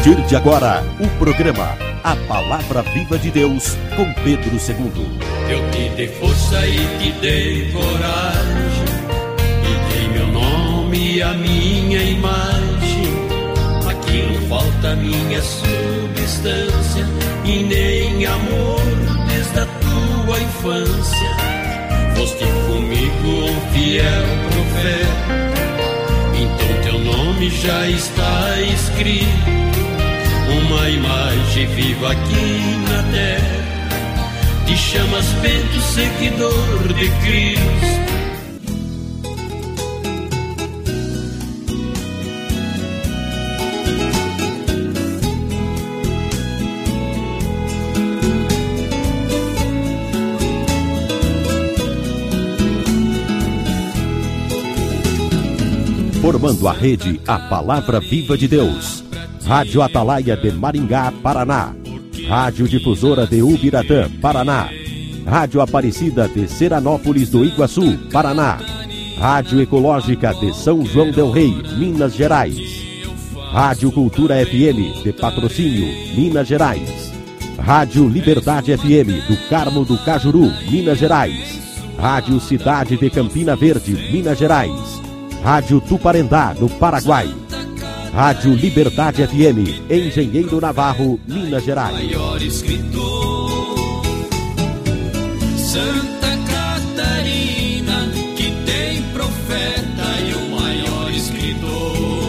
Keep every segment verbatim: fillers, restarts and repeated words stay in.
partir de agora, o programa A Palavra Viva de Deus, com Pedro segundo. Eu te dei força e te dei coragem, e dei meu nome e a minha imagem. Aqui não falta minha substância, e nem amor desde a tua infância. Foste comigo um fiel profeta, então teu nome já está escrito. Uma imagem viva aqui na terra, te chamas Pedro, seguidor de Cristo. Formando a rede A Palavra Viva de Deus. Rádio Atalaia de Maringá, Paraná. Rádio Difusora de Ubiratã, Paraná. Rádio Aparecida de Seranópolis do Iguaçu, Paraná. Rádio Ecológica de São João del Rei, Minas Gerais. Rádio Cultura F M de Patrocínio, Minas Gerais. Rádio Liberdade F M do Carmo do Cajuru, Minas Gerais. Rádio Cidade de Campina Verde, Minas Gerais. Rádio Tuparendá, no Paraguai. Rádio Liberdade F M, Engenheiro Navarro, Minas Gerais. Maior escritor, Santa Catarina, que tem profeta e o maior escritor.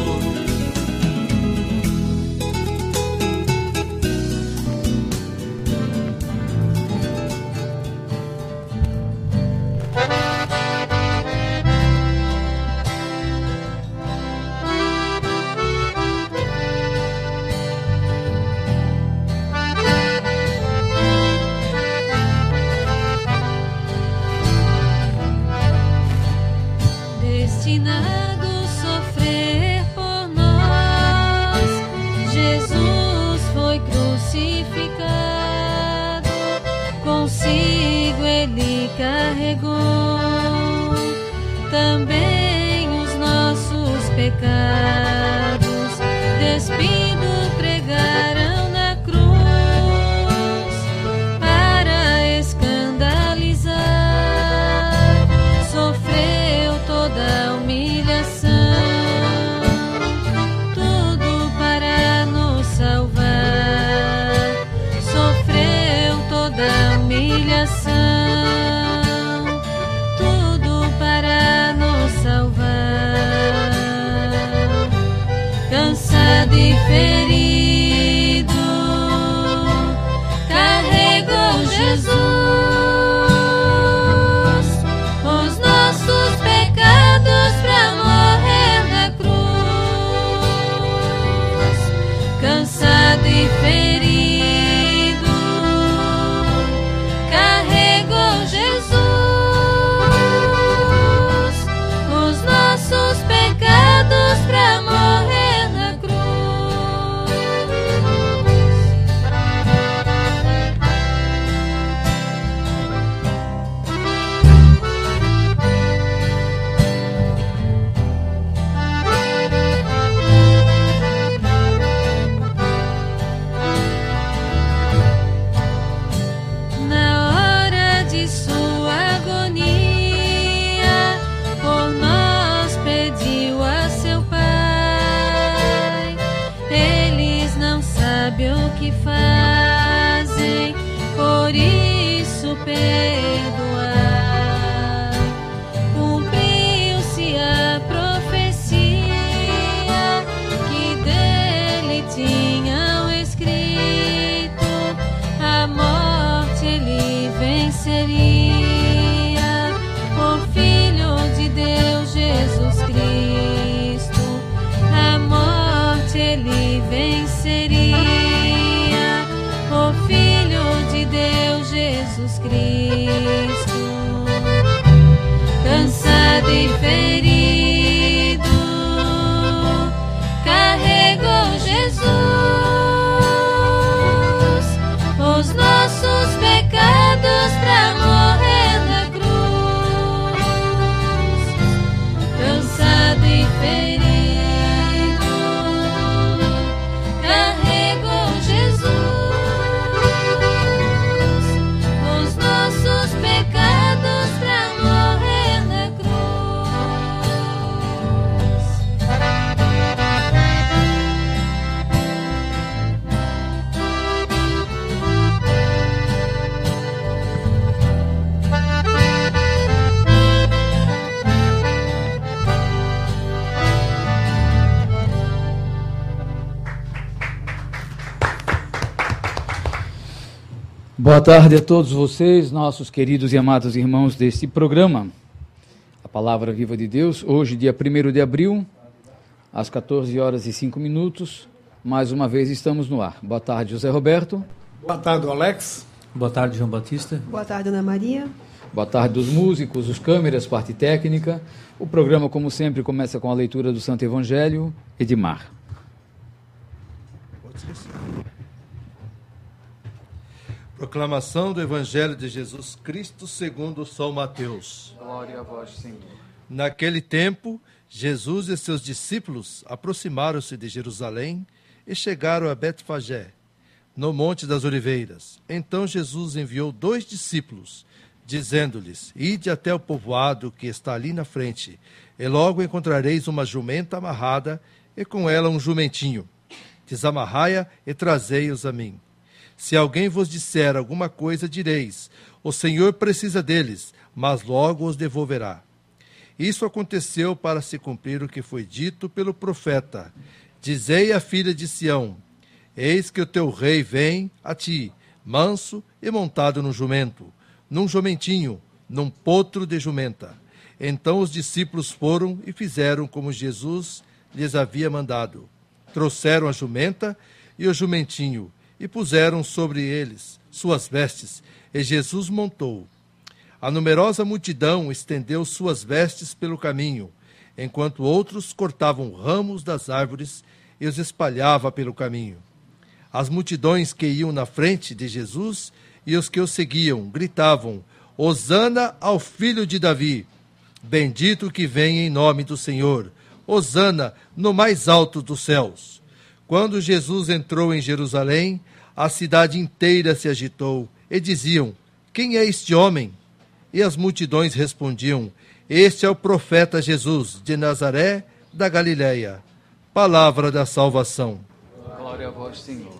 Destinado a sofrer por nós, Jesus foi crucificado, consigo ele carregou também os nossos pecados, despido pregaram na cruz para escandalizar, sofreu toda humilhação, tudo para nos salvar. Sofreu toda humilhação, tudo para nos salvar. Cansado e ferido, carregou Jesus os nossos pecados pra morrer na cruz. Cansado e ferido, carregou Jesus os nossos pecados pra morrer na cruz. Na hora de sua agonia, por nós pediu a seu Pai. Eles não sabem o que fazem, por isso perdoar. Cumpriu-se a profecia que dele tinham escrito, a morte ele venceria, por Filho de Deus Jesus Cristo, a morte ele venceria, por Filho de Deus Jesus Cristo. Cansado e ferido, carregou Jesus os nossos pecados pra morrer na cruz. Cansado e ferido, carregou Boa tarde a todos vocês, nossos queridos e amados irmãos deste programa, a Palavra Viva de Deus. Hoje, dia primeiro de abril, às quatorze horas e cinco minutos, mais uma vez estamos no ar. Boa tarde, José Roberto. Boa tarde, Alex. Boa tarde, João Batista. Boa tarde, Ana Maria. Boa tarde dos músicos, os câmeras, parte técnica. O programa, como sempre, começa com a leitura do Santo Evangelho. Edmar. Proclamação do Evangelho de Jesus Cristo segundo São Mateus. Glória a vós, Senhor. Naquele tempo, Jesus e seus discípulos aproximaram-se de Jerusalém e chegaram a Betfagé, no Monte das Oliveiras. Então Jesus enviou dois discípulos, dizendo-lhes: Ide até o povoado que está ali na frente, e logo encontrareis uma jumenta amarrada e com ela um jumentinho. Desamarrai-a e trazei-os a mim. Se alguém vos disser alguma coisa, direis: o Senhor precisa deles, mas logo os devolverá. Isso aconteceu para se cumprir o que foi dito pelo profeta: Dizei à filha de Sião: eis que o teu rei vem a ti, manso e montado num jumento, num jumentinho, num potro de jumenta. Então os discípulos foram e fizeram como Jesus lhes havia mandado. Trouxeram a jumenta e o jumentinho, e puseram sobre eles suas vestes, e Jesus montou. A numerosa multidão estendeu suas vestes pelo caminho, enquanto outros cortavam ramos das árvores e os espalhava pelo caminho. As multidões que iam na frente de Jesus e os que o seguiam gritavam: Hosana ao filho de Davi! Bendito que vem em nome do Senhor! Hosana no mais alto dos céus! Quando Jesus entrou em Jerusalém, a cidade inteira se agitou, e diziam: quem é este homem? E as multidões respondiam: este é o profeta Jesus, de Nazaré, da Galileia. Palavra da salvação. Glória a vós, Senhor.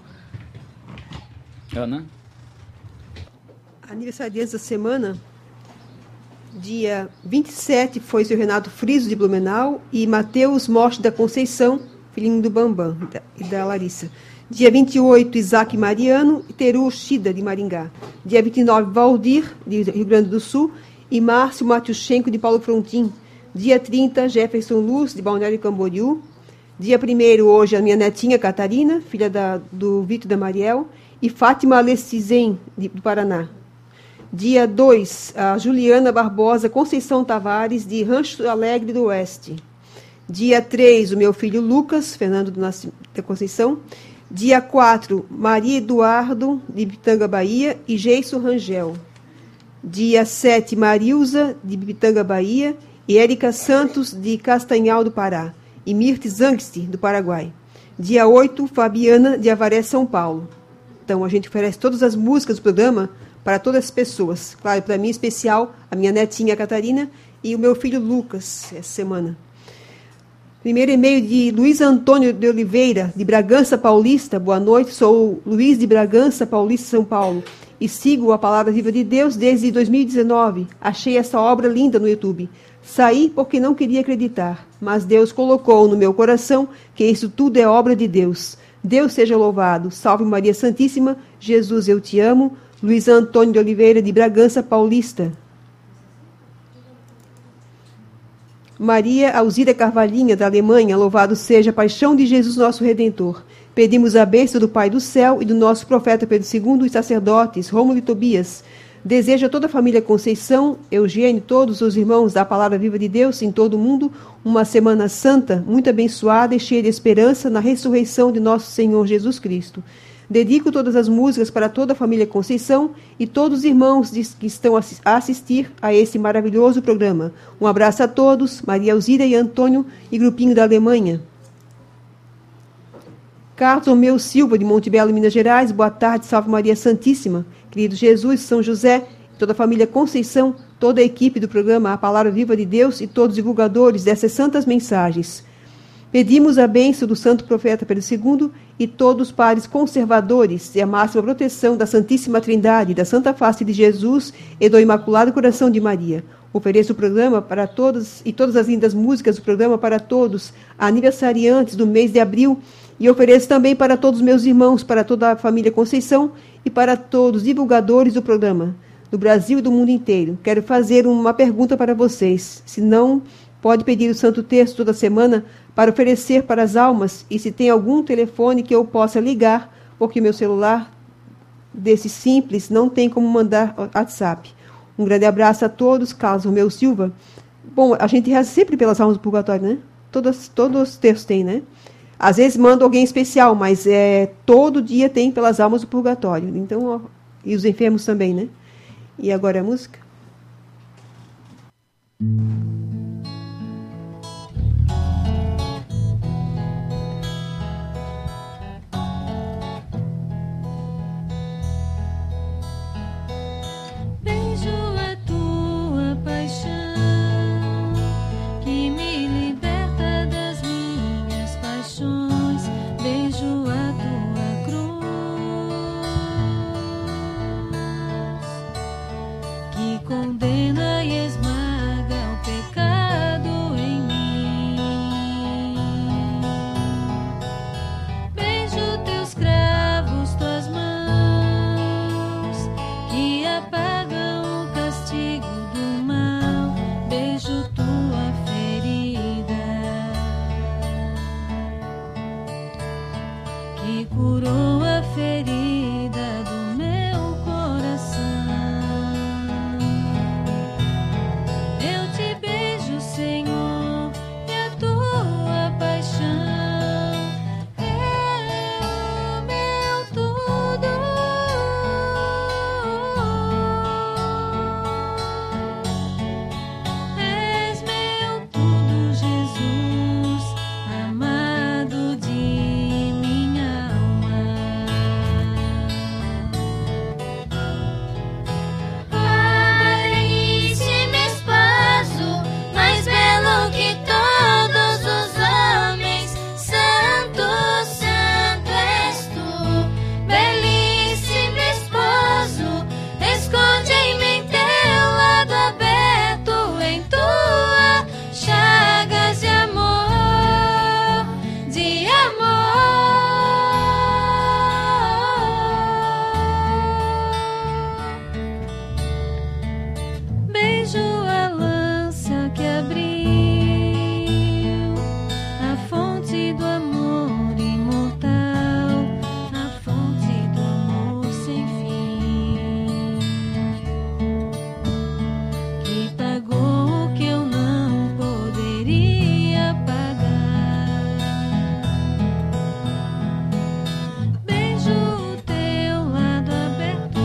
Ana? Aniversariantes da semana, dia vinte e sete foi o seu Renato Friso, de Blumenau, e Mateus Morte da Conceição, filhinho do Bambam e da Larissa. Dia vinte e oito, Isaac Mariano e Teru Shida, de Maringá. Dia vinte e nove, Valdir, de Rio Grande do Sul, e Márcio Matiuschenko, de Paulo Frontin. Dia trinta, Jefferson Luz, de Balneário Camboriú. Dia primeiro, hoje, a minha netinha Catarina, filha da, do Vitor da Mariel, e Fátima Alessizen, do Paraná. Dia dois, a Juliana Barbosa Conceição Tavares, de Rancho Alegre do Oeste. Dia três, o meu filho Lucas, Fernando da Conceição. Dia quatro, Maria Eduardo, de Bitanga, Bahia, e Geiso Rangel. Dia sete, Marilza, de Bitanga, Bahia, e Érica Santos, de Castanhal, do Pará, e Mirtes Angst, do Paraguai. Dia oito, Fabiana, de Avaré, São Paulo. Então, a gente oferece todas as músicas do programa para todas as pessoas. Claro, para mim, em especial, a minha netinha Catarina e o meu filho Lucas, essa semana. Primeiro e-mail de Luiz Antônio de Oliveira, de Bragança Paulista. Boa noite, sou Luiz de Bragança Paulista, São Paulo, e sigo a Palavra Viva de Deus desde dois mil e dezenove. Achei essa obra linda no YouTube. Saí porque não queria acreditar, mas Deus colocou no meu coração que isso tudo é obra de Deus. Deus seja louvado. Salve Maria Santíssima. Jesus, eu te amo. Luiz Antônio de Oliveira, de Bragança Paulista. Maria Alzira Carvalhinha, da Alemanha, louvado seja a paixão de Jesus, nosso Redentor. Pedimos a bênção do Pai do céu e do nosso profeta Pedro segundo, os sacerdotes, Rômulo e Tobias. Desejo a toda a família Conceição, Eugênio, todos os irmãos da Palavra Viva de Deus em todo o mundo, uma semana santa, muito abençoada e cheia de esperança na ressurreição de nosso Senhor Jesus Cristo. Dedico todas as músicas para toda a família Conceição e todos os irmãos que estão a assistir a esse maravilhoso programa. Um abraço a todos, Maria Alzira e Antônio e grupinho da Alemanha. Carlos Romeu Silva, de Monte Belo, Minas Gerais. Boa tarde, salve Maria Santíssima. Querido Jesus, São José, toda a família Conceição, toda a equipe do programa A Palavra Viva de Deus e todos os divulgadores dessas santas mensagens. Pedimos a bênção do Santo Profeta Pedro segundo e todos os pares conservadores e a máxima proteção da Santíssima Trindade, da Santa Face de Jesus e do Imaculado Coração de Maria. Ofereço o programa para todos e todas as lindas músicas do programa para todos, aniversariantes do mês de abril E ofereço também para todos os meus irmãos, para toda a família Conceição e para todos os divulgadores do programa, do Brasil e do mundo inteiro. Quero fazer uma pergunta para vocês. Se não, pode pedir o Santo Terço toda semana para oferecer para as almas, e se tem algum telefone que eu possa ligar, porque meu celular desse simples não tem como mandar WhatsApp. Um grande abraço a todos. Carlos Romeu Silva. Bom, a gente reza sempre pelas almas do purgatório, né? Todos, todos os textos tem, né? Às vezes manda alguém especial, mas é, todo dia tem pelas almas do purgatório. Então, ó, e os enfermos também, né? E agora a música? Condena e esmaga o pecado em mim. Beijo teus cravos, tuas mãos, que apagam o castigo do mal. Beijo tua ferida, que curou a ferida do meu coração. Senhor, e a tua paixão é o meu tudo. És meu tudo, Jesus, amado de minha alma. Abre-se-me espaço, mais belo que todos os homens, santo, santo és tu, belíssimo esposo, esconde-me em teu lado aberto, em tua chagas de amor, de amor. Beijo a lança que abriu a fonte do amor imortal, a fonte do amor sem fim, que pagou o que eu não poderia pagar. Beijo o teu lado aberto,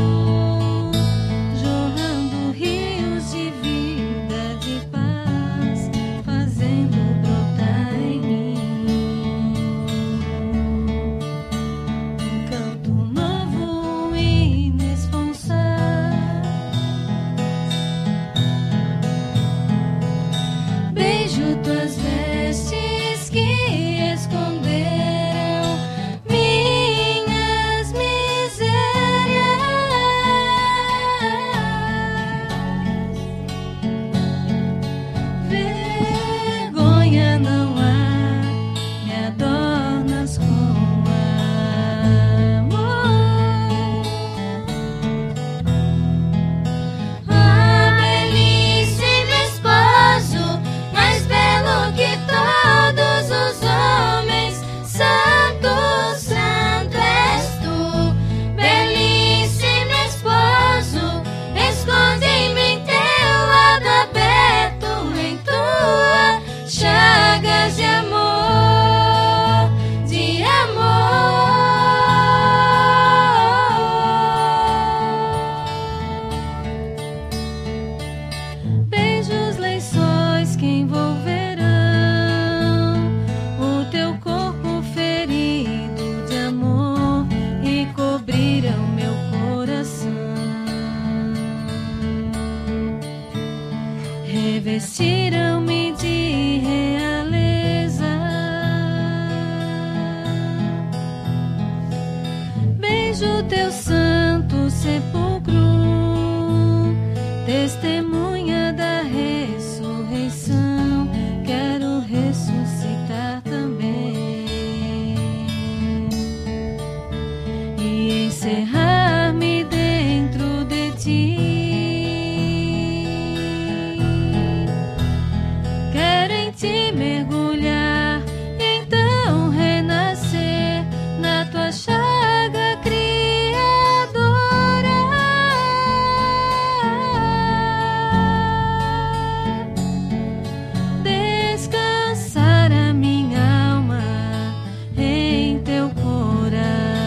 jorrando rios de vida, de paz, fazendo brotar em mim um canto novo e inesponsal. Beijo tuas vestes que esconderam minhas misérias. Vergonha não há, me adornas com amor. Ah, belíssimo esposo, mais belo que todos os homens, santo, santo és tu, belíssimo esposo, esconde-me em teu lado aberto, em tua chagas de amor, de amor. Beijo os lençóis que envolverão o teu corpo ferido de amor e cobrirão meu coração. Revestiram-me de realeza. Beijo teu santo sepulcro, testemunha da ressurreição. Quero ressuscitar também. encerrar-me dentro de ti. Quero em ti mergulhar, então renascer na tua chaga criadora. Descansar a minha alma em teu coração.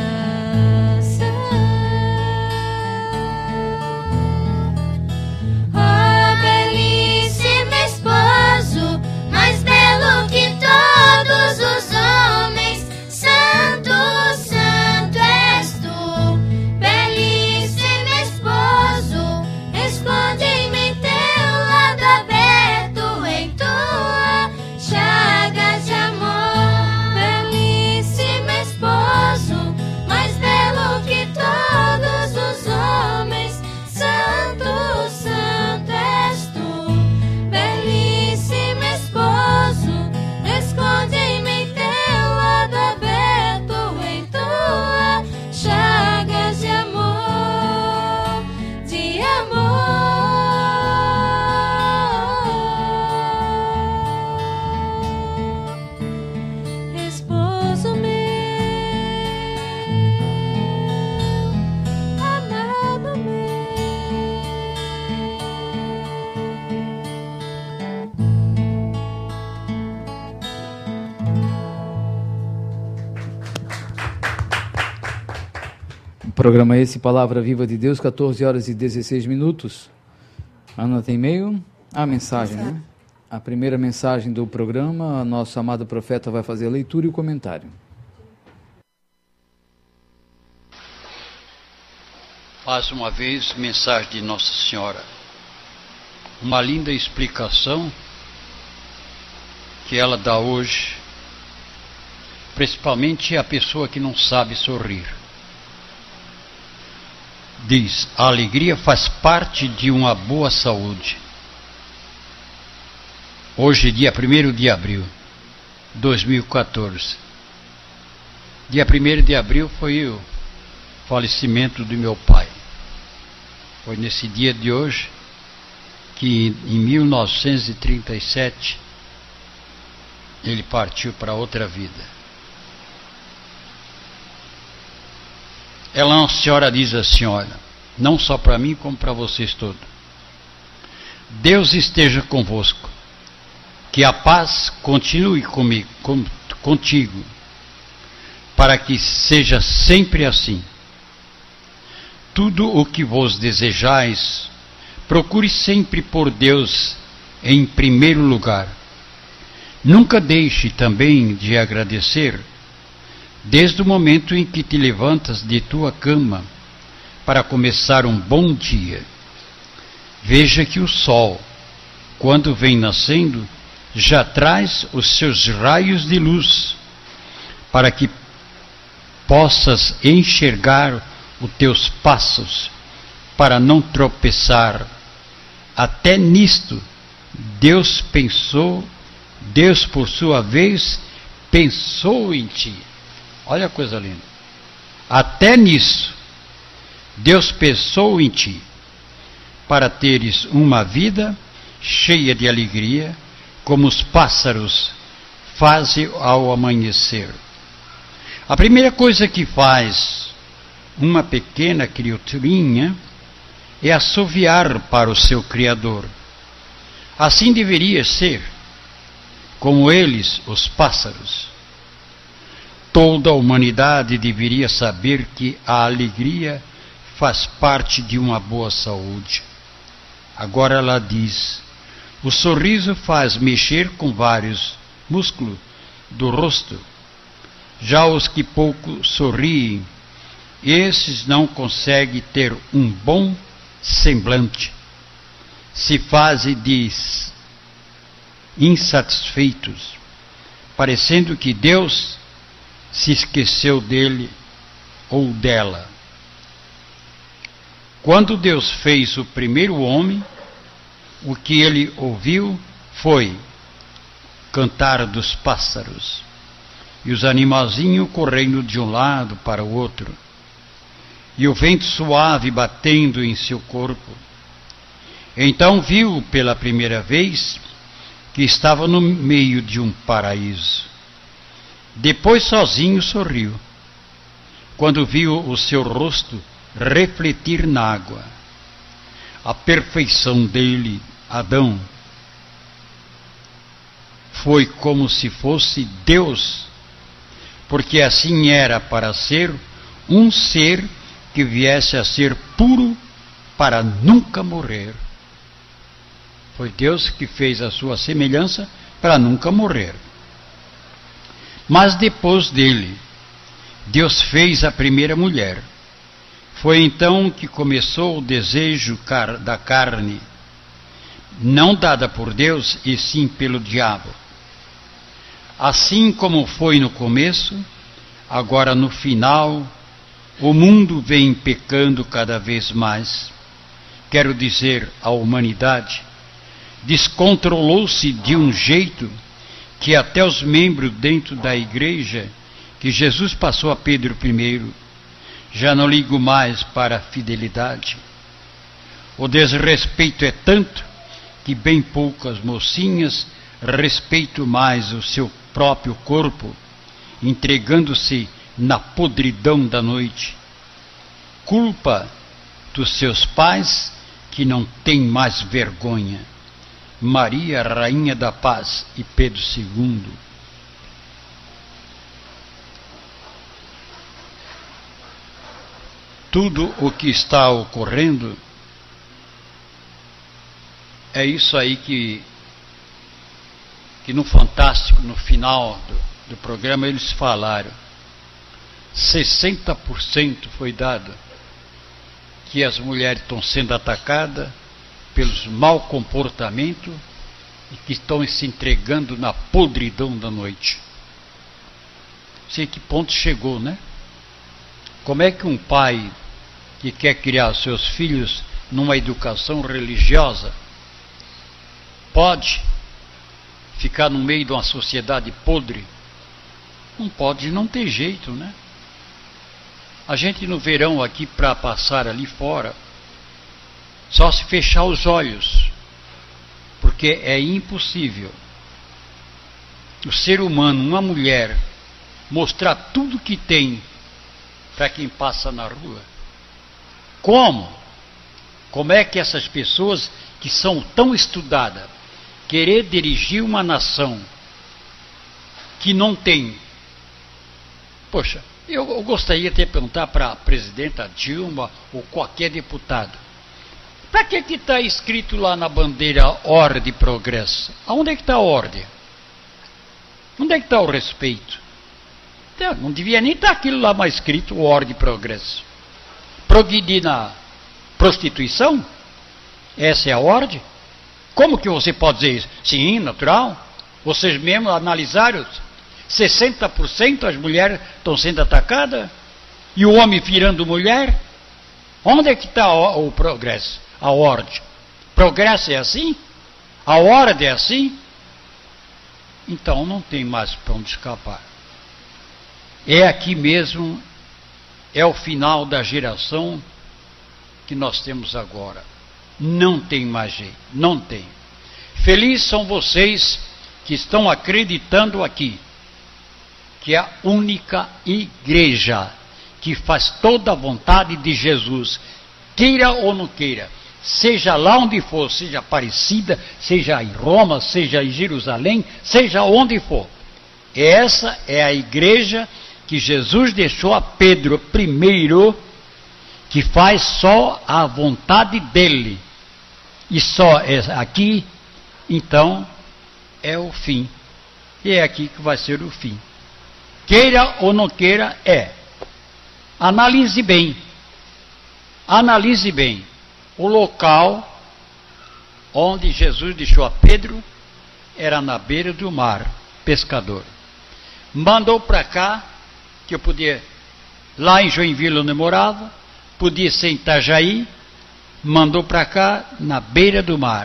Oh, belíssimo esposo, mais belo que todos os homens, santo, santo és tu. Belíssimo esposo, esconde-me em teu lado aberto, em tua chaga de amor. Belíssimo esposo, mais belo que todos os homens, santo, santo és tu. Belíssimo esposo, esconde-me em teu lado aberto, em tua chaga de amor, de amor. Esposo meu, amado meu. O programa esse, Palavra Viva de Deus, quatorze horas e dezesseis minutos. Ana, tem e-mail? A mensagem, né? A primeira mensagem do programa, nosso amado profeta vai fazer a leitura e o comentário. Mais uma vez, mensagem de Nossa Senhora. Uma linda explicação que ela dá hoje, principalmente a pessoa que não sabe sorrir. Diz: a alegria faz parte de uma boa saúde. Hoje, dia primeiro de abril de dois mil e quatorze. Dia primeiro de abril foi o falecimento do meu pai. Foi nesse dia de hoje que, em mil novecentos e trinta e sete, ele partiu para outra vida. Ela, Nossa Senhora, diz assim: olha, não só para mim, como para vocês todos. Deus esteja convosco, que a paz continue comigo, com, contigo, para que seja sempre assim. Tudo o que vos desejais, procure sempre por Deus em primeiro lugar. Nunca deixe também de agradecer, desde o momento em que te levantas de tua cama para começar um bom dia. Veja que o sol, quando vem nascendo, já traz os seus raios de luz, para que possas enxergar os teus passos, para não tropeçar. Até nisto, Deus pensou, Deus por sua vez, pensou em ti. Olha a coisa linda. Até nisso, Deus pensou em ti, para teres uma vida cheia de alegria, como os pássaros fazem ao amanhecer. A primeira coisa que faz uma pequena criaturinha é assoviar para o seu Criador. Assim deveria ser, como eles, os pássaros. Toda a humanidade deveria saber que a alegria faz parte de uma boa saúde. Agora ela diz: o sorriso faz mexer com vários músculos do rosto. Já os que pouco sorriem, esses não conseguem ter um bom semblante. Se fazem de insatisfeitos, parecendo que Deus se esqueceu dele ou dela. Quando Deus fez o primeiro homem, o que ele ouviu foi cantar dos pássaros e os animalzinhos correndo de um lado para o outro. e o vento suave batendo em seu corpo. Então viu pela primeira vez que estava no meio de um paraíso. Depois sozinho sorriu, quando viu o seu rosto refletir na água. A perfeição dele, Adão, foi como se fosse Deus, porque assim era para ser um ser que viesse a ser puro para nunca morrer. Foi Deus que fez a sua semelhança para nunca morrer. Mas depois dele, Deus fez a primeira mulher. Foi então que começou o desejo da carne, não dada por Deus, e sim pelo diabo. Assim como foi no começo, agora no final, o mundo vem pecando cada vez mais. Quero dizer, a humanidade descontrolou-se de um jeito que até os membros dentro da igreja, que Jesus passou a Pedro primeiro, já não ligam mais para a fidelidade. O desrespeito é tanto que bem poucas mocinhas respeitam mais o seu próprio corpo, entregando-se na podridão da noite. Culpa dos seus pais que não têm mais vergonha. Maria, Rainha da Paz, e Pedro segundo. Tudo o que está ocorrendo é isso aí que, que no Fantástico, no final do, do programa, eles falaram. sessenta por cento foi dado que as mulheres estão sendo atacadas pelos mau comportamentos e que estão se entregando na podridão da noite. Sei que ponto chegou, né? Como é que um pai que quer criar seus filhos numa educação religiosa pode ficar no meio de uma sociedade podre? Não pode, não tem jeito, né? A gente no verão aqui para passar ali fora, só se fechar os olhos, porque é impossível o ser humano, uma mulher, mostrar tudo que tem para quem passa na rua. Como? Como é que essas pessoas que são tão estudadas, querer dirigir uma nação que não tem? Poxa, eu, eu gostaria de perguntar para a presidenta Dilma ou qualquer deputado, para que que está escrito lá na bandeira ordem e progresso? Aonde é que está a ordem? Onde é que está o respeito? Não devia nem estar aquilo lá mais escrito, ordem e progresso. Progredir na prostituição? Essa é a ordem? Como que você pode dizer isso? Sim, natural. Vocês mesmos analisaram, sessenta por cento as mulheres estão sendo atacadas e o homem virando mulher. Onde é que está o, o progresso? A ordem. Progresso é assim? A ordem é assim? Então não tem mais para onde escapar. É aqui mesmo, é o final da geração que nós temos agora. Não tem mais jeito, não tem. Felizes são vocês que estão acreditando aqui que é a única igreja que faz toda a vontade de Jesus, queira ou não queira, seja lá onde for, seja Aparecida, seja em Roma, seja em Jerusalém, seja onde for. Essa é a igreja que Jesus deixou a Pedro primeiro, que faz só a vontade dele, e só é aqui, então é o fim, e é aqui que vai ser o fim. Queira ou não queira, é. Analise bem, analise bem, o local onde Jesus deixou a Pedro era na beira do mar, pescador. Mandou para cá, que eu podia, lá em Joinville onde eu morava, podia ser em Itajaí, mandou para cá, na beira do mar.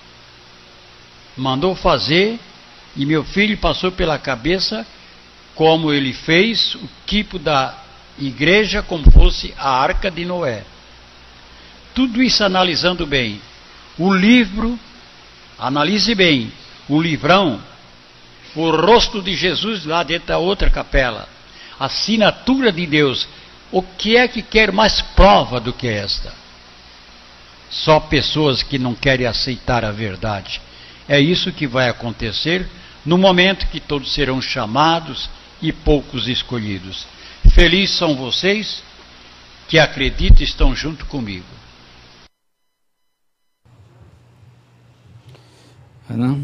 Mandou fazer, e meu filho passou pela cabeça como ele fez, o tipo da, igreja como fosse a Arca de Noé. Tudo isso analisando bem. O livro, analise bem, o livrão, o rosto de Jesus lá dentro da outra capela, a assinatura de Deus. O que é que quer mais prova do que esta? Só pessoas que não querem aceitar a verdade. É isso que vai acontecer no momento que todos serão chamados e poucos escolhidos. Felizes são vocês que acreditam e estão junto comigo. Não?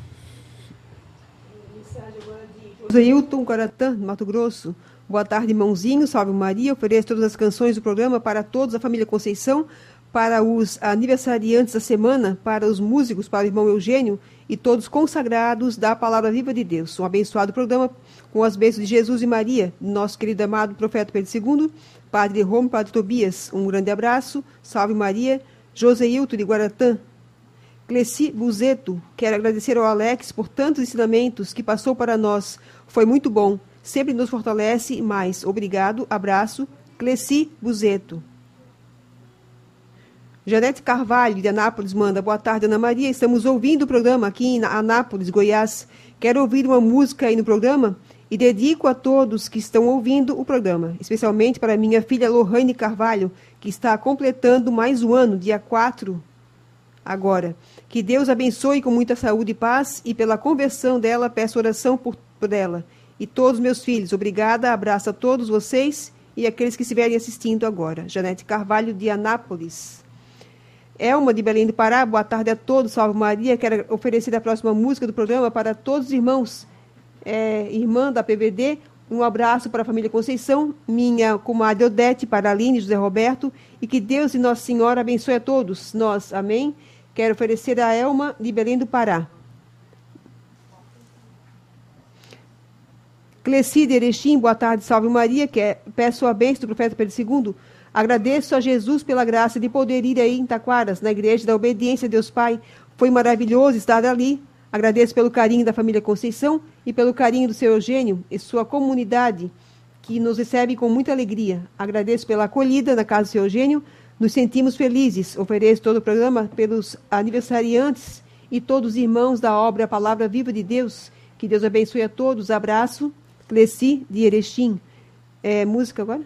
Joseilton Guaratã, Mato Grosso. Boa tarde, irmãozinho. Salve Maria. Ofereço todas as canções do programa para todos, a família Conceição, para os aniversariantes da semana, para os músicos, para o irmão Eugênio e todos consagrados da Palavra Viva de Deus. Um abençoado programa com as bênçãos de Jesus e Maria, nosso querido amado profeta Pedro segundo, Padre Romo, Padre Tobias. Um grande abraço. Salve Maria. Joseilton de Guaratã. Cleci Buzeto, quero agradecer ao Alex por tantos ensinamentos que passou para nós. Foi muito bom. Sempre nos fortalece mais. Obrigado. Abraço. Cleci Buzeto. Janete Carvalho, de Anápolis, manda. Boa tarde, Ana Maria. Estamos ouvindo o programa aqui em Anápolis, Goiás. Quero ouvir uma música aí no programa e dedico a todos que estão ouvindo o programa, especialmente para minha filha Lohane Carvalho, que está completando mais um ano, dia quatro agora. Que Deus abençoe com muita saúde e paz, e pela conversão dela, peço oração por, por ela. E todos meus filhos, obrigada, abraço a todos vocês e aqueles que estiverem assistindo agora. Janete Carvalho, de Anápolis. Elma, de Belém do Pará, boa tarde a todos, salve Maria. Quero oferecer a próxima música do programa para todos os irmãos. É, irmã da P V D, um abraço para a família Conceição, minha comadre Odete, para Aline e José Roberto, e que Deus e Nossa Senhora abençoe a todos nós. Amém? Quero oferecer a Elma, de Belém do Pará. Cleci de Erechim, boa tarde, salve Maria, que é, peço a bênção do profeta Pedro segundo. Agradeço a Jesus pela graça de poder ir aí em Taquaras, na igreja da obediência a Deus Pai. Foi maravilhoso estar ali. Agradeço pelo carinho da família Conceição e pelo carinho do seu Eugênio e sua comunidade, que nos recebe com muita alegria. Agradeço pela acolhida na casa do seu Eugênio. Nos sentimos felizes. Ofereço todo o programa pelos aniversariantes e todos os irmãos da obra A Palavra Viva de Deus. Que Deus abençoe a todos. Abraço. Cleci de Erechim. É, música agora?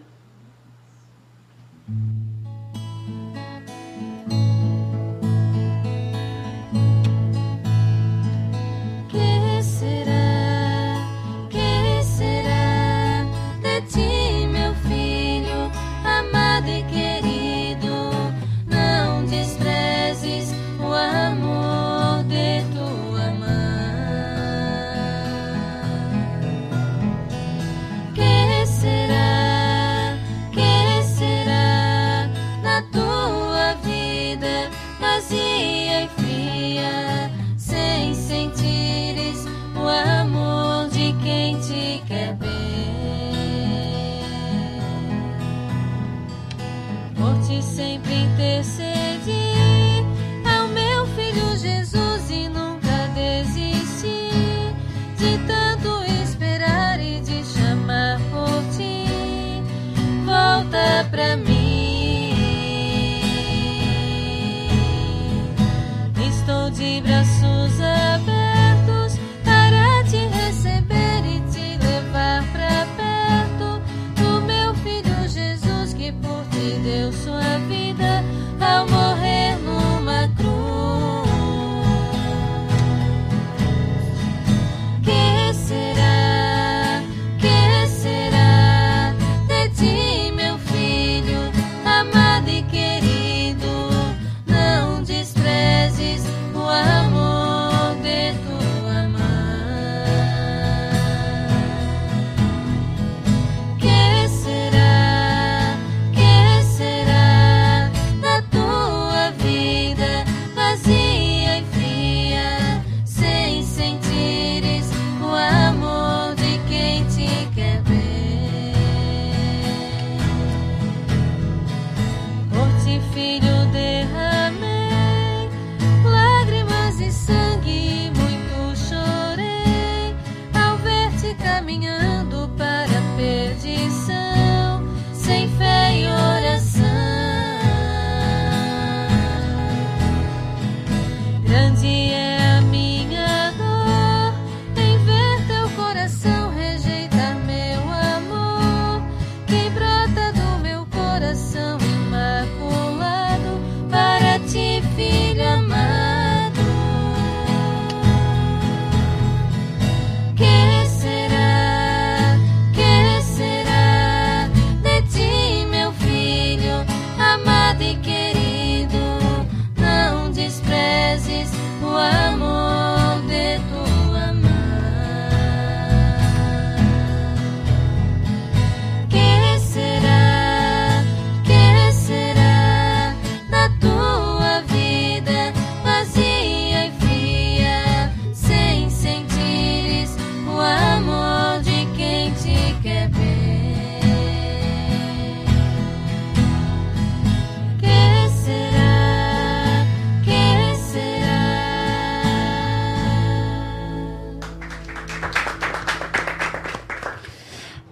Que será, que será de ti, meu filho, amado e querido? Não desprezes o amor de tua mãe. Que será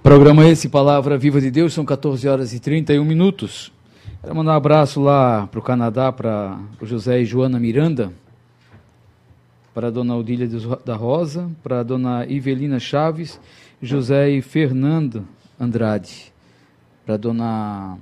Programa esse, Palavra Viva de Deus, são quatorze horas e trinta e um minutos. Quero mandar um abraço lá para o Canadá, para o José e Joana Miranda, para a dona Odília da Rosa, para a dona Ivelina Chaves, José e Fernando Andrade, para a dona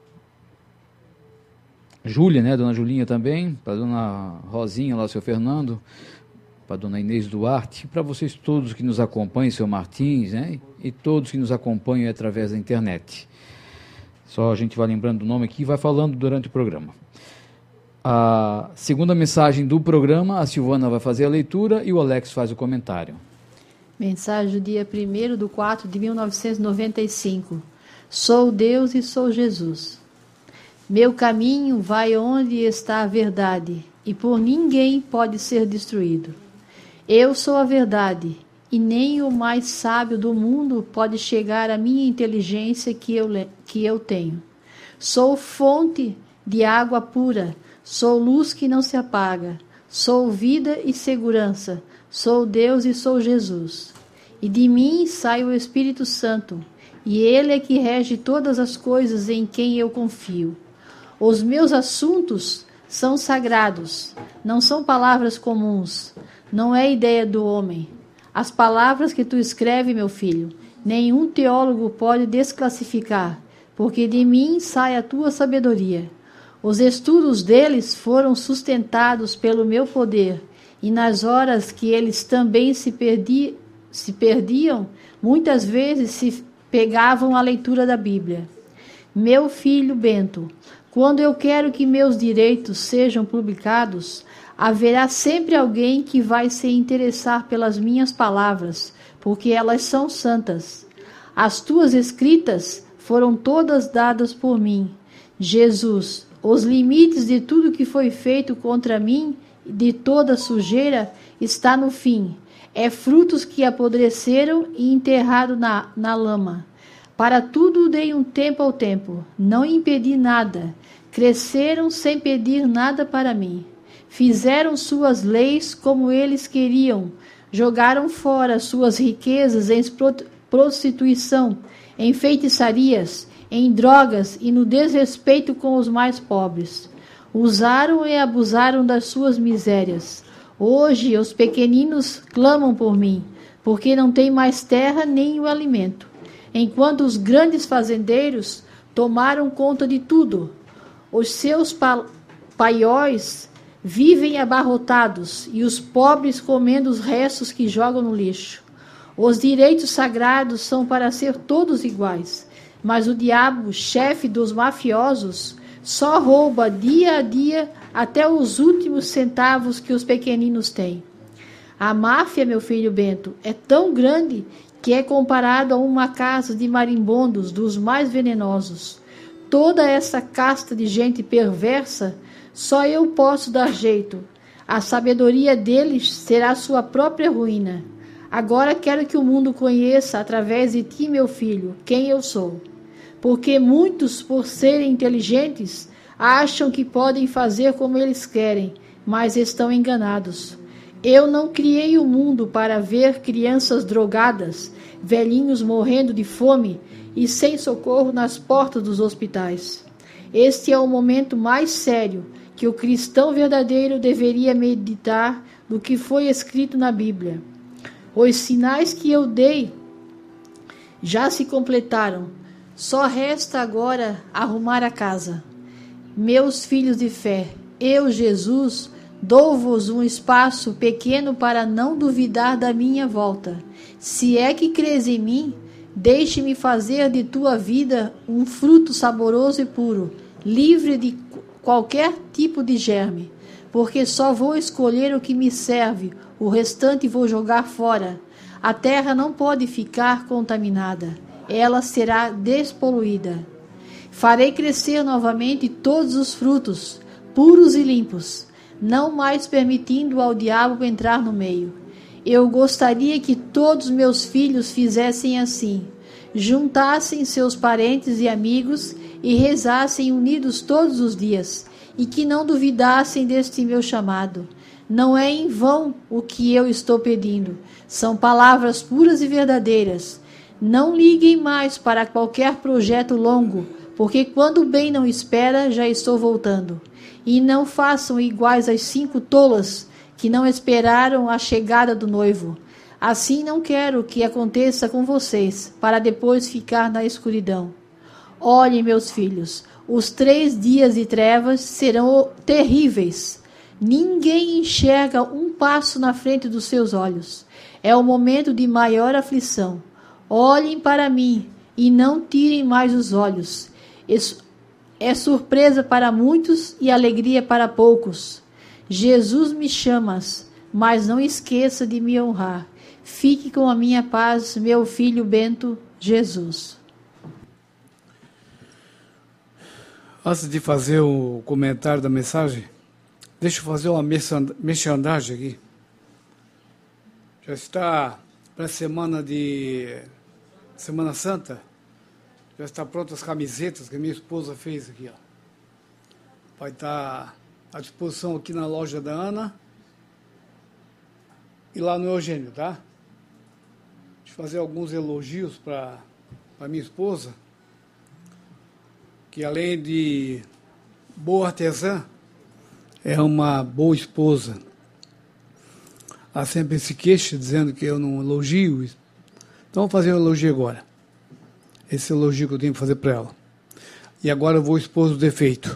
Júlia, né, dona Julinha também, para a dona Rosinha, lá o seu Fernando, para a dona Inês Duarte, para vocês todos que nos acompanham, seu Martins, né, e todos que nos acompanham através da internet. Só a gente vai lembrando o nome aqui e vai falando durante o programa. A segunda mensagem do programa, a Silvana vai fazer a leitura e o Alex faz o comentário. Mensagem do dia primeiro de quatro de mil novecentos e noventa e cinco. Sou Deus e sou Jesus. Meu caminho vai onde está a verdade, e por ninguém pode ser destruído. Eu sou a verdade, e nem o mais sábio do mundo pode chegar à minha inteligência que eu, que eu tenho. Sou fonte de água pura, sou luz que não se apaga, sou vida e segurança, sou Deus e sou Jesus. E de mim sai o Espírito Santo, e Ele é que rege todas as coisas em quem eu confio. Os meus assuntos são sagrados, não são palavras comuns, não é ideia do homem. As palavras que tu escreve, meu filho, nenhum teólogo pode desclassificar, porque de mim sai a tua sabedoria. Os estudos deles foram sustentados pelo meu poder, e nas horas que eles também se, perdi, se perdiam, muitas vezes se pegavam à leitura da Bíblia. Meu filho Bento, quando eu quero que meus direitos sejam publicados, haverá sempre alguém que vai se interessar pelas minhas palavras, porque elas são santas. As tuas escritas foram todas dadas por mim. Jesus, os limites de tudo que foi feito contra mim, de toda sujeira, está no fim. É frutos que apodreceram e enterrado na, na lama. Para tudo dei um tempo ao tempo, não impedi nada. Cresceram sem pedir nada para mim. Fizeram suas leis como eles queriam. Jogaram fora suas riquezas em prostituição, em feitiçarias, em drogas e no desrespeito com os mais pobres. Usaram e abusaram das suas misérias. Hoje os pequeninos clamam por mim, porque não têm mais terra nem o alimento. Enquanto os grandes fazendeiros tomaram conta de tudo, os seus pa- paióis vivem abarrotados e os pobres comendo os restos que jogam no lixo. Os direitos sagrados são para ser todos iguais, mas o diabo, chefe dos mafiosos, só rouba dia a dia até os últimos centavos que os pequeninos têm. A máfia, meu filho Bento, é tão grande que é comparado a uma casa de marimbondos dos mais venenosos. Toda essa casta de gente perversa, só eu posso dar jeito. A sabedoria deles será sua própria ruína. Agora quero que o mundo conheça, através de ti, meu filho, quem eu sou. Porque muitos, por serem inteligentes, acham que podem fazer como eles querem, mas estão enganados. Eu não criei o mundo para ver crianças drogadas, velhinhos morrendo de fome e sem socorro nas portas dos hospitais. Este é o momento mais sério que o cristão verdadeiro deveria meditar do que foi escrito na Bíblia. Os sinais que eu dei já se completaram. Só resta agora arrumar a casa. Meus filhos de fé, eu, Jesus, dou-vos um espaço pequeno para não duvidar da minha volta. Se é que crês em mim, deixe-me fazer de tua vida um fruto saboroso e puro, livre de qualquer tipo de germe, porque só vou escolher o que me serve, o restante vou jogar fora. A terra não pode ficar contaminada, ela será despoluída. Farei crescer novamente todos os frutos, puros e limpos, não mais permitindo ao diabo entrar no meio. Eu gostaria que todos meus filhos fizessem assim, juntassem seus parentes e amigos e rezassem unidos todos os dias, e que não duvidassem deste meu chamado. Não é em vão o que eu estou pedindo, são palavras puras e verdadeiras. Não liguem mais para qualquer projeto longo, porque quando o bem não espera, já estou voltando. E não façam iguais às cinco tolas que não esperaram a chegada do noivo. Assim não quero que aconteça com vocês, para depois ficar na escuridão. Olhem, meus filhos, os três dias de trevas serão terríveis. Ninguém enxerga um passo na frente dos seus olhos. É o momento de maior aflição. Olhem para mim e não tirem mais os olhos. É surpresa para muitos e alegria para poucos. Jesus me chama, mas não esqueça de me honrar. Fique com a minha paz, meu filho Bento Jesus. Antes de fazer o comentário da mensagem, deixa eu fazer uma merchandagem aqui. Já está para a semana de Semana Santa, já está pronto as camisetas que a minha esposa fez aqui, ó. Vai estar à disposição aqui na loja da Ana e lá no Eugênio, tá? Deixa eu fazer alguns elogios para a minha esposa, que além de boa artesã, é uma boa esposa. Ela sempre se queixa dizendo que eu não elogio. Então vou fazer um elogio agora. Esse elogio que eu tenho que fazer para ela. E agora eu vou expor os defeitos.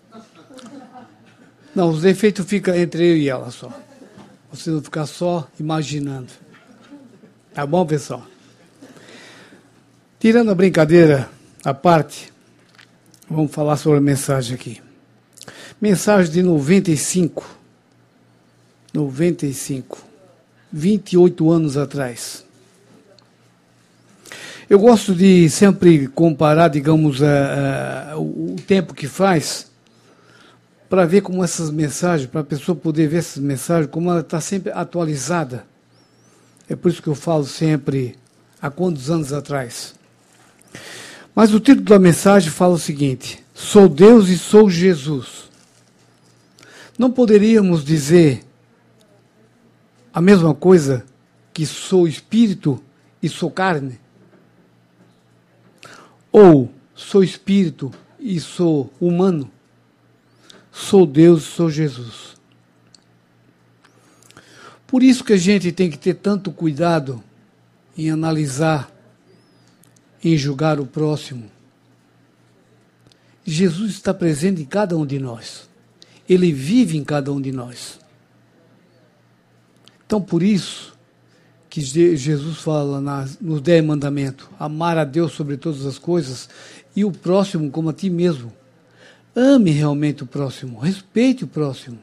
Não, os defeitos ficam entre eu e ela só. Você não ficar só imaginando. Tá bom, pessoal? Tirando a brincadeira à parte, vamos falar sobre a mensagem aqui. Mensagem de noventa e cinco. noventa e cinco. vinte e oito anos atrás. Eu gosto de sempre comparar, digamos, a, a, o tempo que faz, para ver como essas mensagens, para a pessoa poder ver essas mensagens, como ela está sempre atualizada. É por isso que eu falo sempre, há quantos anos atrás. Mas o título da mensagem fala o seguinte: sou Deus e sou Jesus. Não poderíamos dizer a mesma coisa que sou espírito e sou carne? Ou sou espírito e sou humano? Sou Deus e sou Jesus. Por isso que a gente tem que ter tanto cuidado em analisar, em julgar o próximo. Jesus está presente em cada um de nós. Ele vive em cada um de nós. Então, por isso que Jesus fala nas, nos dez mandamentos, amar a Deus sobre todas as coisas e o próximo como a ti mesmo. Ame realmente o próximo, respeite o próximo.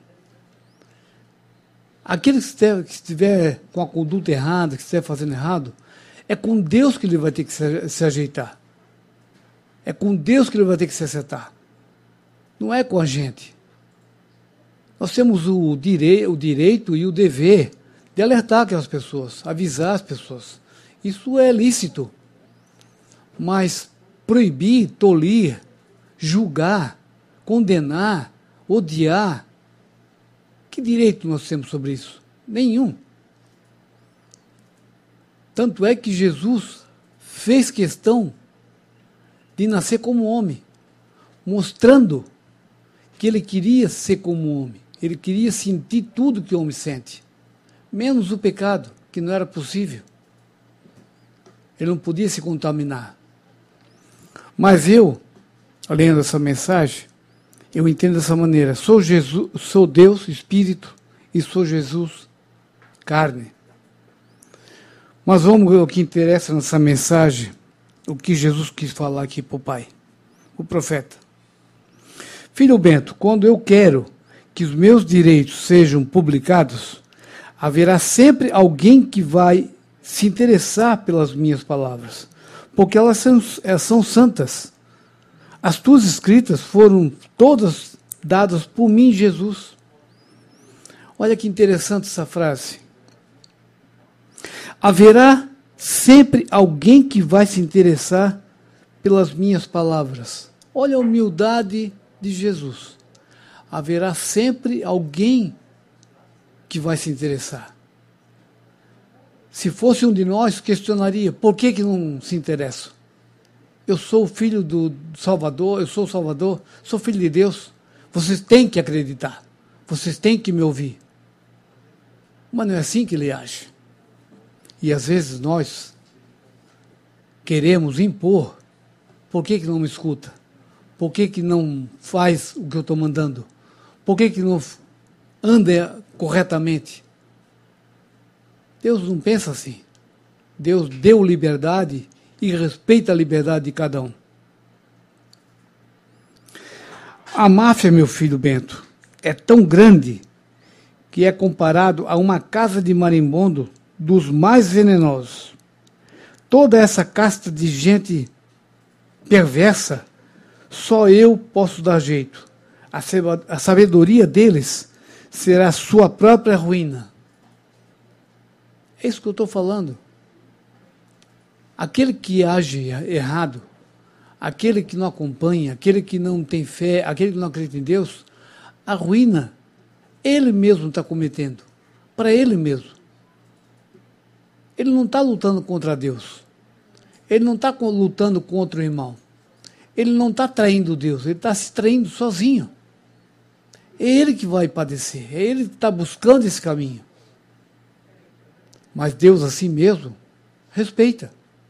Aquele que estiver, que estiver com a conduta errada, que estiver fazendo errado, é com Deus que ele vai ter que se, se ajeitar. É com Deus que ele vai ter que se acertar. Não é com a gente. Nós temos o, direi, o direito e o dever de alertar aquelas pessoas, avisar as pessoas. Isso é lícito. Mas proibir, tolir, julgar, condenar, odiar, que direito nós temos sobre isso? Nenhum. Tanto é que Jesus fez questão de nascer como homem, mostrando que ele queria ser como homem. Ele queria sentir tudo que o homem sente, menos o pecado, que não era possível. Ele não podia se contaminar. Mas eu, lendo essa mensagem, eu entendo dessa maneira: sou Jesus, sou Deus, Espírito, e sou Jesus, carne. Mas vamos ver o que interessa nessa mensagem, o que Jesus quis falar aqui para o Pai, o profeta. Filho Bento, quando eu quero que os meus direitos sejam publicados, haverá sempre alguém que vai se interessar pelas minhas palavras, porque elas são, elas são santas. As tuas escritas foram todas dadas por mim, Jesus. Olha que interessante essa frase. Haverá sempre alguém que vai se interessar pelas minhas palavras. Olha a humildade de Jesus. Haverá sempre alguém que vai se interessar. se fosse um de nós, questionaria, por que que não se interessa? Eu sou filho do Salvador, eu sou o Salvador, sou filho de Deus. Vocês têm que acreditar, vocês têm que me ouvir. Mas não é assim que ele age. E às vezes nós queremos impor. Por que que não me escuta? Por que que não faz o que eu estou mandando? Por que que não anda corretamente? Deus não pensa assim. Deus deu liberdade e respeita a liberdade de cada um. A máfia, meu filho Bento, é tão grande que é comparado a uma casa de marimbondo dos mais venenosos. Toda essa casta de gente perversa, só eu posso dar jeito. A sabedoria deles será sua própria ruína. É isso que eu estou falando. Aquele que age errado, aquele que não acompanha, aquele que não tem fé, aquele que não acredita em Deus, a ruína ele mesmo está cometendo, para ele mesmo. Ele não está lutando contra Deus. Ele não está lutando contra o irmão. Ele não está traindo Deus, ele está se traindo sozinho. É ele que vai padecer, é ele que está buscando esse caminho. Mas Deus, assim mesmo, respeita.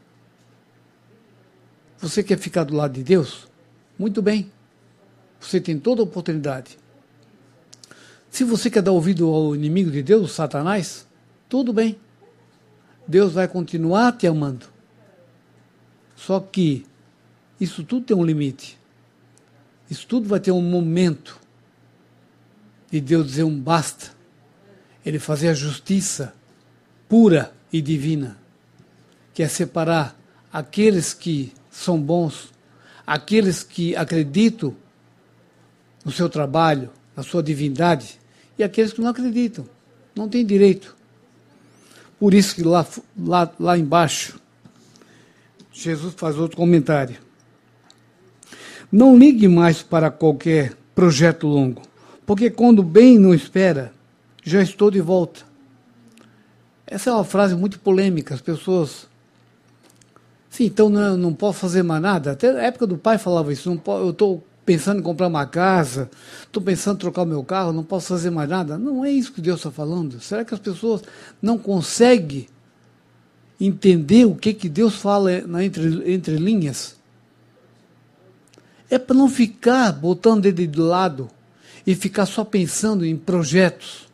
Você quer ficar do lado de Deus? Muito bem. Você tem toda a oportunidade. Se você quer dar ouvido ao inimigo de Deus, Satanás, tudo bem. Deus vai continuar te amando. Só que isso tudo tem um limite. Isso tudo vai ter um momento de Deus dizer um basta. Ele fazer a justiça pura e divina, que é separar aqueles que são bons, aqueles que acreditam no seu trabalho, na sua divindade, e aqueles que não acreditam, não têm direito. Por isso que lá, lá, lá embaixo, Jesus faz outro comentário. Não ligue mais para qualquer projeto longo, porque quando bem não espera, já estou de volta. Essa é uma frase muito polêmica, as pessoas... Sim, então não, não posso fazer mais nada. Até na época do pai falava isso, não posso, eu estou pensando em comprar uma casa, estou pensando em trocar o meu carro, não posso fazer mais nada. Não é isso que Deus está falando. Será que as pessoas não conseguem entender o que, que Deus fala na entre, entre linhas? É para não ficar botando ele de lado e ficar só pensando em projetos,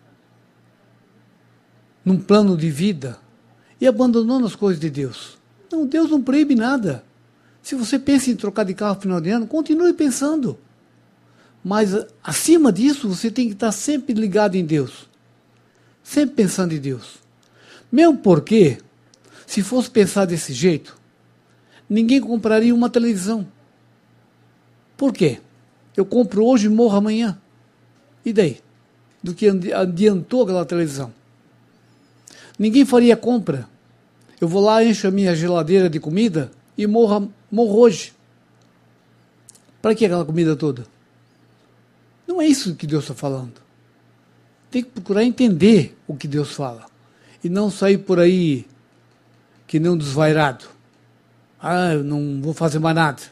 num plano de vida e abandonando as coisas de Deus. Não, Deus não proíbe nada. Se você pensa em trocar de carro no final de ano, continue pensando. Mas, acima disso, você tem que estar sempre ligado em Deus. Sempre pensando em Deus. Mesmo porque, se fosse pensar desse jeito, ninguém compraria uma televisão. Por quê? Eu compro hoje e morro amanhã. E daí? Do que adiantou aquela televisão? Ninguém faria compra. Eu vou lá, encho a minha geladeira de comida e morro, morro hoje. Para que aquela comida toda? Não é isso que Deus está falando. Tem que procurar entender o que Deus fala. E não sair por aí que nem um desvairado. Ah, eu não vou fazer mais nada.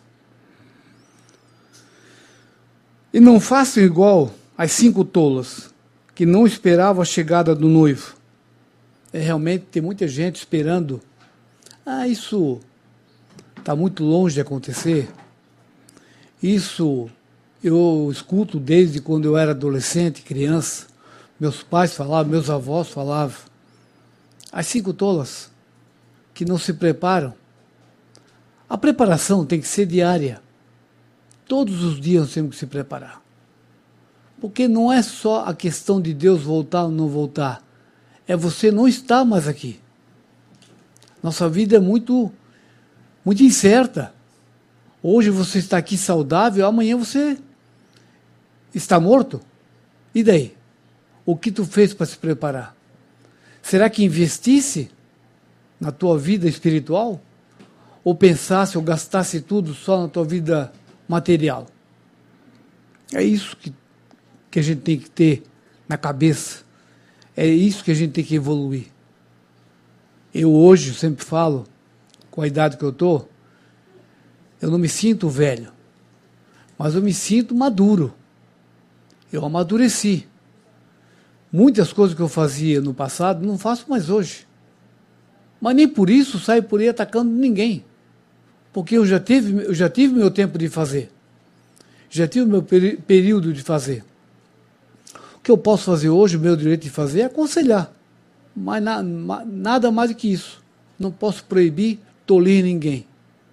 E não façam igual as cinco tolas, que não esperavam a chegada do noivo. É, realmente tem muita gente esperando. Ah, isso está muito longe de acontecer. Isso eu escuto desde quando eu era adolescente, criança. Meus pais falavam, meus avós falavam. As cinco tolas que não se preparam. A preparação tem que ser diária. Todos os dias nós temos que se preparar. Porque não é só a questão de Deus voltar ou não voltar. É você não estar mais aqui. Nossa vida é muito, muito incerta. Hoje você está aqui saudável, amanhã você está morto. E daí? O que tu fez para se preparar? Será que investisse na tua vida espiritual? Ou pensasse ou gastasse tudo só na tua vida material? É isso que, que a gente tem que ter na cabeça. É isso que a gente tem que evoluir. Eu hoje sempre falo, com a idade que eu estou, eu não me sinto velho, mas eu me sinto maduro. Eu amadureci. Muitas coisas que eu fazia no passado, não faço mais hoje. Mas nem por isso saio por aí atacando ninguém. Porque eu já tive, eu já tive meu tempo de fazer. Já tive meu peri- período de fazer. O que eu posso fazer hoje, o meu direito de fazer, é aconselhar. Mas na, ma, nada mais do que isso. Não posso proibir, tolir ninguém.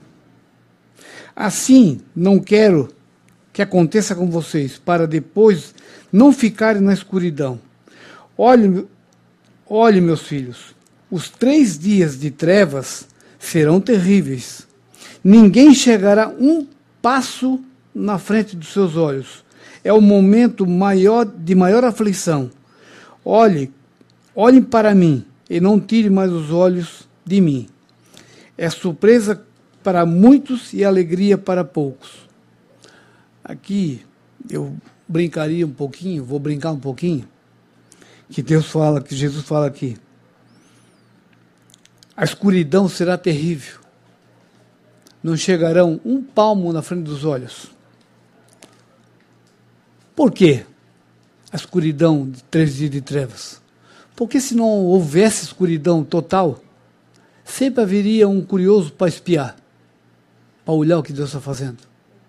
Assim, não quero que aconteça com vocês, para depois não ficarem na escuridão. Olhe, olhe, meus filhos, os três dias de trevas serão terríveis. Ninguém chegará um passo na frente dos seus olhos. É o momento maior, de maior aflição. Olhe, olhem para mim e não tire mais os olhos de mim. É surpresa para muitos e alegria para poucos. Aqui eu brincaria um pouquinho, vou brincar um pouquinho, que Deus fala, que Jesus fala aqui. A escuridão será terrível. Não chegarão um palmo na frente dos olhos. Por quê? A escuridão de três dias de trevas. Porque se não houvesse escuridão total, sempre haveria um curioso para espiar, para olhar o que Deus está fazendo.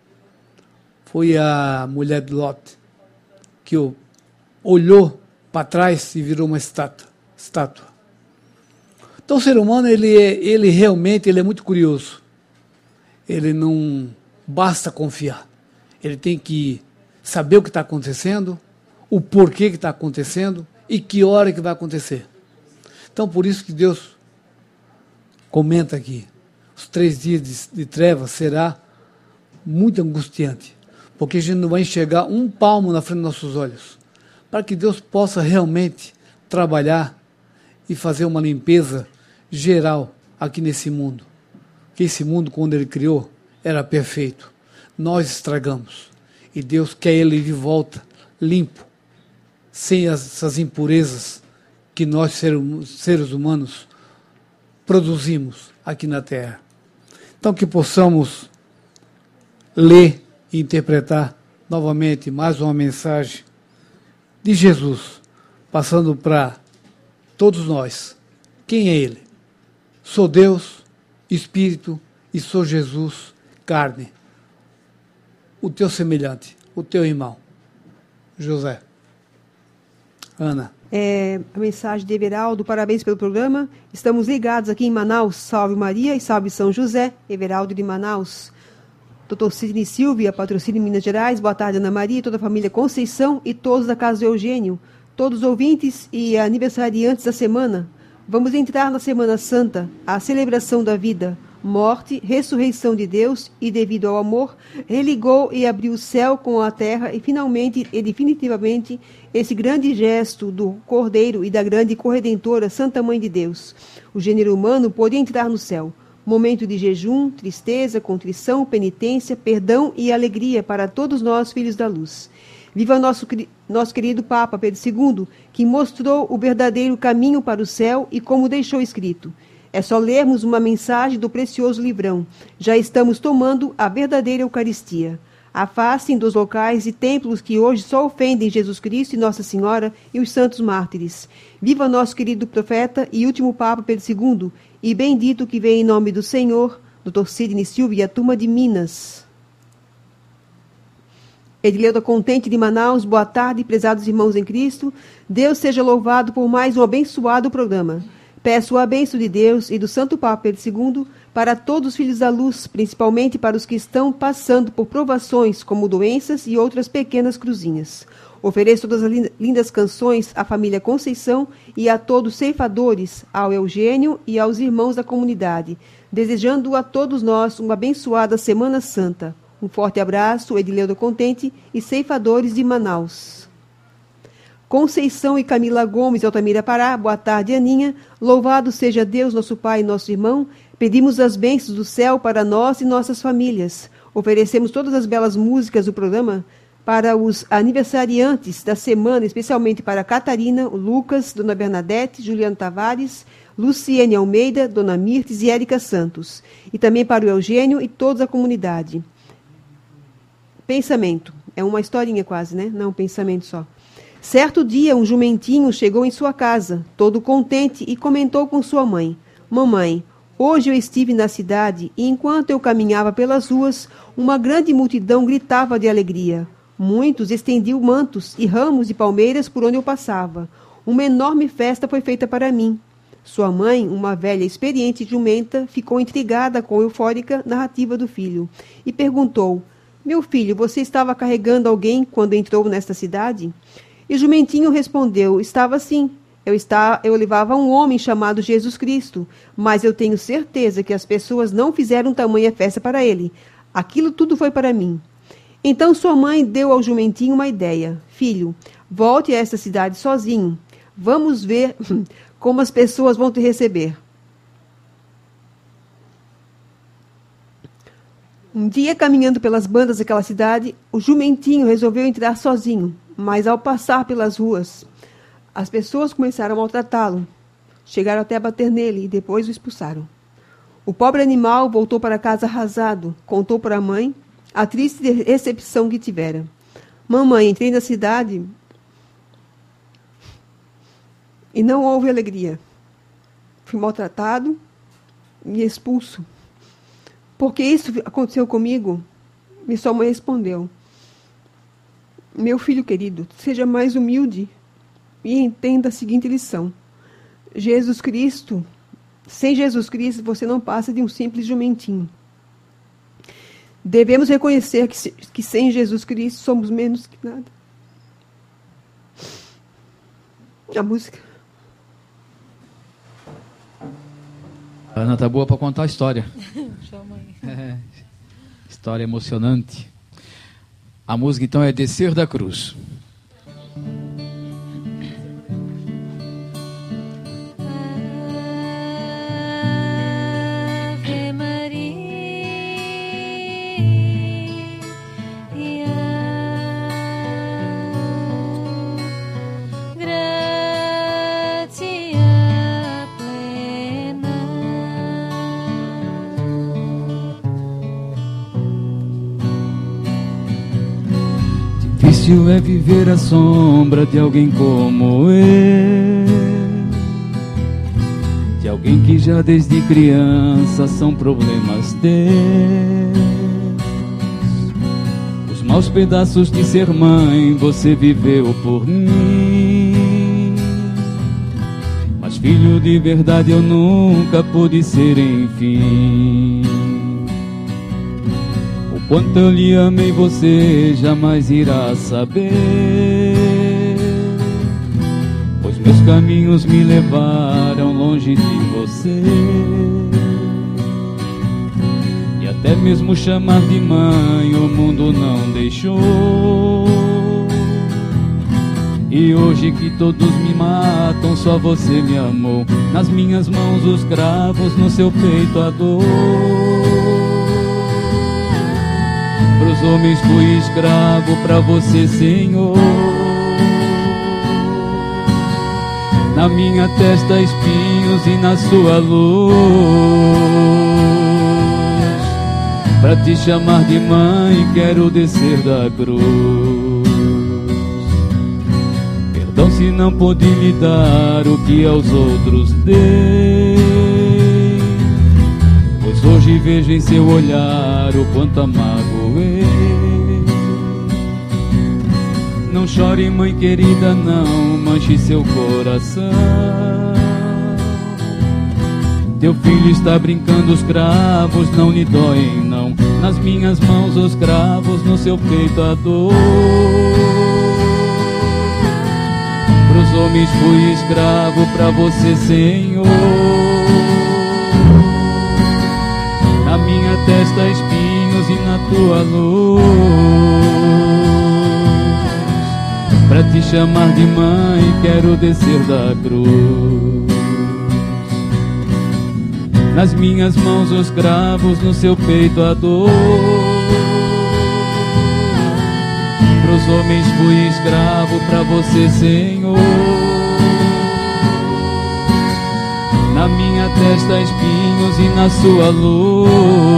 Foi a mulher de Lot, que olhou para trás e virou uma estátua. estátua. Então o ser humano, ele, é, ele realmente ele é muito curioso. Ele não basta confiar. Ele tem que saber o que está acontecendo, o porquê que está acontecendo e que hora que vai acontecer. Então por isso que Deus comenta aqui, os três dias de, de trevas será muito angustiante, porque a gente não vai enxergar um palmo na frente dos nossos olhos, para que Deus possa realmente trabalhar e fazer uma limpeza geral aqui nesse mundo. Que esse mundo, quando Ele criou, era perfeito. Nós estragamos. E Deus quer Ele de volta, limpo, sem essas impurezas que nós, seres humanos, produzimos aqui na Terra. Então, que possamos ler e interpretar novamente mais uma mensagem de Jesus, passando para todos nós. Quem é Ele? Sou Deus, Espírito, e sou Jesus, carne. O teu semelhante, o teu irmão. José. Ana. É, a mensagem de Everaldo, parabéns pelo programa. Estamos ligados aqui em Manaus. Salve Maria e salve São José. Everaldo de Manaus. doutor Sidney Silvia, patrocínio Minas Gerais. Boa tarde, Ana Maria, toda a família Conceição e todos da casa do Eugênio. Todos os ouvintes e aniversariantes da semana. Vamos entrar na Semana Santa, a celebração da vida, morte, ressurreição de Deus e, devido ao amor, religou e abriu o céu com a terra e, finalmente e definitivamente, esse grande gesto do Cordeiro e da grande corredentora Santa Mãe de Deus. O gênero humano pôde entrar no céu. Momento de jejum, tristeza, contrição, penitência, perdão e alegria para todos nós, filhos da luz. Viva nosso, nosso querido Papa Pedro segundo, que mostrou o verdadeiro caminho para o céu e como deixou escrito. É só lermos uma mensagem do precioso livrão. Já estamos tomando a verdadeira Eucaristia. Afastem dos locais e templos que hoje só ofendem Jesus Cristo e Nossa Senhora e os santos mártires. Viva nosso querido profeta e último Papa Pedro segundo, e bendito que vem em nome do Senhor, doutor Sidney Silva e a turma de Minas. Edileuda Contente de Manaus, boa tarde, prezados irmãos em Cristo. Deus seja louvado por mais um abençoado programa. Peço a bênção de Deus e do Santo Papa Pedro segundo para todos os filhos da luz, principalmente para os que estão passando por provações como doenças e outras pequenas cruzinhas. Ofereço todas as lindas canções à família Conceição e a todos os ceifadores, ao Eugênio e aos irmãos da comunidade, desejando a todos nós uma abençoada Semana Santa. Um forte abraço, Edileuda Contente e ceifadores de Manaus. Conceição e Camila Gomes, Altamira, Pará. Boa tarde, Aninha. Louvado seja Deus, nosso Pai e nosso irmão. Pedimos as bênçãos do céu para nós e nossas famílias. Oferecemos todas as belas músicas do programa para os aniversariantes da semana, especialmente para Catarina, Lucas, Dona Bernadette, Juliano Tavares, Luciene Almeida, Dona Mirtes e Érica Santos. E também para o Eugênio e toda a comunidade. Pensamento. É uma historinha quase, né? Não um pensamento só. Certo dia, um jumentinho chegou em sua casa, todo contente, e comentou com sua mãe: Mamãe, hoje eu estive na cidade e enquanto eu caminhava pelas ruas, uma grande multidão gritava de alegria. Muitos estendiam mantos e ramos de palmeiras por onde eu passava. Uma enorme festa foi feita para mim. Sua mãe, uma velha experiente jumenta, ficou intrigada com a eufórica narrativa do filho e perguntou: Meu filho, você estava carregando alguém quando entrou nesta cidade? E o jumentinho respondeu: Estava sim. Eu, está, eu levava um homem chamado Jesus Cristo, mas eu tenho certeza que as pessoas não fizeram tamanha festa para ele. Aquilo tudo foi para mim. Então sua mãe deu ao jumentinho uma ideia. Filho, volte a esta cidade sozinho. Vamos ver como as pessoas vão te receber. Um dia, caminhando pelas bandas daquela cidade, o jumentinho resolveu entrar sozinho, mas ao passar pelas ruas, as pessoas começaram a maltratá-lo. Chegaram até a bater nele e depois o expulsaram. O pobre animal voltou para casa arrasado, contou para a mãe a triste recepção que tivera. Mamãe, entrei na cidade e não houve alegria. Fui maltratado e expulso. Porque isso aconteceu comigo? E sua mãe respondeu: Meu filho querido, seja mais humilde e entenda a seguinte lição. Jesus Cristo, sem Jesus Cristo, você não passa de um simples jumentinho. Devemos reconhecer que, que sem Jesus Cristo somos menos que nada. A música. A Ana tá boa para contar a história. É, história emocionante. A música então é Descer da Cruz. Difícil é viver à sombra de alguém como eu, de alguém que já desde criança são problemas teus. Os maus pedaços de ser mãe você viveu por mim, mas filho de verdade eu nunca pude ser, enfim. Quanto eu lhe amei você jamais irá saber, pois meus caminhos me levaram longe de você. E até mesmo chamar de mãe o mundo não deixou. E hoje que todos me matam, só você me amou. Nas minhas mãos os cravos, no seu peito a dor. Pros homens fui escravo, pra você, Senhor. Na minha testa espinhos e na sua luz, pra te chamar de mãe quero descer da cruz. Perdão se não pude lhe dar o que aos outros dei, pois hoje vejo em seu olhar o quanto amargo. Não chore, mãe querida, não manche seu coração. Teu filho está brincando, os cravos não lhe doem, não. Nas minhas mãos os cravos, no seu peito a dor. Pros homens fui escravo, pra você, Senhor. Na minha testa espinhos e na tua luz, pra te chamar de mãe quero descer da cruz. Nas minhas mãos os cravos, no seu peito a dor. Pros homens fui escravo, pra você, Senhor. Na minha testa espinhos e na sua luz,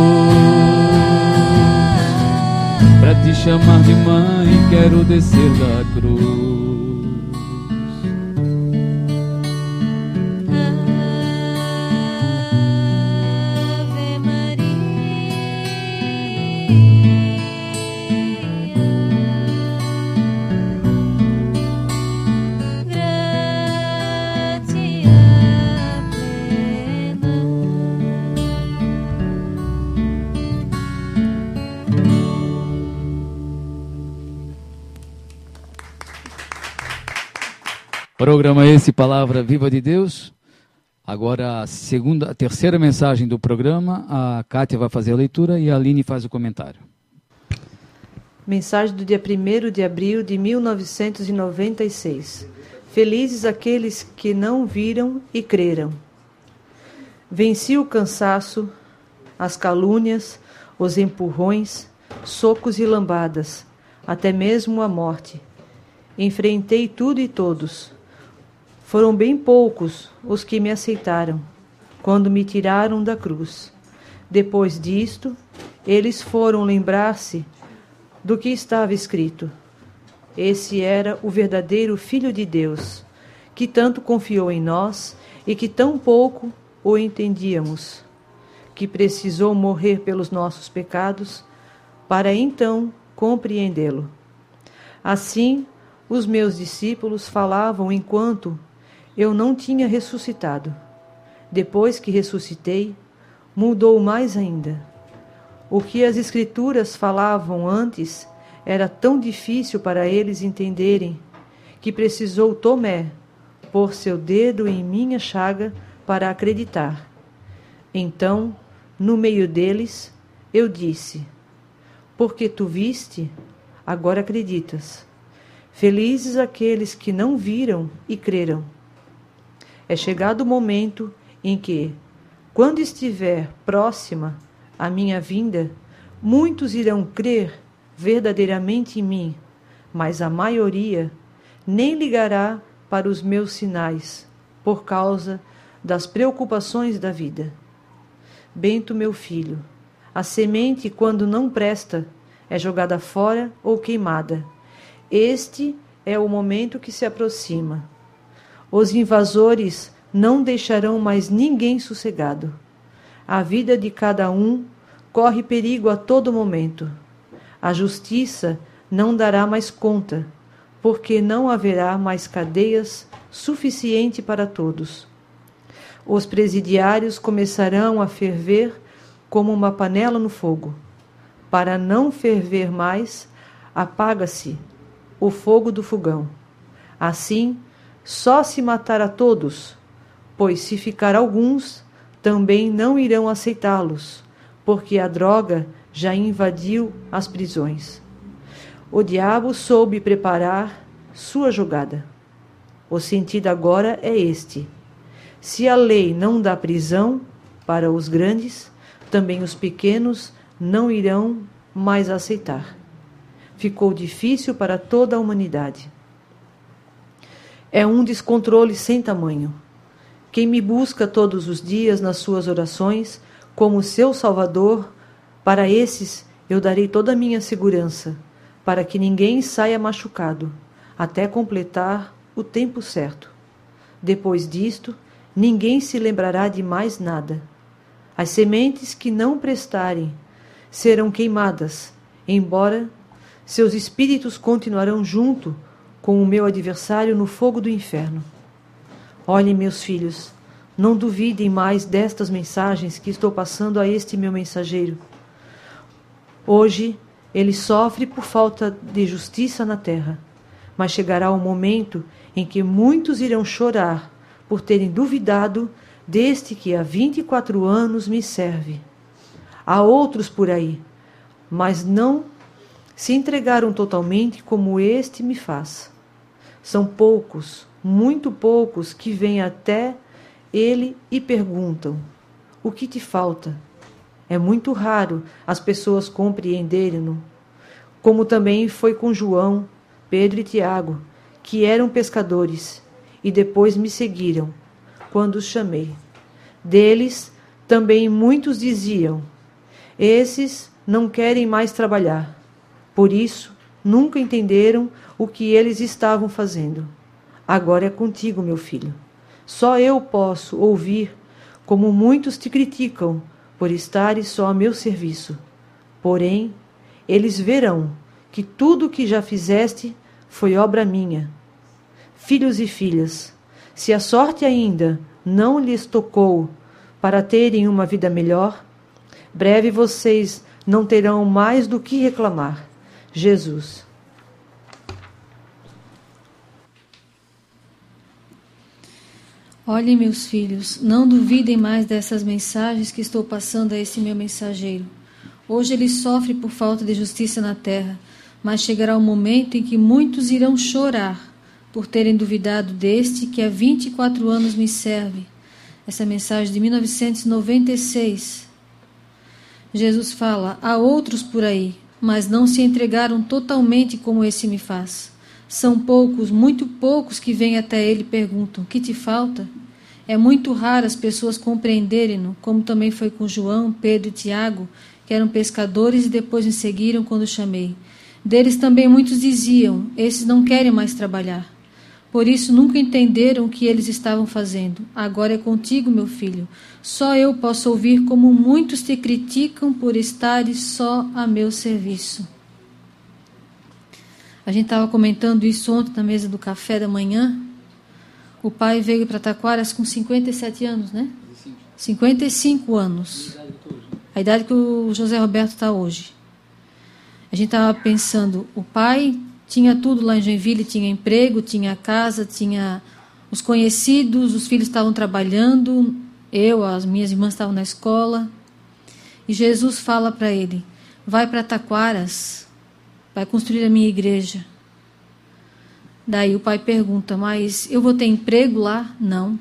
pra te chamar de mãe quero descer da cruz. Programa esse, Palavra Viva de Deus. Agora a segunda, a terceira mensagem do programa, a Kátia vai fazer a leitura e a Aline faz o comentário. Mensagem do dia primeiro de abril de mil novecentos e noventa e seis. Felizes aqueles que não viram e creram. Venci o cansaço, as calúnias, os empurrões, socos e lambadas, até mesmo a morte. Enfrentei tudo e todos. Foram bem poucos os que me aceitaram, quando me tiraram da cruz. Depois disto, eles foram lembrar-se do que estava escrito. Esse era o verdadeiro Filho de Deus, que tanto confiou em nós e que tão pouco o entendíamos, que precisou morrer pelos nossos pecados, para então compreendê-lo. Assim, os meus discípulos falavam enquanto eu não tinha ressuscitado. Depois que ressuscitei, mudou mais ainda. O que as Escrituras falavam antes era tão difícil para eles entenderem que precisou Tomé pôr seu dedo em minha chaga para acreditar. Então, no meio deles, eu disse: porque tu viste, agora acreditas. Felizes aqueles que não viram e creram. É chegado o momento em que, quando estiver próxima a minha vinda, muitos irão crer verdadeiramente em mim, mas a maioria nem ligará para os meus sinais, por causa das preocupações da vida. Bento, meu filho, a semente, quando não presta, é jogada fora ou queimada. Este é o momento que se aproxima. Os invasores não deixarão mais ninguém sossegado. A vida de cada um corre perigo a todo momento. A justiça não dará mais conta, porque não haverá mais cadeias suficiente para todos. Os presidiários começarão a ferver como uma panela no fogo. Para não ferver mais, apaga-se o fogo do fogão. Assim, só se matar a todos, pois se ficar alguns, também não irão aceitá-los, porque a droga já invadiu as prisões. O diabo soube preparar sua jogada. O sentido agora é este: se a lei não dá prisão para os grandes, também os pequenos não irão mais aceitar. Ficou difícil para toda a humanidade. É um descontrole sem tamanho. Quem me busca todos os dias nas suas orações, como seu Salvador, para esses eu darei toda a minha segurança, para que ninguém saia machucado, até completar o tempo certo. Depois disto, ninguém se lembrará de mais nada. As sementes que não prestarem serão queimadas, embora seus espíritos continuarão junto com o meu adversário no fogo do inferno. Olhem, meus filhos, não duvidem mais destas mensagens que estou passando a este meu mensageiro. Hoje, ele sofre por falta de justiça na terra, mas chegará o momento em que muitos irão chorar por terem duvidado deste que há vinte e quatro anos me serve. Há outros por aí, mas não se entregaram totalmente como este me faz. São poucos, muito poucos, que vêm até ele e perguntam: o que te falta? É muito raro as pessoas compreenderem-no, como também foi com João, Pedro e Tiago, que eram pescadores, e depois me seguiram, quando os chamei. Deles também muitos diziam: esses não querem mais trabalhar. Por isso, nunca entenderam o que eles estavam fazendo. Agora é contigo, meu filho. Só eu posso ouvir como muitos te criticam por estares só a meu serviço. Porém, eles verão que tudo o que já fizeste foi obra minha. Filhos e filhas, se a sorte ainda não lhes tocou para terem uma vida melhor, breve vocês não terão mais do que reclamar. Jesus. Olhem, meus filhos, não duvidem mais dessas mensagens que estou passando a esse meu mensageiro. Hoje ele sofre por falta de justiça na terra, mas chegará o momento em que muitos irão chorar por terem duvidado deste que há vinte e quatro anos me serve. Essa mensagem de mil novecentos e noventa e seis. Jesus fala: há outros por aí, mas não se entregaram totalmente como esse me faz. São poucos, muito poucos que vêm até ele e perguntam: que te falta? É muito raro as pessoas compreenderem-no, como também foi com João, Pedro e Tiago, que eram pescadores e depois me seguiram quando chamei. Deles também muitos diziam: esses não querem mais trabalhar. Por isso nunca entenderam o que eles estavam fazendo. Agora é contigo, meu filho. Só eu posso ouvir como muitos te criticam por estares só a meu serviço. A gente estava comentando isso ontem na mesa do café da manhã. O pai veio para Taquaras com cinquenta e sete anos, né? cinquenta e cinco anos. A idade que o José Roberto está hoje. A gente estava pensando, o pai tinha tudo lá em Joinville, tinha emprego, tinha casa, tinha os conhecidos, os filhos estavam trabalhando, eu, as minhas irmãs estavam na escola. E Jesus fala para ele: vai para Taquaras, vai construir a minha igreja. Daí o pai pergunta: mas eu vou ter emprego lá? Não.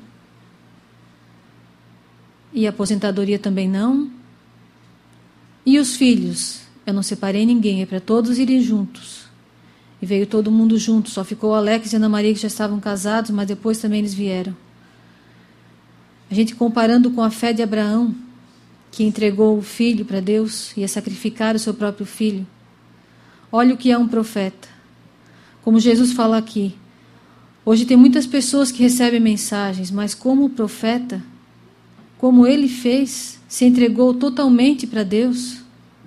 E a aposentadoria também não? E os filhos? Eu não separei ninguém, é para todos irem juntos. E veio todo mundo junto, só ficou o Alex e a Ana Maria, que já estavam casados, mas depois também eles vieram. A gente comparando com a fé de Abraão, que entregou o filho para Deus, ia sacrificar o seu próprio filho. Olha o que é um profeta. Como Jesus fala aqui, hoje tem muitas pessoas que recebem mensagens, mas como o profeta, como ele fez, se entregou totalmente para Deus.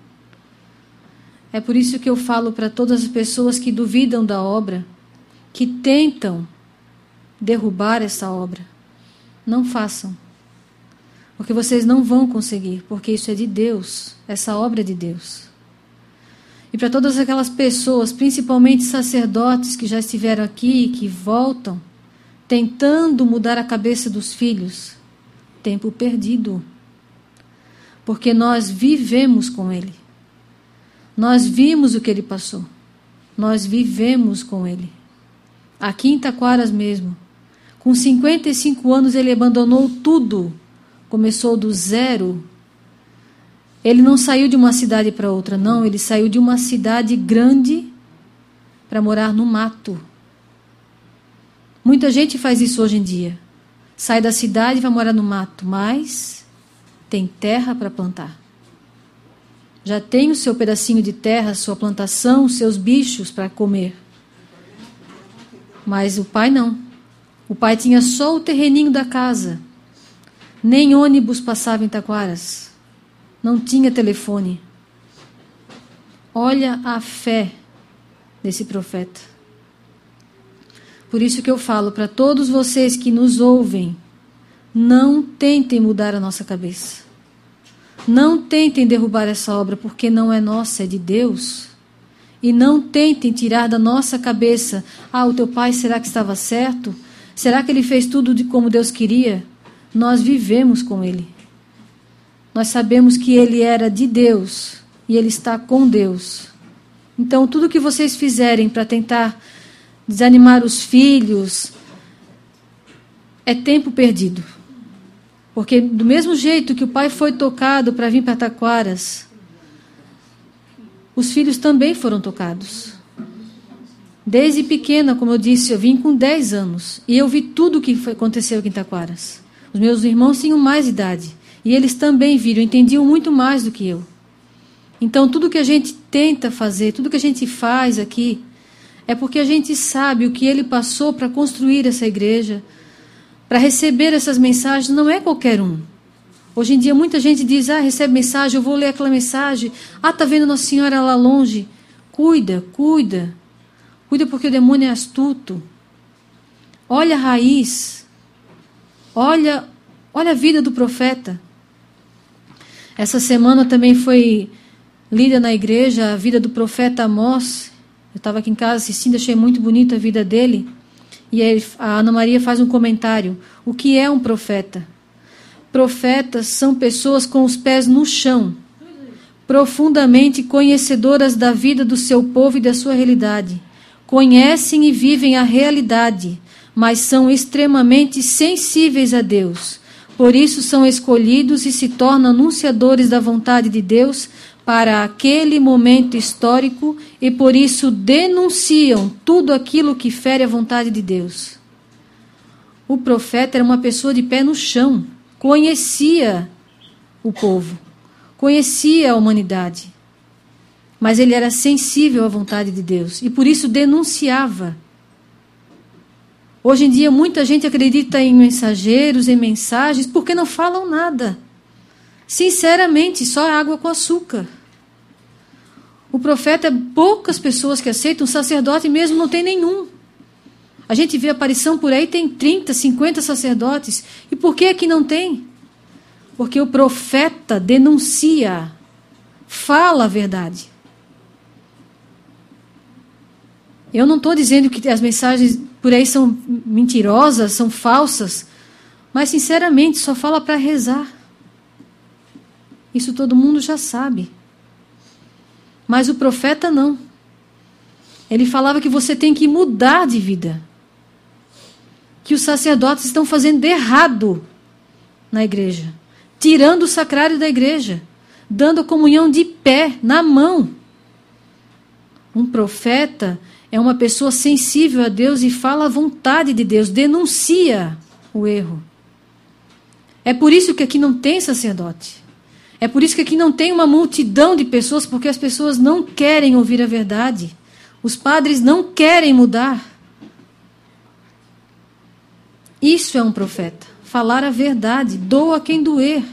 É por isso que eu falo para todas as pessoas que duvidam da obra, que tentam derrubar essa obra: não façam, porque vocês não vão conseguir, porque isso é de Deus, essa obra é de Deus. E para todas aquelas pessoas, principalmente sacerdotes que já estiveram aqui e que voltam, tentando mudar a cabeça dos filhos, tempo perdido, porque nós vivemos com ele. Nós vimos o que ele passou. Nós vivemos com ele. Aqui em Taquaras mesmo, com cinquenta e cinco anos, ele abandonou tudo. Começou do zero. Ele não saiu de uma cidade para outra, não. Ele saiu de uma cidade grande para morar no mato. Muita gente faz isso hoje em dia. Sai da cidade e vai morar no mato, mas tem terra para plantar. Já tem o seu pedacinho de terra, sua plantação, seus bichos para comer. Mas o pai não. O pai tinha só o terreninho da casa. Nem ônibus passava em Taquaras. Não tinha telefone. Olha a fé desse profeta. Por isso que eu falo para todos vocês que nos ouvem: não tentem mudar a nossa cabeça. Não tentem derrubar essa obra, porque não é nossa, é de Deus. E não tentem tirar da nossa cabeça: ah, o teu pai, será que estava certo? Será que ele fez tudo de como Deus queria? Nós vivemos com ele. Nós sabemos que ele era de Deus e ele está com Deus. Então, tudo que vocês fizerem para tentar desanimar os filhos é tempo perdido. Porque do mesmo jeito que o pai foi tocado para vir para Taquaras, os filhos também foram tocados. Desde pequena, como eu disse, eu vim com dez anos. E eu vi tudo o que foi, aconteceu aqui em Taquaras. Os meus irmãos tinham mais idade. E eles também viram, entendiam muito mais do que eu. Então, tudo que a gente tenta fazer, tudo que a gente faz aqui, é porque a gente sabe o que ele passou para construir essa igreja, para receber essas mensagens. Não é qualquer um. Hoje em dia, muita gente diz, ah, recebe mensagem, eu vou ler aquela mensagem. Ah, está vendo Nossa Senhora lá longe? Cuida, cuida. Cuida porque o demônio é astuto. Olha a raiz. Olha, olha a vida do profeta. Essa semana também foi lida na igreja a vida do profeta Amós. Eu estava aqui em casa assistindo, achei muito bonita a vida dele. E aí a Ana Maria faz um comentário. O que é um profeta? Profetas são pessoas com os pés no chão, profundamente conhecedoras da vida do seu povo e da sua realidade. Conhecem e vivem a realidade, mas são extremamente sensíveis a Deus. Por isso são escolhidos e se tornam anunciadores da vontade de Deus para aquele momento histórico e por isso denunciam tudo aquilo que fere a vontade de Deus. O profeta era uma pessoa de pé no chão, conhecia o povo, conhecia a humanidade, mas ele era sensível à vontade de Deus e por isso denunciava. Hoje em dia muita gente acredita em mensageiros, em mensagens, porque não falam nada. Sinceramente, só água com açúcar. O profeta, poucas pessoas que aceitam, o sacerdote mesmo não tem nenhum. A gente vê aparição por aí, tem trinta, cinquenta sacerdotes. E por que que não tem? Porque o profeta denuncia, fala a verdade. Eu não estou dizendo que as mensagens por aí são mentirosas, são falsas, mas, sinceramente, só fala para rezar. Isso todo mundo já sabe. Mas o profeta não. Ele falava que você tem que mudar de vida. Que os sacerdotes estão fazendo de errado na igreja. Tirando o sacrário da igreja. Dando a comunhão de pé, na mão. Um profeta é uma pessoa sensível a Deus e fala a vontade de Deus. Denuncia o erro. É por isso que aqui não tem sacerdote. É por isso que aqui não tem uma multidão de pessoas, porque as pessoas não querem ouvir a verdade. Os padres não querem mudar. Isso é um profeta. Falar a verdade, doa quem doer.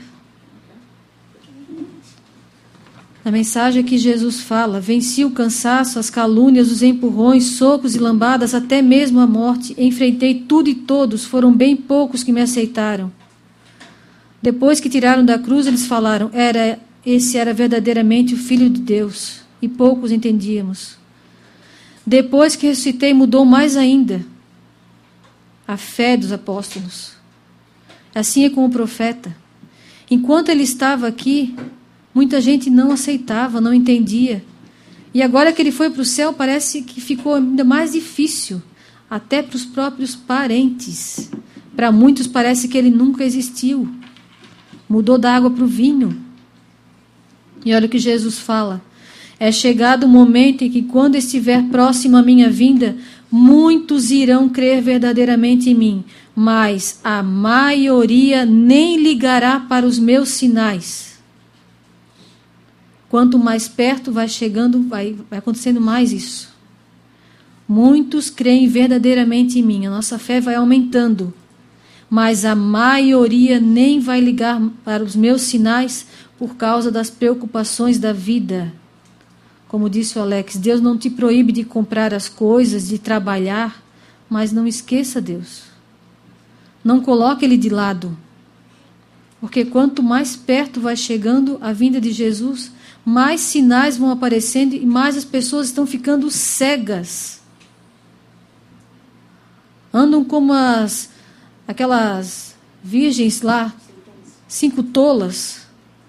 Na mensagem que Jesus fala, venci o cansaço, as calúnias, os empurrões, socos e lambadas, até mesmo a morte. Enfrentei tudo e todos, foram bem poucos que me aceitaram. Depois que tiraram da cruz, eles falaram, era, esse era verdadeiramente o Filho de Deus, e poucos entendíamos. Depois que ressuscitei, mudou mais ainda a fé dos apóstolos. Assim é com o profeta. Enquanto ele estava aqui, muita gente não aceitava, não entendia. E agora que ele foi para o céu, parece que ficou ainda mais difícil, até para os próprios parentes. Para muitos parece que ele nunca existiu. Mudou da água para o vinho. E olha o que Jesus fala. É chegado o momento em que, quando estiver próximo à minha vinda, muitos irão crer verdadeiramente em mim, mas a maioria nem ligará para os meus sinais. Quanto mais perto vai chegando, vai, vai acontecendo mais isso. Muitos creem verdadeiramente em mim, a nossa fé vai aumentando. Mas a maioria nem vai ligar para os meus sinais por causa das preocupações da vida. Como disse o Alex, Deus não te proíbe de comprar as coisas, de trabalhar, mas não esqueça Deus. Não coloque Ele de lado. Porque quanto mais perto vai chegando a vinda de Jesus, mais sinais vão aparecendo e mais as pessoas estão ficando cegas. Andam como as... aquelas virgens lá, cinco tolas,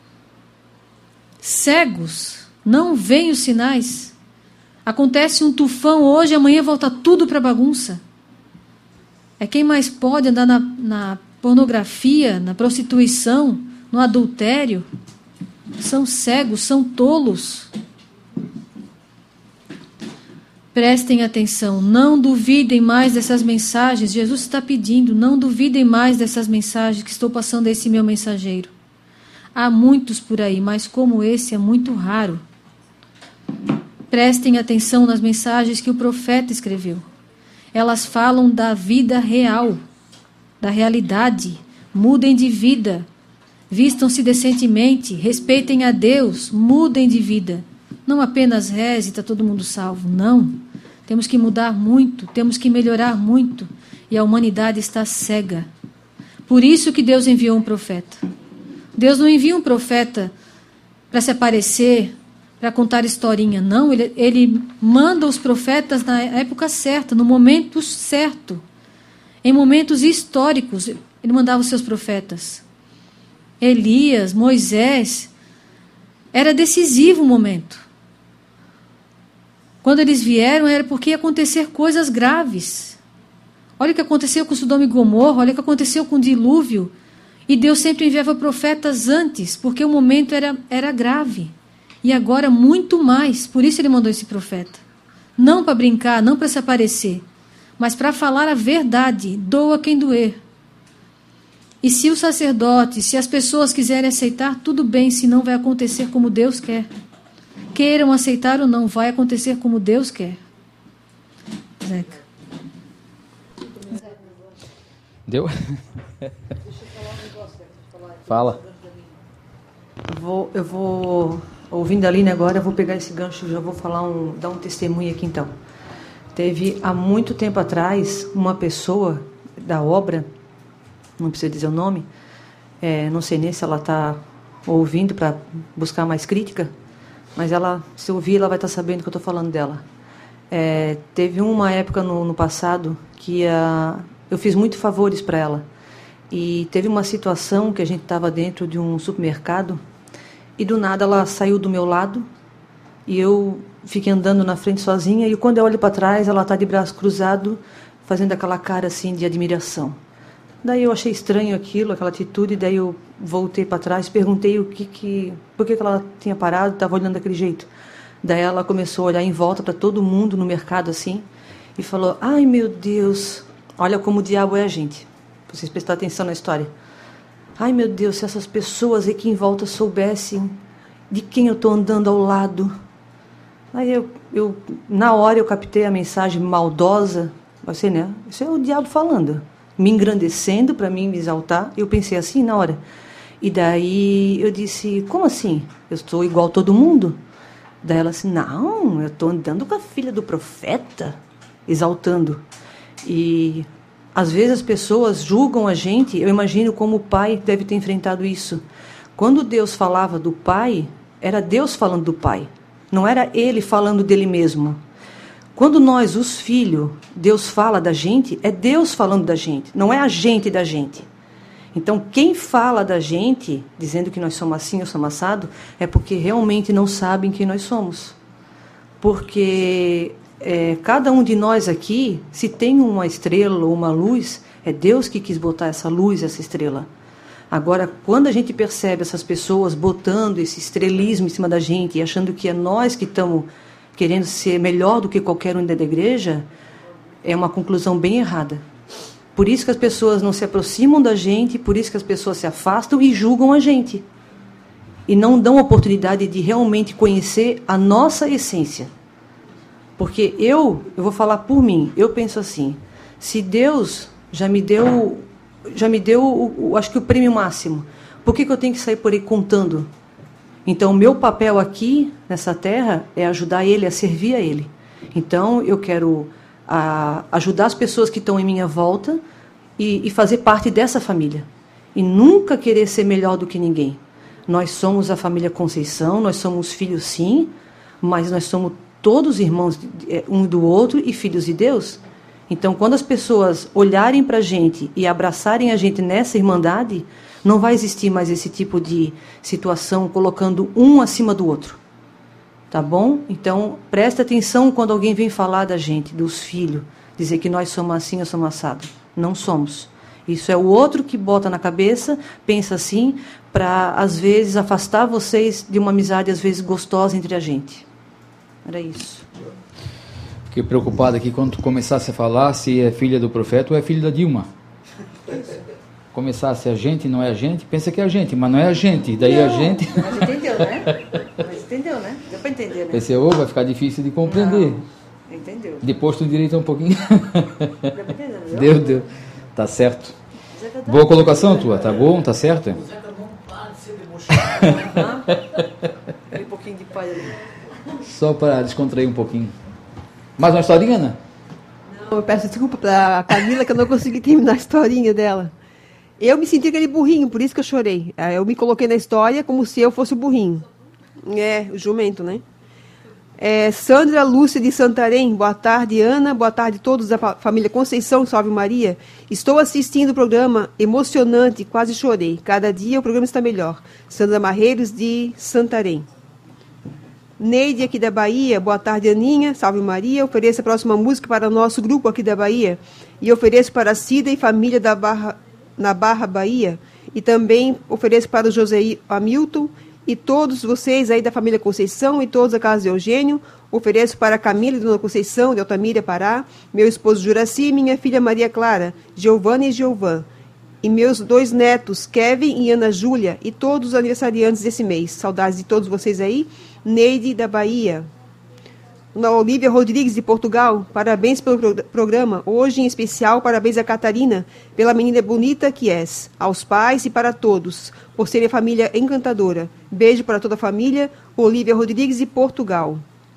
cegos, não veem os sinais. Acontece um tufão hoje, amanhã volta tudo para bagunça. É quem mais pode andar na, na pornografia, na prostituição, no adultério. São cegos, são tolos. Prestem atenção, não duvidem mais dessas mensagens. Jesus está pedindo, não duvidem mais dessas mensagens que estou passando a esse meu mensageiro. Há muitos por aí, mas como esse é muito raro. Prestem atenção nas mensagens que o profeta escreveu. Elas falam da vida real, da realidade. Mudem de vida, vistam-se decentemente, respeitem a Deus, mudem de vida. Não apenas reze e está todo mundo salvo, não. Temos que mudar muito, temos que melhorar muito, e a humanidade está cega. Por isso que Deus enviou um profeta. Deus não envia um profeta para se aparecer, para contar historinha, não. Ele, ele manda os profetas na época certa, no momento certo. Em momentos históricos, ele mandava os seus profetas. Elias, Moisés, era decisivo o momento. Quando eles vieram, era porque ia acontecer coisas graves. Olha o que aconteceu com Sodoma e Gomorra, olha o que aconteceu com o dilúvio. E Deus sempre enviava profetas antes, porque o momento era, era grave. E agora muito mais, por isso ele mandou esse profeta. Não para brincar, não para se aparecer, mas para falar a verdade, doa quem doer. E se o sacerdote, se as pessoas quiserem aceitar, tudo bem, se não vai acontecer como Deus quer. Queiram aceitar ou não, vai acontecer como Deus quer. Zeca. Deu? Fala. Eu vou, eu vou, ouvindo a Aline agora, eu vou pegar esse gancho, já vou falar um, dar um testemunho aqui então. Teve há muito tempo atrás uma pessoa da obra, não precisa dizer o nome, é, não sei nem se ela está ouvindo para buscar mais crítica, mas ela, se ouvir, ela vai estar tá sabendo que eu estou falando dela. É, teve uma época no, no passado que a, eu fiz muitos favores para ela. E teve uma situação que a gente estava dentro de um supermercado e do nada ela saiu do meu lado e eu fiquei andando na frente sozinha e quando eu olho para trás ela está de braço cruzado fazendo aquela cara assim de admiração. Daí eu achei estranho aquilo, aquela atitude, daí eu voltei para trás, perguntei o que que, por que que ela tinha parado, estava olhando daquele jeito. Daí ela começou a olhar em volta para todo mundo no mercado assim e falou: ai meu Deus, olha como o diabo é a gente. Vocês prestam atenção na história. Ai meu Deus, se essas pessoas aqui em volta soubessem de quem eu estou andando ao lado. Aí eu, eu, na hora eu captei a mensagem maldosa, você, né? Isso é o diabo falando, me engrandecendo para mim me exaltar. Eu pensei assim na hora. E daí eu disse: como assim? Eu estou igual a todo mundo? Daí ela assim: não, eu estou andando com a filha do profeta, exaltando. E às vezes as pessoas julgam a gente, eu imagino como o pai deve ter enfrentado isso. Quando Deus falava do pai, era Deus falando do pai, não era ele falando dele mesmo. Quando nós, os filhos, Deus fala da gente, é Deus falando da gente, não é a gente da gente. Então, quem fala da gente, dizendo que nós somos assim ou somos assado, é porque realmente não sabem quem nós somos. Porque é, cada um de nós aqui, se tem uma estrela ou uma luz, é Deus que quis botar essa luz, essa estrela. Agora, quando a gente percebe essas pessoas botando esse estrelismo em cima da gente e achando que é nós que estamos querendo ser melhor do que qualquer um da igreja, é uma conclusão bem errada. Por isso que as pessoas não se aproximam da gente, por isso que as pessoas se afastam e julgam a gente. E não dão oportunidade de realmente conhecer a nossa essência. Porque eu, eu vou falar por mim, eu penso assim, se Deus já me deu, já me deu o, o, acho que o prêmio máximo, por que que eu tenho que sair por aí contando? Então, o meu papel aqui, nessa terra, é ajudar Ele, a servir a Ele. Então, eu quero a, ajudar as pessoas que estão em minha volta e, e fazer parte dessa família. E nunca querer ser melhor do que ninguém. Nós somos a família Conceição, nós somos filhos sim, mas nós somos todos irmãos um do outro e filhos de Deus. Então, quando as pessoas olharem para a gente e abraçarem a gente nessa irmandade, não vai existir mais esse tipo de situação colocando um acima do outro. Tá bom? Então, presta atenção quando alguém vem falar da gente, dos filhos, dizer que nós somos assim ou somos assado. Não somos. Isso é o outro que bota na cabeça, pensa assim, para, às vezes, afastar vocês de uma amizade, às vezes, gostosa entre a gente. Era isso. Fiquei preocupado aqui quando tu começasse a falar se é filha do profeta ou é filha da Dilma. Começasse a gente, não é a gente, pensa que é a gente, mas não é a gente. Daí não, a gente... Mas entendeu, né? Mas entendeu, né? Deu para entender, né? Pensei, oh, vai ficar difícil de compreender. Não, entendeu. Depois tu direita um pouquinho. Deu para entender, não deu? Deu, deu. Tá certo. Boa colocação tua, tá bom? Tá certo? Um pouquinho de palha ali. Só para descontrair um pouquinho. Mais uma historinha, Ana? Não, eu peço desculpa para a Camila que eu não consegui terminar a historinha dela. Eu me senti aquele burrinho, por isso que eu chorei. Eu me coloquei na história como se eu fosse o burrinho. É, o jumento, né? É, Sandra Lúcia de Santarém, boa tarde, Ana, boa tarde a todos da família Conceição, salve Maria. Estou assistindo o programa emocionante, quase chorei. Cada dia o programa está melhor. Sandra Marreiros de Santarém. Neide aqui da Bahia, boa tarde, Aninha, salve Maria. Ofereço a próxima música para o nosso grupo aqui da Bahia. E ofereço para a Cida e família da Barra, na Barra, Bahia. E também ofereço para o José Hamilton e todos vocês aí da família Conceição e todos da casa de Eugênio. Ofereço para a Camila e Dona Conceição, de Altamira, Pará, meu esposo Juraci e minha filha Maria Clara, Giovana e Giovan. E meus dois netos, Kevin e Ana Júlia, e todos os aniversariantes desse mês. Saudades de todos vocês aí. Neide, da Bahia. Dona Olívia Rodrigues, de Portugal, parabéns pelo pro programa. Hoje, em especial, parabéns a Catarina, pela menina bonita que és. Aos pais e para todos, por serem família encantadora. Beijo para toda a família. Olívia Rodrigues, de Portugal.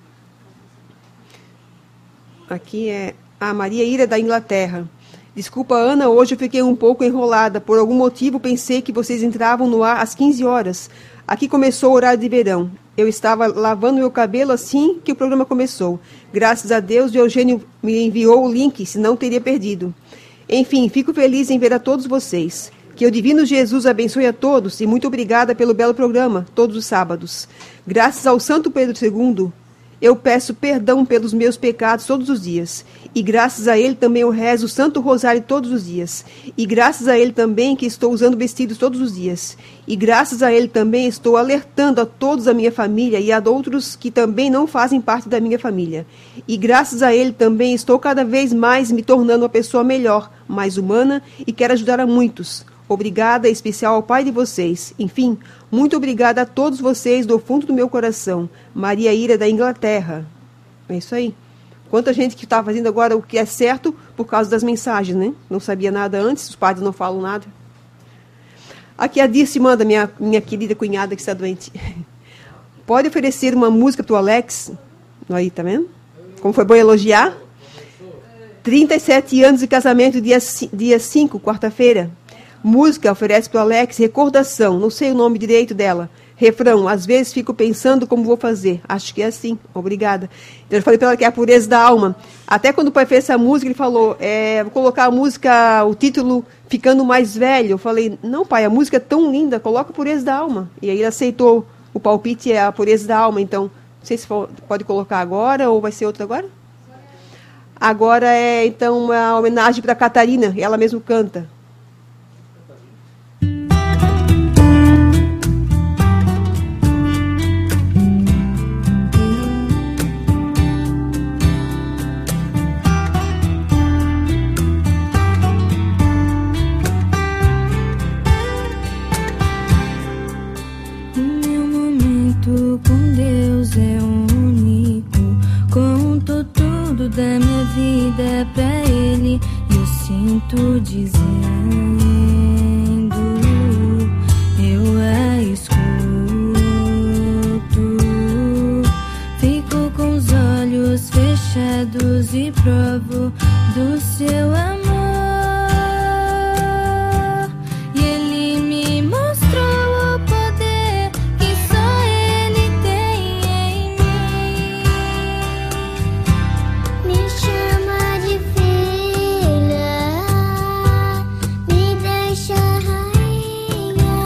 Aqui é a Maria Ira, da Inglaterra. Desculpa, Ana, hoje eu fiquei um pouco enrolada. Por algum motivo, pensei que vocês entravam no ar às quinze horas. Aqui começou o horário de verão. Eu estava lavando meu cabelo assim que o programa começou. Graças a Deus, o Eugênio me enviou o link, senão teria perdido. Enfim, fico feliz em ver a todos vocês. Que o Divino Jesus abençoe a todos e muito obrigada pelo belo programa, todos os sábados. Graças ao Santo Pedro segundo, eu peço perdão pelos meus pecados todos os dias. E graças a ele também eu rezo o Santo Rosário todos os dias. E graças a ele também que estou usando vestidos todos os dias. E graças a ele também estou alertando a todos da minha família e a outros que também não fazem parte da minha família. E graças a ele também estou cada vez mais me tornando uma pessoa melhor, mais humana e quero ajudar a muitos. Obrigada, em especial ao pai de vocês. Enfim, muito obrigada a todos vocês do fundo do meu coração. Maria Ira, da Inglaterra. É isso aí. Quanta gente que está fazendo agora o que é certo por causa das mensagens, né? Não sabia nada antes, os padres não falam nada. Aqui a Dirce manda, minha, minha querida cunhada que está doente. Pode oferecer uma música para o Alex? Aí, tá vendo? Como foi bom elogiar? trinta e sete anos de casamento, dia, dia cinco, quarta-feira. Música oferece para o Alex, recordação, não sei o nome direito dela. Refrão, às vezes fico pensando como vou fazer. Acho que é assim, obrigada. Então eu falei para ela que é a pureza da alma. Até quando o pai fez essa música, ele falou, é, vou colocar a música, o título, Ficando Mais Velho. Eu falei, não pai, a música é tão linda, coloca a pureza da alma. E aí ele aceitou o palpite, é a pureza da alma. Então, não sei se for, pode colocar agora ou vai ser outra agora? Agora é, então, uma homenagem para a Catarina, ela mesma canta. Da minha vida pra ele, eu sinto dizendo, eu a escuto, fico com os olhos fechados e provo do seu amor. E ele me mostrou o poder que só ele tem em mim. Me chama de filha, me deixa rainha,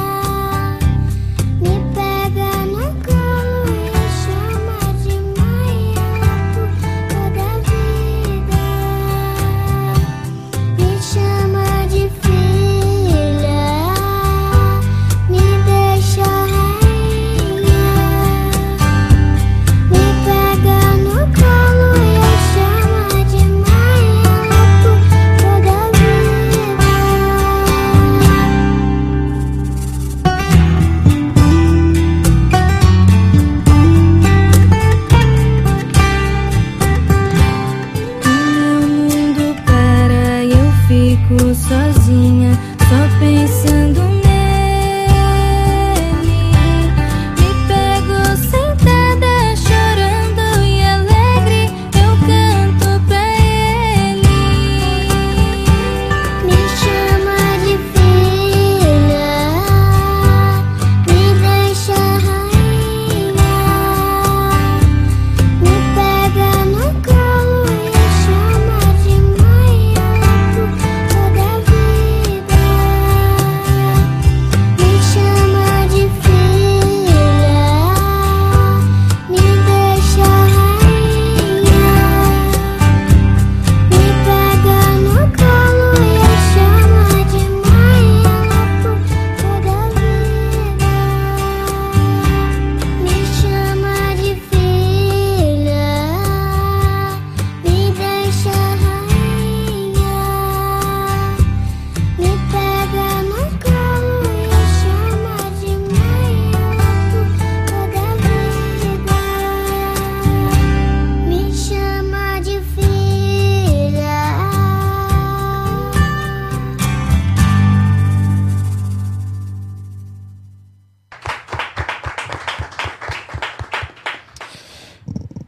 me pega no colo e chama de mãe por toda a vida.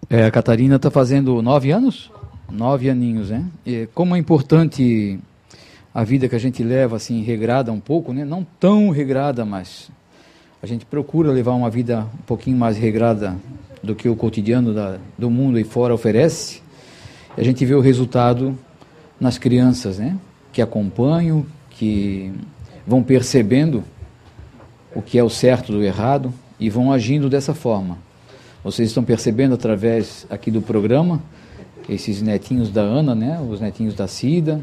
É, a Catarina está fazendo nove anos? Nove aninhos, né? E como é importante a vida que a gente leva, assim, regrada um pouco, né? Não tão regrada, mas a gente procura levar uma vida um pouquinho mais regrada do que o cotidiano da, do mundo aí fora oferece. E a gente vê o resultado nas crianças, né? Que acompanham, que vão percebendo o que é o certo do errado e vão agindo dessa forma. Vocês estão percebendo através aqui do programa, esses netinhos da Ana, né? Os netinhos da Cida,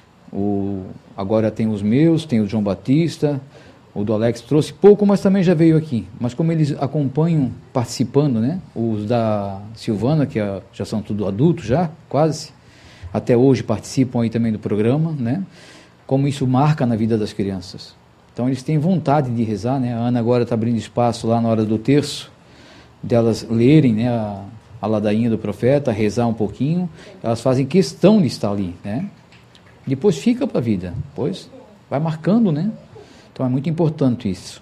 o, agora tem os meus, tem o João Batista, o do Alex trouxe pouco, mas também já veio aqui. Mas como eles acompanham, participando, né? Os da Silvana, que é, já são tudo adultos já, quase, até hoje participam aí também do programa, né? Como isso marca na vida das crianças. Então eles têm vontade de rezar, né? A Ana agora está abrindo espaço lá na hora do terço, delas lerem, né, a, a ladainha do profeta, rezar um pouquinho, elas fazem questão de estar ali, né? Depois fica para a vida, depois vai marcando, né? Então é muito importante isso.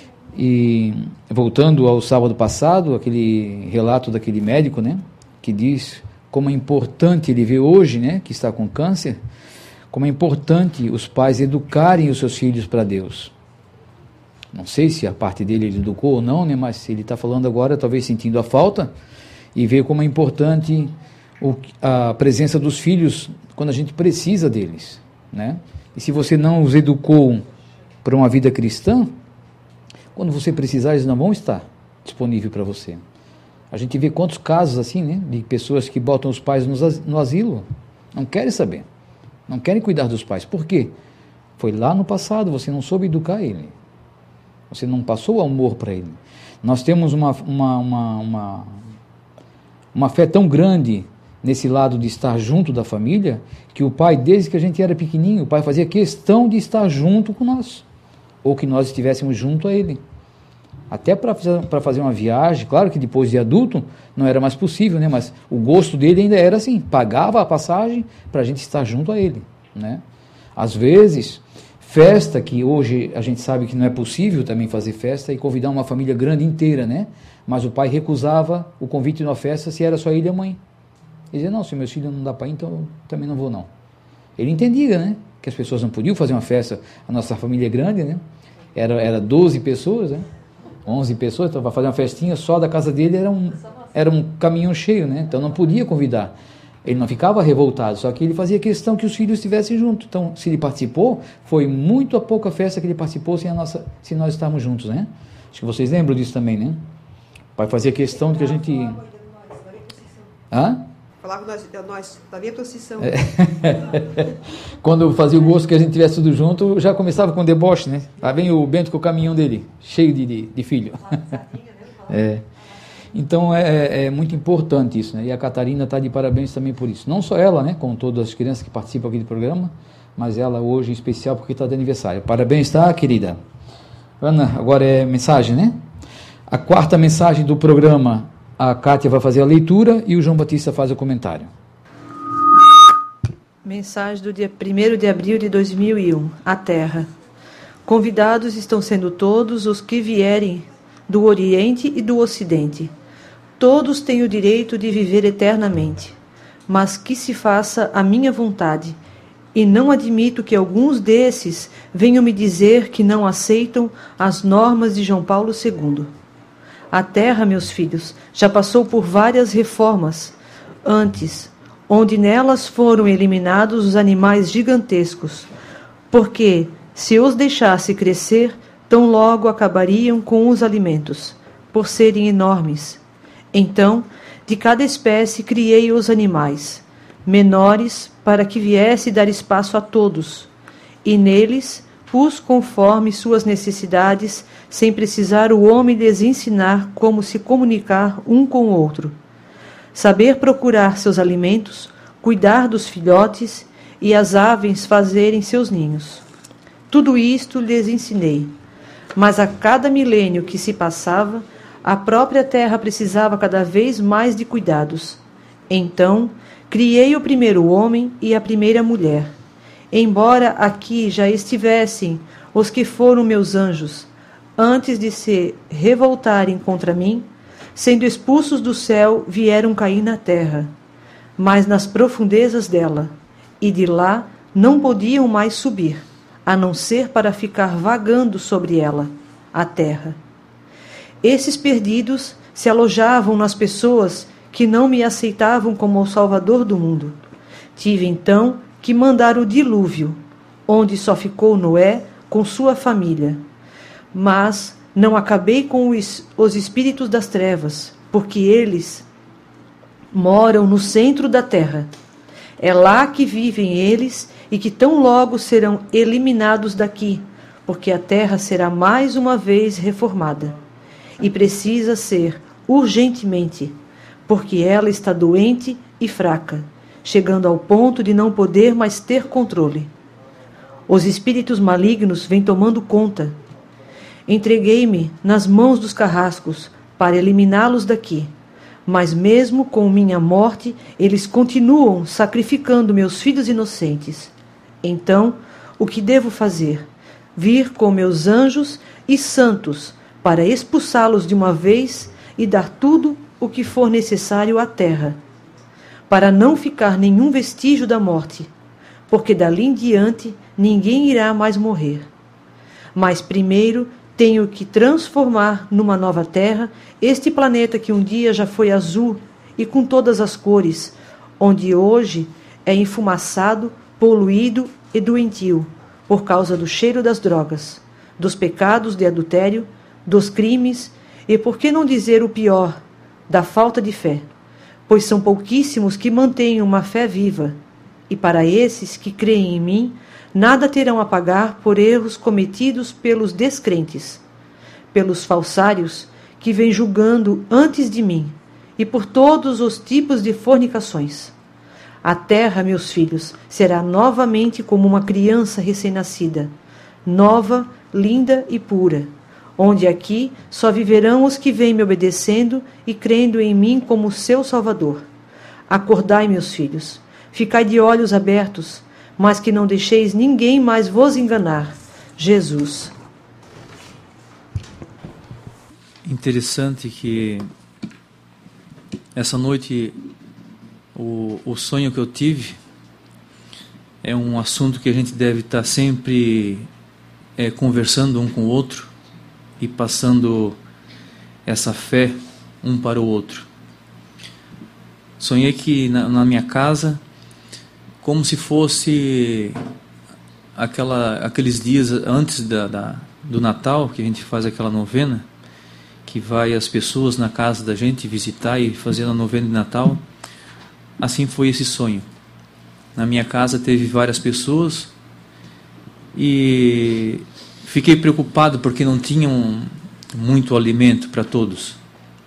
E voltando ao sábado passado, aquele relato daquele médico, né, que diz como é importante ele ver hoje, né, que está com câncer, como é importante os pais educarem os seus filhos para Deus. Não sei se a parte dele ele educou ou não, né, mas ele está falando agora, talvez sentindo a falta, e ver como é importante o, a presença dos filhos quando a gente precisa deles, né? E se você não os educou para uma vida cristã, quando você precisar, eles não vão estar disponíveis para você. A gente vê quantos casos assim, né, de pessoas que botam os pais no asilo, não querem saber, não querem cuidar dos pais. Por quê? Foi lá no passado, você não soube educar ele. Você não passou o amor para ele. Nós temos uma, uma, uma, uma, uma fé tão grande nesse lado de estar junto da família, que o pai, desde que a gente era pequenininho, o pai fazia questão de estar junto com nós, ou que nós estivéssemos junto a ele. Até para fazer uma viagem, claro que depois de adulto não era mais possível, né? Mas o gosto dele ainda era assim, pagava a passagem para a gente estar junto a ele, né? Às vezes, festa, que hoje a gente sabe que não é possível também fazer festa e convidar uma família grande inteira, né? Mas o pai recusava o convite de uma festa se era só ele e a mãe. Ele dizia, não, se meus filhos não dá para ir, então eu também não vou não. Ele entendia, né? Que as pessoas não podiam fazer uma festa, a nossa família é grande, né? Era, era doze pessoas, né? onze pessoas, então para fazer uma festinha só da casa dele era um, era um caminhão cheio, né? Então não podia convidar. Ele não ficava revoltado, só que ele fazia questão que os filhos estivessem juntos. Então, se ele participou, foi muito a pouca festa que ele participou sem, a nossa, sem nós estarmos juntos, né? Acho que vocês lembram disso também, né? O pai fazia questão de que a gente... Hã? Falava nós, nós da minha procissão. É. Quando fazia o gosto que a gente tivesse tudo junto, já começava com deboche, né? Lá vem o Bento com o caminhão dele, cheio de, de, de filho. É. Então é, é muito importante isso, né? E a Catarina está de parabéns também por isso. Não só ela, né? Como todas as crianças que participam aqui do programa, mas ela hoje em especial porque está de aniversário. Parabéns, tá, querida? Ana, agora é mensagem, né? A quarta mensagem do programa, a Kátia vai fazer a leitura e o João Batista faz o comentário. Mensagem do dia primeiro de abril de dois mil e um. A Terra. Convidados estão sendo todos os que vierem do Oriente e do Ocidente. Todos têm o direito de viver eternamente, mas que se faça a minha vontade, e não admito que alguns desses venham me dizer que não aceitam as normas de João Paulo segundo. A Terra, meus filhos, já passou por várias reformas antes, onde nelas foram eliminados os animais gigantescos, porque, se os deixasse crescer, tão logo acabariam com os alimentos, por serem enormes. Então, de cada espécie criei os animais, menores, para que viesse dar espaço a todos, e neles pus conforme suas necessidades, sem precisar o homem lhes ensinar como se comunicar um com o outro. Saber procurar seus alimentos, cuidar dos filhotes e as aves fazerem seus ninhos. Tudo isto lhes ensinei. Mas a cada milênio que se passava, a própria terra precisava cada vez mais de cuidados. Então, criei o primeiro homem e a primeira mulher. Embora aqui já estivessem os que foram meus anjos, antes de se revoltarem contra mim, sendo expulsos do céu, vieram cair na terra, mas nas profundezas dela, e de lá não podiam mais subir, a não ser para ficar vagando sobre ela, a terra. Esses perdidos se alojavam nas pessoas que não me aceitavam como o Salvador do mundo. Tive então que mandar o dilúvio, onde só ficou Noé com sua família. Mas não acabei com os, os espíritos das trevas, porque eles moram no centro da terra. É lá que vivem eles e que tão logo serão eliminados daqui, porque a terra será mais uma vez reformada. E precisa ser urgentemente, porque ela está doente e fraca, chegando ao ponto de não poder mais ter controle. Os espíritos malignos vêm tomando conta. Entreguei-me nas mãos dos carrascos para eliminá-los daqui, mas mesmo com minha morte, eles continuam sacrificando meus filhos inocentes. Então, o que devo fazer? Vir com meus anjos e santos para expulsá-los de uma vez e dar tudo o que for necessário à terra, para não ficar nenhum vestígio da morte, porque dali em diante ninguém irá mais morrer. Mas primeiro tenho que transformar numa nova terra este planeta que um dia já foi azul e com todas as cores, onde hoje é enfumaçado, poluído e doentio, por causa do cheiro das drogas, dos pecados de adultério, dos crimes e, por que não dizer o pior, da falta de fé, pois são pouquíssimos que mantêm uma fé viva, e para esses que creem em mim, nada terão a pagar por erros cometidos pelos descrentes, pelos falsários que vêm julgando antes de mim, e por todos os tipos de fornicações. A terra, meus filhos, será novamente como uma criança recém-nascida, nova, linda e pura, onde aqui só viverão os que vêm me obedecendo e crendo em mim como seu Salvador. Acordai, meus filhos, ficai de olhos abertos, mas que não deixeis ninguém mais vos enganar. Jesus. Interessante que essa noite o, o sonho que eu tive é um assunto que a gente deve estar sempre é, conversando um com o outro e passando essa fé um para o outro. Sonhei que na, na minha casa, como se fosse aquela, aqueles dias antes da, da, do Natal, que a gente faz aquela novena, que vai as pessoas na casa da gente visitar e fazer a novena de Natal. Assim foi esse sonho. Na minha casa teve várias pessoas e fiquei preocupado porque não tinham muito alimento para todos.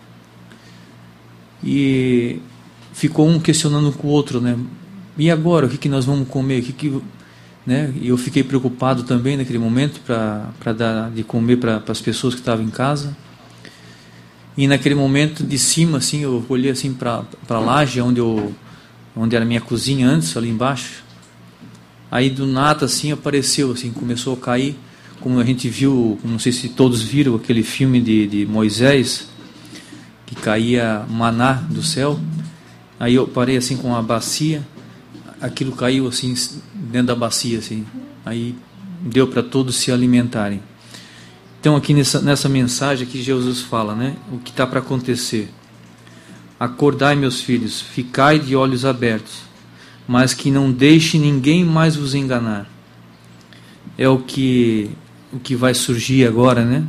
E ficou um questionando com o outro, né? E agora, o que, que nós vamos comer? O que que, né? E eu fiquei preocupado também naquele momento para para dar de comer para as pessoas que estavam em casa. E naquele momento de cima, assim, eu olhei assim para a laje onde eu onde era a minha cozinha antes, ali embaixo. Aí do nada assim apareceu, assim, começou a cair, como a gente viu, não sei se todos viram aquele filme de, de Moisés, que caía maná do céu. Aí eu parei assim com a bacia, aquilo caiu assim dentro da bacia, assim. Aí deu para todos se alimentarem. Então aqui nessa, nessa mensagem que Jesus fala, né, o que está para acontecer. Acordai, meus filhos, ficai de olhos abertos, mas que não deixe ninguém mais vos enganar. É o que, o que vai surgir agora, né?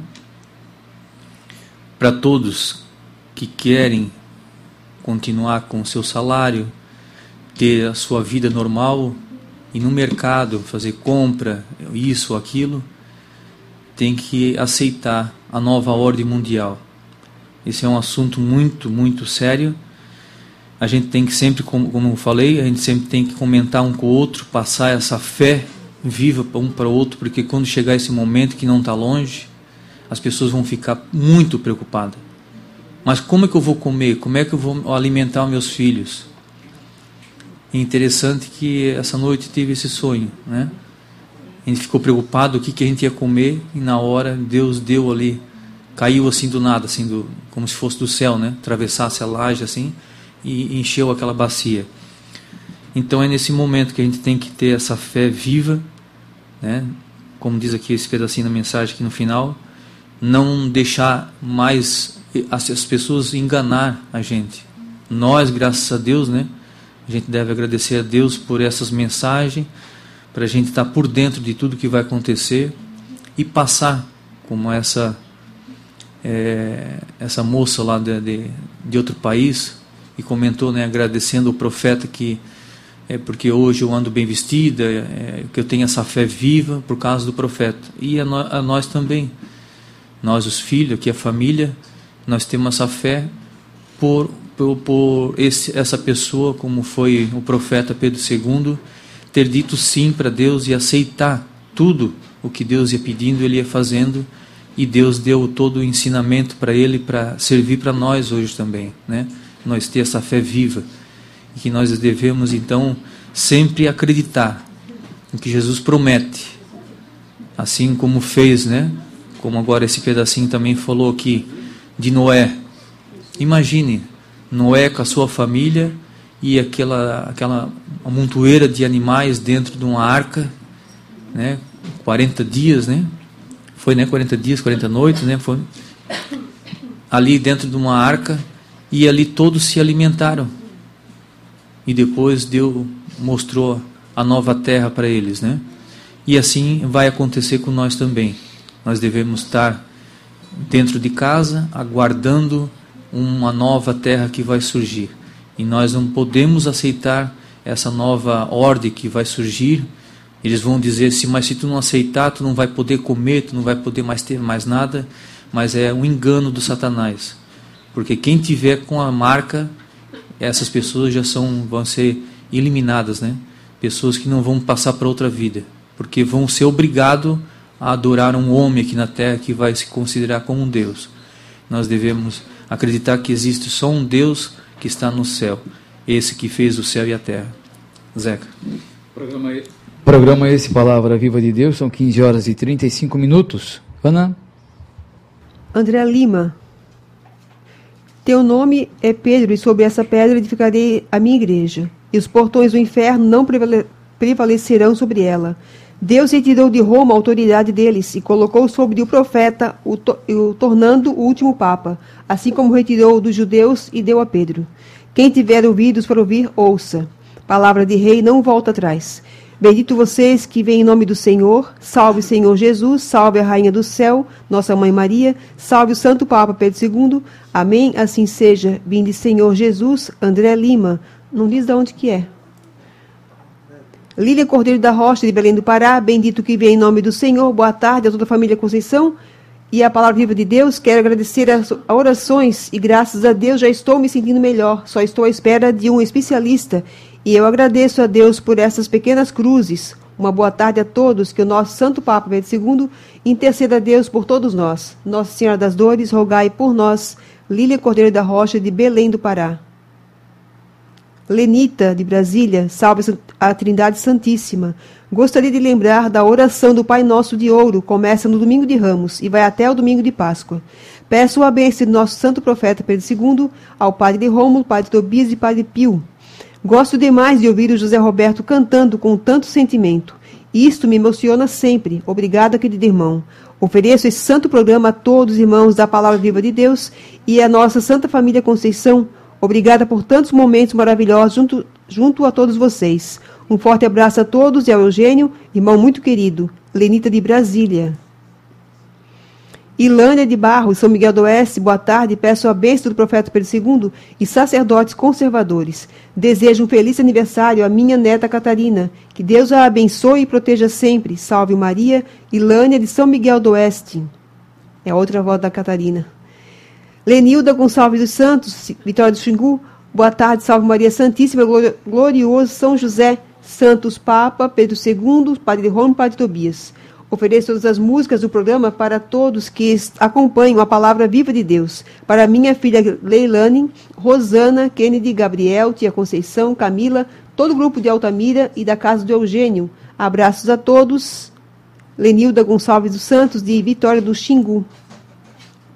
Para todos que querem continuar com o seu salário, ter a sua vida normal, ir no mercado, fazer compra, isso ou aquilo, tem que aceitar a nova ordem mundial. Esse é um assunto muito, muito sério. A gente tem que sempre, como, como eu falei, a gente sempre tem que comentar um com o outro, passar essa fé viva um para o outro, porque quando chegar esse momento que não está longe, as pessoas vão ficar muito preocupadas. Mas como é que eu vou comer? Como é que eu vou alimentar os meus filhos? É interessante que essa noite tive esse sonho, né? A gente ficou preocupado o que, que a gente ia comer e na hora Deus deu ali caiu assim do nada, assim, do, como se fosse do céu, né? Atravessasse a laje assim e encheu aquela bacia. Então é nesse momento que a gente tem que ter essa fé viva, né? Como diz aqui esse pedacinho da mensagem aqui no final, não deixar mais as, as pessoas enganar a gente. Nós, graças a Deus, né? A gente deve agradecer a Deus por essas mensagens, para a gente estar por dentro de tudo que vai acontecer e passar como essa é, essa moça lá de, de, de outro país e comentou, né, agradecendo o profeta que é porque hoje eu ando bem vestida, é, que eu tenho essa fé viva por causa do profeta. E a, no, a nós também, nós os filhos, aqui a família, nós temos essa fé por, por, por esse, essa pessoa, como foi o profeta Pedro segundo, ter dito sim para Deus e aceitar tudo o que Deus ia pedindo, ele ia fazendo, e Deus deu todo o ensinamento para ele, para servir para nós hoje também, né? Nós ter essa fé viva, e que nós devemos então sempre acreditar no que Jesus promete, assim como fez, né? Como agora esse pedacinho também falou aqui de Noé. Imagine Noé com a sua família e aquela aquela montoeira de animais dentro de uma arca, né? quarenta dias, né? Foi, né? quarenta dias, quarenta noites, né? Foi ali dentro de uma arca, e ali todos se alimentaram. E depois Deus mostrou a nova terra para eles, né? E assim vai acontecer com nós também. Nós devemos estar dentro de casa, aguardando uma nova terra que vai surgir. E nós não podemos aceitar essa nova ordem que vai surgir. Eles vão dizer assim, mas se tu não aceitar, tu não vai poder comer, tu não vai poder mais ter mais nada. Mas é um engano do Satanás. Porque quem tiver com a marca, essas pessoas já são, vão ser eliminadas, né? Pessoas que não vão passar para outra vida. Porque vão ser obrigados a adorar um homem aqui na terra que vai se considerar como um Deus. Nós devemos acreditar que existe só um Deus que está no céu. Esse que fez o céu e a terra. Zeca. Programa, programa esse, Palavra Viva de Deus, são quinze horas e trinta e cinco minutos. Ana? André Lima. Teu nome é Pedro, e sobre essa pedra edificarei a minha igreja, e os portões do inferno não prevale- prevalecerão sobre ela. Deus retirou de Roma a autoridade deles e colocou sobre o profeta, o, to- o tornando o último papa, assim como retirou dos judeus e deu a Pedro. Quem tiver ouvidos para ouvir, ouça. Palavra de rei não volta atrás. Bendito vocês que vêm em nome do Senhor. Salve, Senhor Jesus. Salve a Rainha do Céu, Nossa Mãe Maria. Salve o Santo Papa Pedro segundo. Amém. Assim seja. Vinde, Senhor Jesus. André Lima. Não diz de onde que é. Lília Cordeiro da Rocha, de Belém do Pará. Bendito que vem em nome do Senhor. Boa tarde a toda a família Conceição. E a Palavra Viva de Deus, quero agradecer as orações e graças a Deus já estou me sentindo melhor. Só estou à espera de um especialista. E eu agradeço a Deus por essas pequenas cruzes. Uma boa tarde a todos, que o nosso Santo Papa Pedro segundo interceda a Deus por todos nós. Nossa Senhora das Dores, rogai por nós. Lília Cordeiro da Rocha, de Belém do Pará. Lenita, de Brasília, salve a Trindade Santíssima. Gostaria de lembrar da oração do Pai Nosso de Ouro, começa no domingo de Ramos e vai até o domingo de Páscoa. Peço a bênção do nosso Santo Profeta Pedro segundo, ao Padre Rômulo, Padre Tobias e Padre Pio. Gosto demais de ouvir o José Roberto cantando com tanto sentimento. Isto me emociona sempre. Obrigada, querido irmão. Ofereço esse santo programa a todos os irmãos da Palavra Viva de Deus e a nossa Santa Família Conceição. Obrigada por tantos momentos maravilhosos junto, junto a todos vocês. Um forte abraço a todos e ao Eugênio, irmão muito querido. Lenita de Brasília. Ilânia de Barros, São Miguel do Oeste, boa tarde. Peço a bênção do profeta Pedro segundo e sacerdotes conservadores. Desejo um feliz aniversário à minha neta Catarina. Que Deus a abençoe e proteja sempre. Salve Maria. Ilânia de São Miguel do Oeste. É a outra avó da Catarina. Lenilda Gonçalves dos Santos, Vitória do Xingu, boa tarde. Salve Maria Santíssima, glorioso São José, Santos Papa, Pedro segundo, Padre Rômulo, Padre Tobias. Ofereço todas as músicas do programa para todos que acompanham a Palavra Viva de Deus. Para minha filha Leilane, Rosana, Kennedy, Gabriel, tia Conceição, Camila, todo o grupo de Altamira e da casa do Eugênio. Abraços a todos. Lenilda Gonçalves dos Santos, de Vitória do Xingu.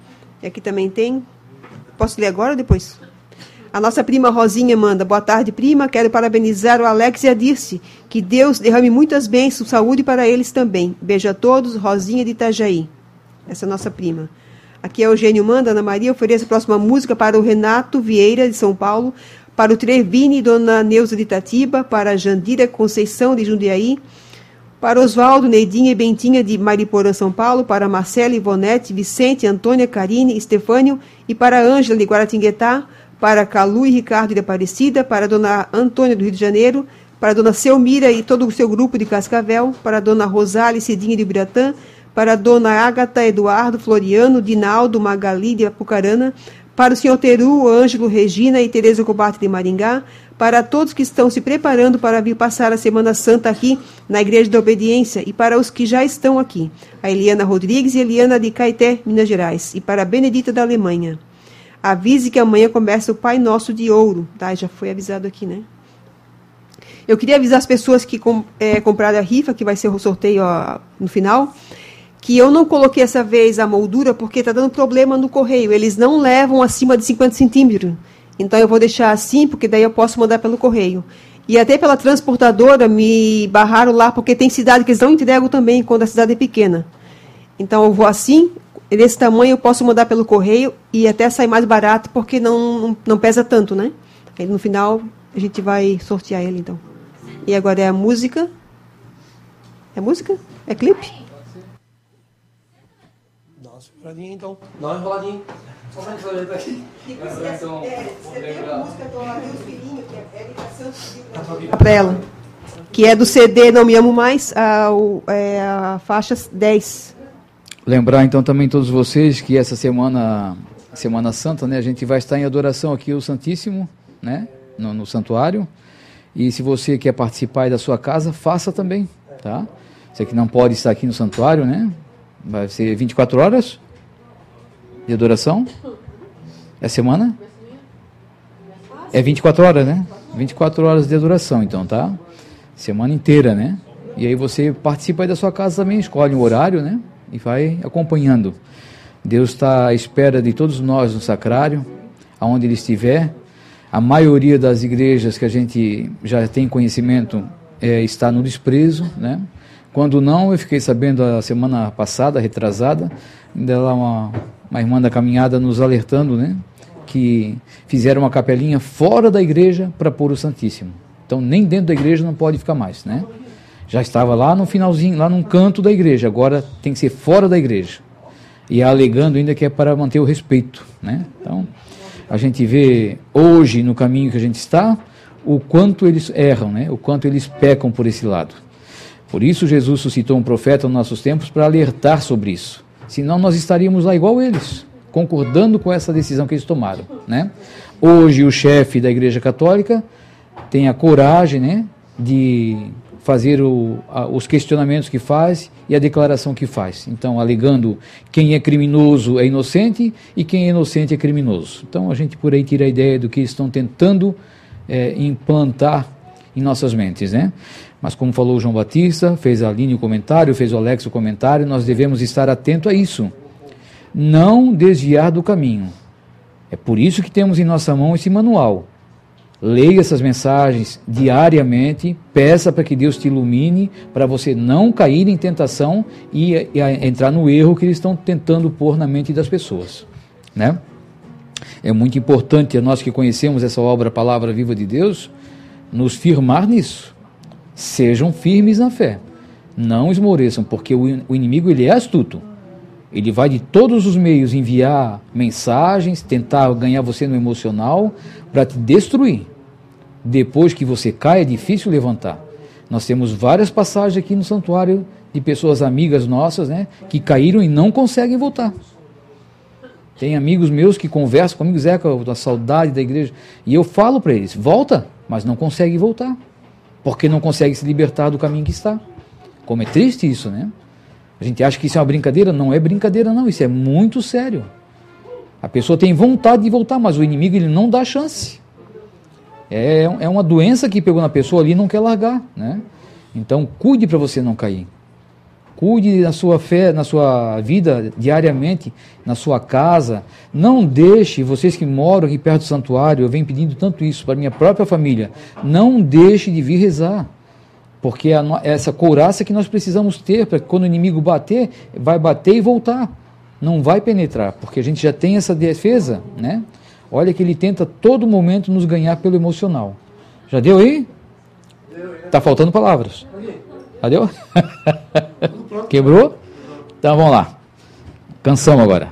E aqui também tem. Posso ler agora ou depois? A nossa prima Rosinha manda: boa tarde, prima. Quero parabenizar o Alex e a Dirce. Que Deus derrame muitas bênçãos, saúde para eles também. Beijo a todos. Rosinha de Itajaí. Essa é a nossa prima. Aqui é o Eugênio manda: Ana Maria, ofereça a próxima música para o Renato Vieira, de São Paulo, para o Trevini, Dona Neuza de Itatiba, para a Jandira Conceição, de Jundiaí, para Oswaldo, Neidinha e Bentinha, de Mariporã, São Paulo, para Marcela, Ivonete, Vicente, Antônia, Karine, Estefânio, e para a Ângela, de Guaratinguetá, para Calu e Ricardo de Aparecida, para a Dona Antônia, do Rio de Janeiro, para a Dona Selmira e todo o seu grupo de Cascavel, para a Dona Rosália Cidinha de Ubiratã, para a Dona Ágata, Eduardo, Floriano, Dinaldo, Magali de Apucarana, para o senhor Teru, Ângelo, Regina e Tereza Cobate de Maringá, para todos que estão se preparando para vir passar a Semana Santa aqui na Igreja da Obediência, e para os que já estão aqui, a Eliana Rodrigues e Eliana de Caeté, Minas Gerais, e para a Benedita da Alemanha. Avise que amanhã começa o Pai Nosso de Ouro, tá? Já foi avisado aqui, né? Eu queria avisar as pessoas que com, é, compraram a rifa, que vai ser o sorteio ó, no final, que eu não coloquei essa vez a moldura porque está dando problema no correio. Eles não levam acima de cinquenta centímetros. Então eu vou deixar assim, porque daí eu posso mandar pelo correio. E até pela transportadora me barraram lá, porque tem cidade que eles não entregam também quando a cidade é pequena. Então eu vou assim, desse tamanho eu posso mandar pelo correio e até sair mais barato, porque não, não, não pesa tanto, né? Aí no final a gente vai sortear ele, então. E agora é a música. É música? É clipe? Dá uma seguradinha, então. Dá uma enroladinha. Só mais enroladinha pra aqui. Para ela. Que é do C D Não Me Amo Mais, a, é a faixa dez. Lembrar então também todos vocês que essa semana, Semana Santa, né, a gente vai estar em adoração aqui ao Santíssimo, né, no, no santuário. E se você quer participar aí da sua casa, faça também, tá? Você que não pode estar aqui no santuário, né? Vai ser vinte e quatro horas de adoração. É semana? É vinte e quatro horas, né? vinte e quatro horas de adoração, então, tá? Semana inteira, né? E aí você participa aí da sua casa também, escolhe um horário, né? E vai acompanhando. Deus está à espera de todos nós no sacrário, aonde Ele estiver. A maioria das igrejas que a gente já tem conhecimento é, está no desprezo, né? Quando não, eu fiquei sabendo a semana passada, retrasada, ainda lá uma, uma irmã da caminhada nos alertando, né? Que fizeram uma capelinha fora da igreja para pôr o Santíssimo. Então, nem dentro da igreja não pode ficar mais, né? Já estava lá no finalzinho, lá num canto da igreja, agora tem que ser fora da igreja. E alegando ainda que é para manter o respeito, né? Então, a gente vê hoje, no caminho que a gente está, o quanto eles erram, né? O quanto eles pecam por esse lado. Por isso, Jesus suscitou um profeta nos nossos tempos para alertar sobre isso. Senão, nós estaríamos lá igual eles, concordando com essa decisão que eles tomaram, né? Hoje, o chefe da Igreja Católica tem a coragem, né, de fazer o, a, os questionamentos que faz e a declaração que faz. Então, alegando quem é criminoso é inocente e quem é inocente é criminoso. Então, a gente por aí tira a ideia do que eles estão tentando é, implantar em nossas mentes, né? Mas como falou o João Batista, fez a Aline o comentário, fez o Alex o comentário, nós devemos estar atentos a isso. Não desviar do caminho. É por isso que temos em nossa mão esse manual. Leia essas mensagens diariamente, peça para que Deus te ilumine, para você não cair em tentação e, e a, entrar no erro que eles estão tentando pôr na mente das pessoas, né? É muito importante, nós que conhecemos essa obra, a Palavra Viva de Deus, nos firmar nisso. Sejam firmes na fé, não esmoreçam, porque o, o inimigo ele é astuto. Ele vai de todos os meios enviar mensagens, tentar ganhar você no emocional para te destruir. Depois que você cai, é difícil levantar. Nós temos várias passagens aqui no santuário de pessoas amigas nossas, né, que caíram e não conseguem voltar. Tem amigos meus que conversam comigo, Zé, com a saudade da igreja, e eu falo para eles, volta, mas não consegue voltar, porque não consegue se libertar do caminho que está. Como é triste isso, né? A gente acha que isso é uma brincadeira, não é brincadeira não, isso é muito sério. A pessoa tem vontade de voltar, mas o inimigo ele não dá chance. É, é uma doença que pegou na pessoa ali e não quer largar, né? Então cuide para você não cair. Cuide da sua fé, na sua vida diariamente, na sua casa. Não deixe, vocês que moram aqui perto do santuário, eu venho pedindo tanto isso para minha própria família, não deixe de vir rezar. Porque é essa couraça que nós precisamos ter, para que quando o inimigo bater, vai bater e voltar. Não vai penetrar, porque a gente já tem essa defesa, né? Olha que ele tenta todo momento nos ganhar pelo emocional. Já deu aí? Está faltando palavras. Já deu? Quebrou? Então vamos lá. Canção agora.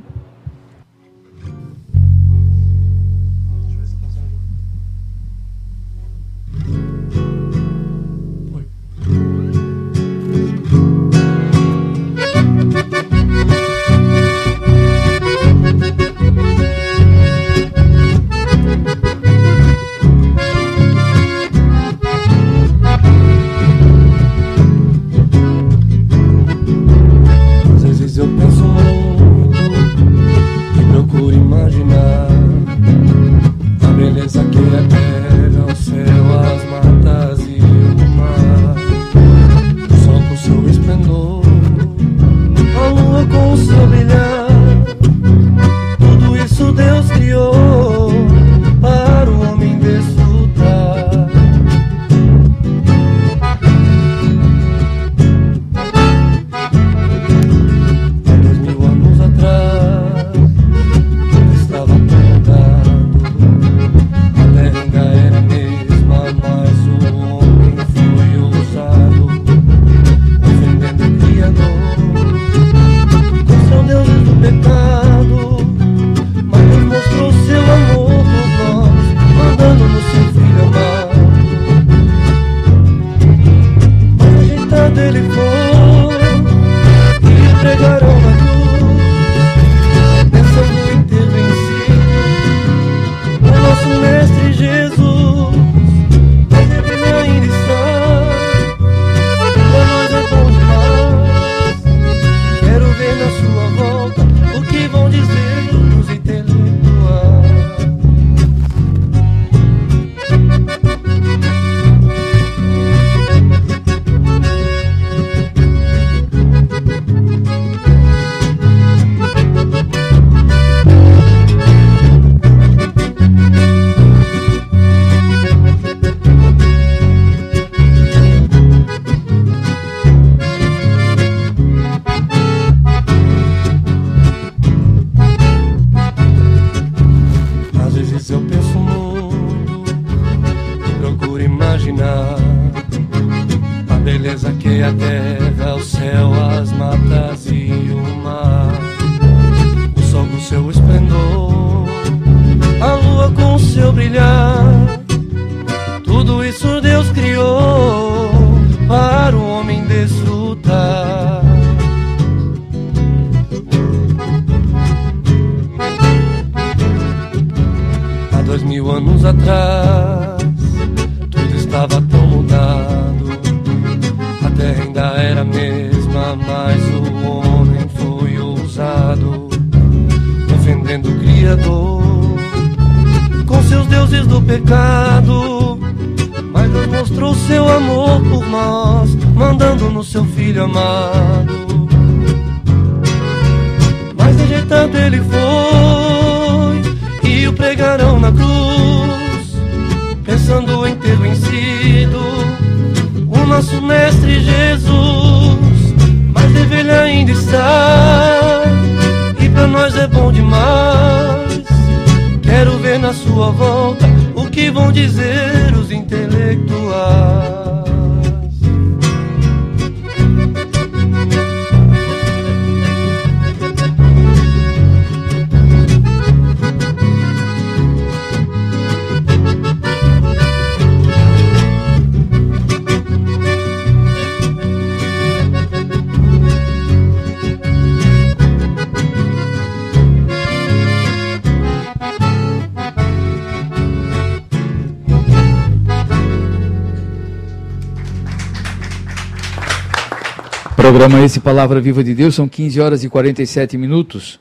Programa esse Palavra Viva de Deus, são quinze horas e quarenta e sete minutos.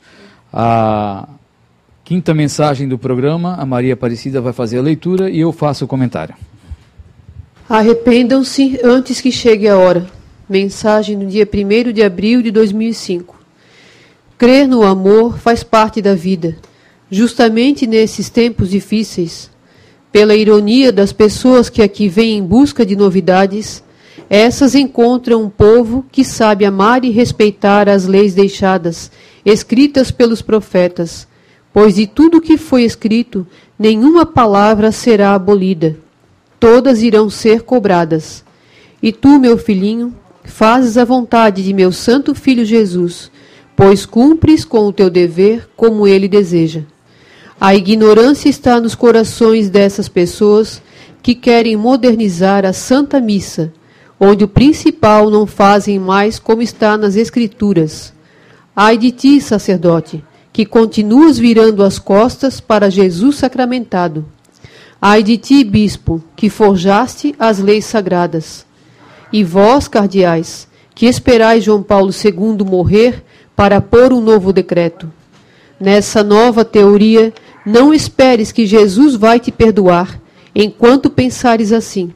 A quinta mensagem do programa, a Maria Aparecida vai fazer a leitura e eu faço o comentário. Arrependam-se antes que chegue a hora. Mensagem do dia primeiro de abril de dois mil e cinco. Crer no amor faz parte da vida, justamente nesses tempos difíceis. Pela ironia das pessoas que aqui vêm em busca de novidades, essas encontram um povo que sabe amar e respeitar as leis deixadas, escritas pelos profetas, pois de tudo que foi escrito, nenhuma palavra será abolida. Todas irão ser cobradas. E tu, meu filhinho, fazes a vontade de meu santo filho Jesus, pois cumpres com o teu dever como ele deseja. A ignorância está nos corações dessas pessoas que querem modernizar a Santa Missa, onde o principal não fazem mais como está nas Escrituras. Ai de ti, sacerdote, que continuas virando as costas para Jesus sacramentado. Ai de ti, bispo, que forjaste as leis sagradas. E vós, cardeais, que esperais João Paulo segundo morrer para pôr um novo decreto. Nessa nova teoria, não esperes que Jesus vai te perdoar, enquanto pensares assim.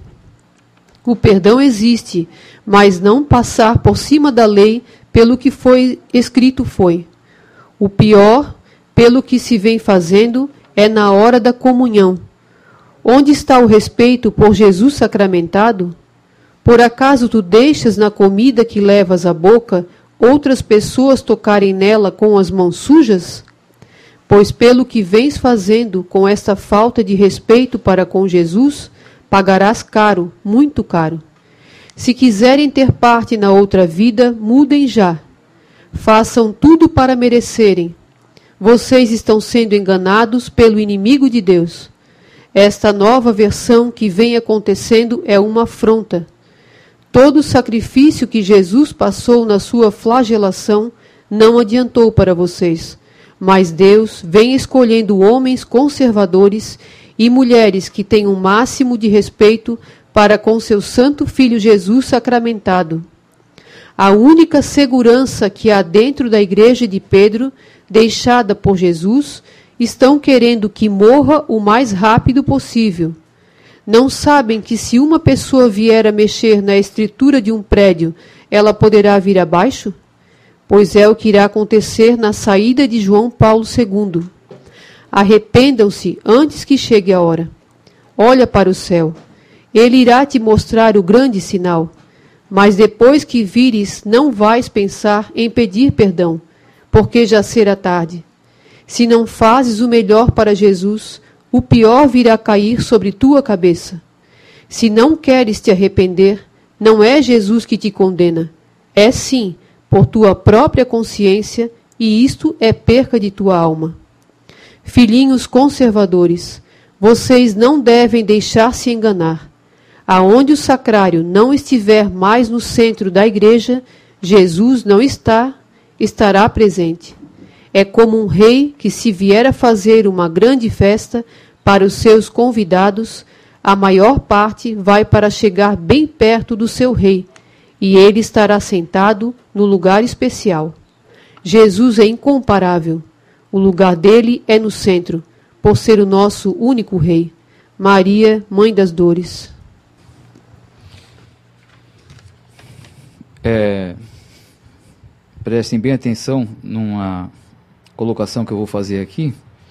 O perdão existe, mas não passar por cima da lei pelo que foi escrito foi. O pior, pelo que se vem fazendo, é na hora da comunhão. Onde está o respeito por Jesus sacramentado? Por acaso tu deixas na comida que levas à boca outras pessoas tocarem nela com as mãos sujas? Pois pelo que vens fazendo com esta falta de respeito para com Jesus, pagarás caro, muito caro. Se quiserem ter parte na outra vida, mudem já. Façam tudo para merecerem. Vocês estão sendo enganados pelo inimigo de Deus. Esta nova versão que vem acontecendo é uma afronta. Todo o sacrifício que Jesus passou na sua flagelação não adiantou para vocês, mas Deus vem escolhendo homens conservadores e mulheres que têm um máximo de respeito para com seu santo Filho Jesus sacramentado. A única segurança que há dentro da igreja de Pedro, deixada por Jesus, estão querendo que morra o mais rápido possível. Não sabem que se uma pessoa vier a mexer na estrutura de um prédio, ela poderá vir abaixo? Pois é o que irá acontecer na saída de João Paulo segundo. Arrependam-se antes que chegue a hora. Olha para o céu. Ele irá te mostrar o grande sinal. Mas depois que vires, não vais pensar em pedir perdão, porque já será tarde. Se não fazes o melhor para Jesus, o pior virá cair sobre tua cabeça. Se não queres te arrepender, não é Jesus que te condena. É sim, por tua própria consciência, e isto é perca de tua alma. Filhinhos conservadores, vocês não devem deixar-se enganar. Aonde o sacrário não estiver mais no centro da igreja, Jesus não está, estará presente. É como um rei que, se vier a fazer uma grande festa para os seus convidados, a maior parte vai para chegar bem perto do seu rei, e ele estará sentado no lugar especial. Jesus é incomparável. O lugar dele é no centro, por ser o nosso único rei. Maria, Mãe das Dores. É, prestem bem atenção numa colocação que eu vou fazer aqui,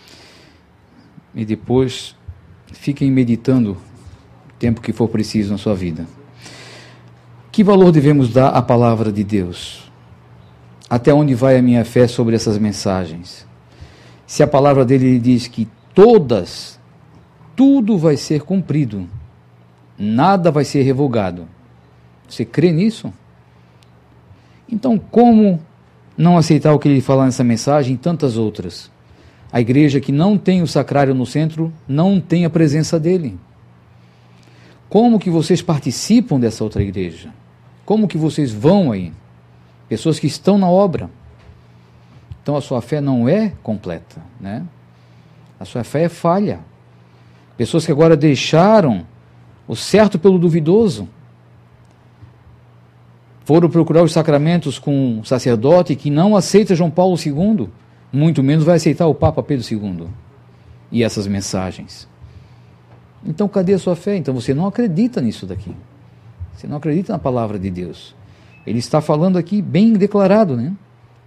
e depois fiquem meditando o tempo que for preciso na sua vida. Que valor devemos dar à palavra de Deus? Até onde vai a minha fé sobre essas mensagens? Se a palavra dele diz que todas, tudo vai ser cumprido, nada vai ser revogado, você crê nisso? Então, como não aceitar o que ele fala nessa mensagem e tantas outras? A igreja que não tem o sacrário no centro não tem a presença dele. Como que vocês participam dessa outra igreja? Como que vocês vão aí? Pessoas que estão na obra. Então a sua fé não é completa, né? A sua fé é falha. Pessoas que agora deixaram o certo pelo duvidoso. Foram procurar os sacramentos com um sacerdote que não aceita João Paulo segundo, muito menos vai aceitar o Papa Pedro segundo e essas mensagens. Então cadê a sua fé? Então você não acredita nisso daqui. Você não acredita na palavra de Deus. Ele está falando aqui bem declarado, né?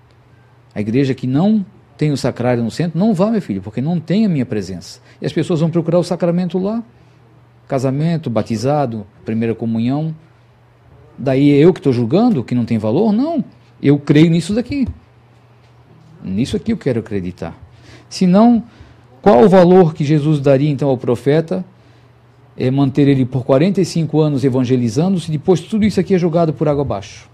A igreja que não tem o sacrário no centro, não vá, meu filho, porque não tem a minha presença. E as pessoas vão procurar o sacramento lá. Casamento, batizado, primeira comunhão. Daí é eu que estou julgando, que não tem valor? Não. Eu creio nisso daqui. Nisso aqui eu quero acreditar. Senão, qual o valor que Jesus daria então ao profeta? É manter ele por quarenta e cinco anos evangelizando, se depois tudo isso aqui é jogado por água abaixo.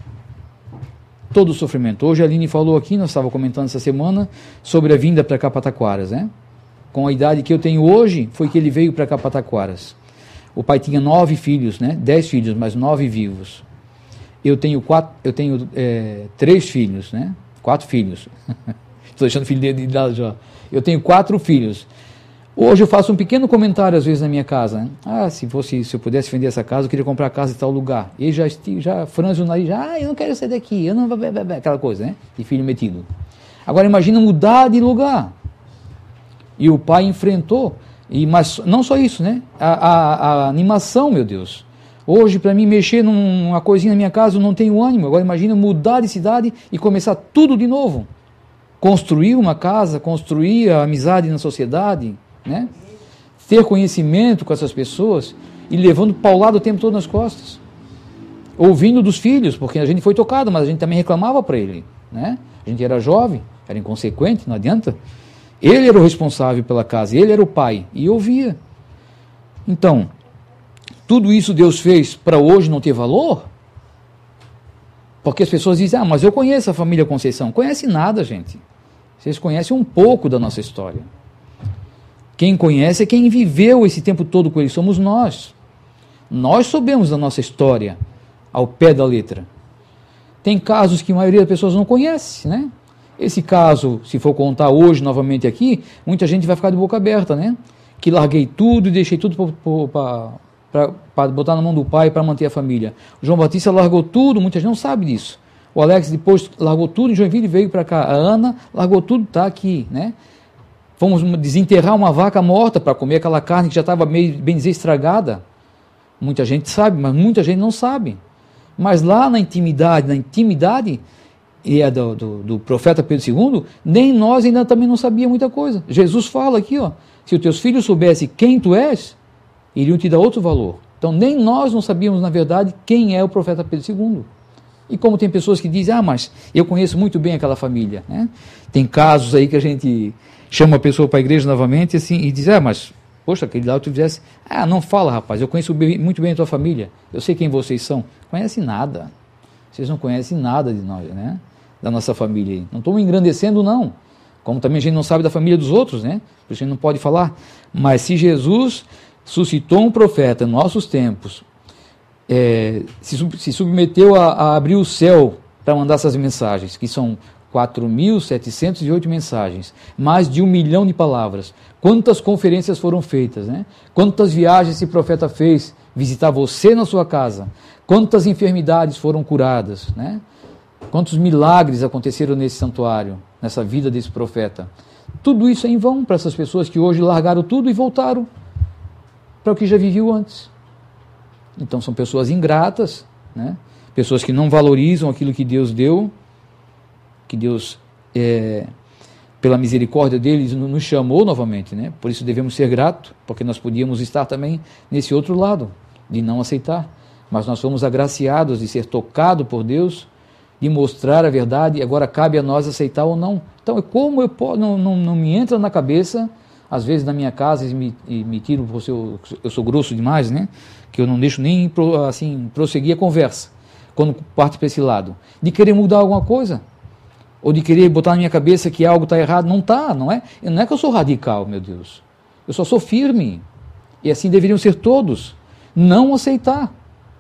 Todo o sofrimento. Hoje a Aline falou aqui, nós estávamos comentando essa semana, sobre a vinda para cá para Taquaras, né? Com a idade que eu tenho hoje, foi que ele veio para cá para Taquaras. O pai tinha nove filhos, né? Dez filhos, mas nove vivos. Eu tenho quatro, eu tenho é, três filhos, né? Quatro filhos. Estou deixando filho de lado já. Eu tenho quatro filhos. Hoje eu faço um pequeno comentário às vezes na minha casa, né? Ah, se fosse, se eu pudesse vender essa casa, eu queria comprar a casa em tal lugar. E já já franze o nariz, já, ah, eu não quero sair daqui, eu não vou, aquela coisa, né? De filho metido. Agora imagina mudar de lugar. E o pai enfrentou, e mas não só isso, né? A, a, a animação, meu Deus. Hoje, para mim, mexer numa coisinha na minha casa, eu não tenho ânimo. Agora imagina mudar de cidade e começar tudo de novo. Construir uma casa, construir a amizade na sociedade, né? Ter conhecimento com essas pessoas e levando paulado o tempo todo nas costas. Ouvindo dos filhos, porque a gente foi tocado, mas a gente também reclamava para ele, né? A gente era jovem, era inconsequente, não adianta. Ele era o responsável pela casa, ele era o pai, e ouvia. Então, tudo isso Deus fez para hoje não ter valor? Porque as pessoas dizem, ah, mas eu conheço a família Conceição. Conhece nada, gente. Vocês conhecem um pouco da nossa história. Quem conhece é quem viveu esse tempo todo com eles, somos nós. Nós sabemos da nossa história, ao pé da letra. Tem casos que a maioria das pessoas não conhece, né? Esse caso, se for contar hoje novamente aqui, muita gente vai ficar de boca aberta, né? Que larguei tudo e deixei tudo para botar na mão do pai para manter a família. O João Batista largou tudo, muita gente não sabe disso. O Alex depois largou tudo em Joinville e veio para cá. A Ana largou tudo, está aqui, né? Fomos desenterrar uma vaca morta para comer aquela carne que já estava meio, bem dizer, estragada. Muita gente sabe, mas muita gente não sabe. Mas lá na intimidade, na intimidade, e é do, do, do profeta Pedro segundo, nem nós ainda também não sabíamos muita coisa. Jesus fala aqui, ó, se os teus filhos soubessem quem tu és, iriam te dar outro valor. Então nem nós não sabíamos, na verdade, quem é o profeta Pedro segundo. E como tem pessoas que dizem, ah, mas eu conheço muito bem aquela família, né? Tem casos aí que a gente chama a pessoa para a igreja novamente assim, e diz, ah, mas, poxa, aquele lá tu fizesse, ah, não fala, rapaz, eu conheço bem, muito bem a tua família, eu sei quem vocês são. Conhece nada. Vocês não conhecem nada de nós, né? Da nossa família aí. Não estou me engrandecendo, não. Como também a gente não sabe da família dos outros, né? Por isso a gente não pode falar. Mas se Jesus suscitou um profeta em nossos tempos, é, se, se submeteu a, a abrir o céu para mandar essas mensagens, que são quatro mil setecentas e oito mensagens, mais de um milhão de palavras. Quantas conferências foram feitas, né? Quantas viagens esse profeta fez visitar você na sua casa? Quantas enfermidades foram curadas, né? Quantos milagres aconteceram nesse santuário, nessa vida desse profeta? Tudo isso é em vão para essas pessoas que hoje largaram tudo e voltaram para o que já viviam antes. Então são pessoas ingratas, né? Pessoas que não valorizam aquilo que Deus deu, que Deus, é, pela misericórdia deles, nos chamou novamente, né? Por isso devemos ser gratos, porque nós podíamos estar também nesse outro lado, de não aceitar. Mas nós fomos agraciados de ser tocados por Deus, de mostrar a verdade, e agora cabe a nós aceitar ou não. Então, como eu posso, não, não, não me entra na cabeça, às vezes na minha casa, e me, e me tiro, porque eu, eu sou grosso demais, né? Que eu não deixo nem assim, prosseguir a conversa, quando parte para esse lado, de querer mudar alguma coisa, ou de querer botar na minha cabeça que algo está errado. Não está, não é? Não é que eu sou radical, meu Deus. Eu só sou firme, e assim deveriam ser todos. Não aceitar.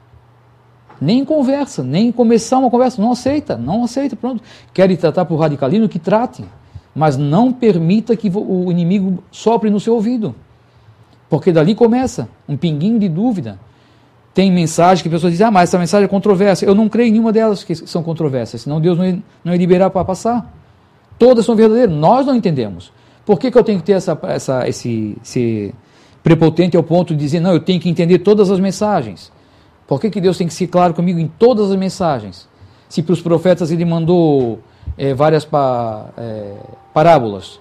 Nem conversa, nem começar uma conversa, não aceita, não aceita, pronto. Querem tratar por radicalismo, que trate, mas não permita que o inimigo sopre no seu ouvido, porque dali começa um pinguinho de dúvida. Tem mensagem que pessoas dizem, ah, mas essa mensagem é controversa. Eu não creio em nenhuma delas que são controversas, senão Deus não ia, não ia liberar para passar. Todas são verdadeiras, nós não entendemos. Por que, que eu tenho que ter essa, essa, esse, esse prepotente ao ponto de dizer, não, eu tenho que entender todas as mensagens? Por que, que Deus tem que ser claro comigo em todas as mensagens? Se para os profetas ele mandou é, várias pa, é, parábolas,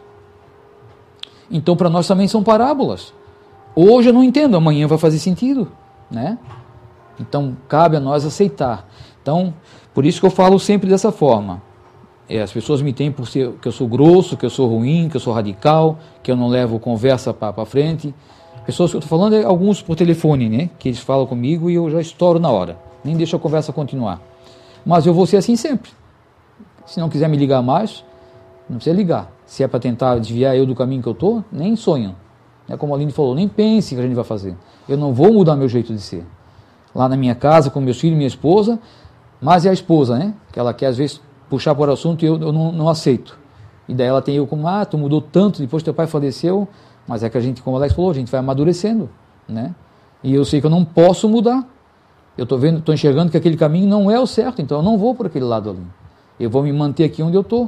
então para nós também são parábolas. Hoje eu não entendo, amanhã vai fazer sentido, né? Então cabe a nós aceitar. Então, por isso que eu falo sempre dessa forma. É, as pessoas me têm por ser que eu sou grosso, que eu sou ruim, que eu sou radical, que eu não levo conversa para frente. Pessoas que eu estou falando é alguns por telefone, né? Que eles falam comigo e eu já estouro na hora. Nem deixo a conversa continuar. Mas eu vou ser assim sempre. Se não quiser me ligar mais, não precisa ligar. Se é para tentar desviar eu do caminho que eu estou, nem sonho. É como a Aline falou, nem pense que a gente vai fazer. Eu não vou mudar meu jeito de ser. Lá na minha casa, com meus filhos e minha esposa, mas é a esposa, né? Que ela quer às vezes puxar por assunto e eu, eu não, não aceito. E daí ela tem eu como, ah, tu mudou tanto depois que teu pai faleceu, mas é que a gente, como o Alex falou, a gente vai amadurecendo, né? E eu sei que eu não posso mudar. Eu estou vendo, estou enxergando que aquele caminho não é o certo, então eu não vou por aquele lado ali. Eu vou me manter aqui onde eu estou.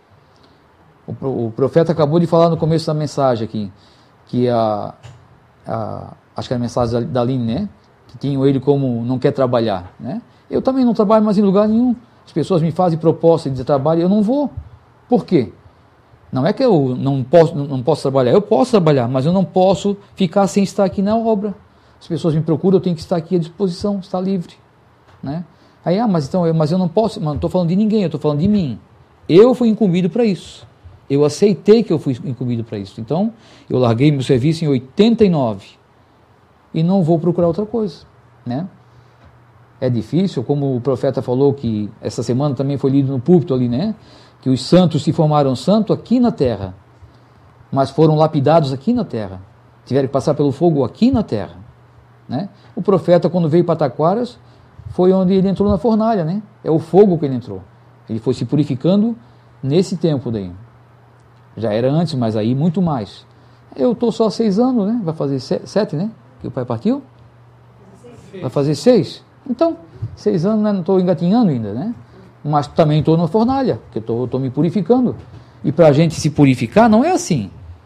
O, o profeta acabou de falar no começo da mensagem aqui, que a, a acho que é a mensagem da, da Aline, né? Que tinham ele como não quer trabalhar, né? Eu também não trabalho mais em lugar nenhum. As pessoas me fazem proposta de trabalho e eu não vou. Por quê? Não é que eu não posso, não posso trabalhar, eu posso trabalhar, mas eu não posso ficar sem estar aqui na obra. As pessoas me procuram, eu tenho que estar aqui à disposição, estar livre, né? Aí, ah, mas então, eu, mas eu não posso, mas não estou falando de ninguém, eu estou falando de mim. Eu fui incumbido para isso. Eu aceitei que eu fui incumbido para isso. Então, eu larguei meu serviço em oitenta e nove e não vou procurar outra coisa, né? É difícil, como o profeta falou, que essa semana também foi lido no púlpito ali, né? Que os santos se formaram santos aqui na terra, mas foram lapidados aqui na terra. Tiveram que passar pelo fogo aqui na terra, né? O profeta, quando veio para Taquaras, foi onde ele entrou na fornalha, né? É o fogo que ele entrou. Ele foi se purificando nesse tempo daí. Já era antes, mas aí muito mais. Eu estou só há seis anos, né? Vai fazer sete, né? Que o pai partiu? Vai fazer seis. Então, seis anos, né? Não estou engatinhando ainda, né? Mas também estou na fornalha, que eu estou me purificando. E para a gente se purificar, não é assim.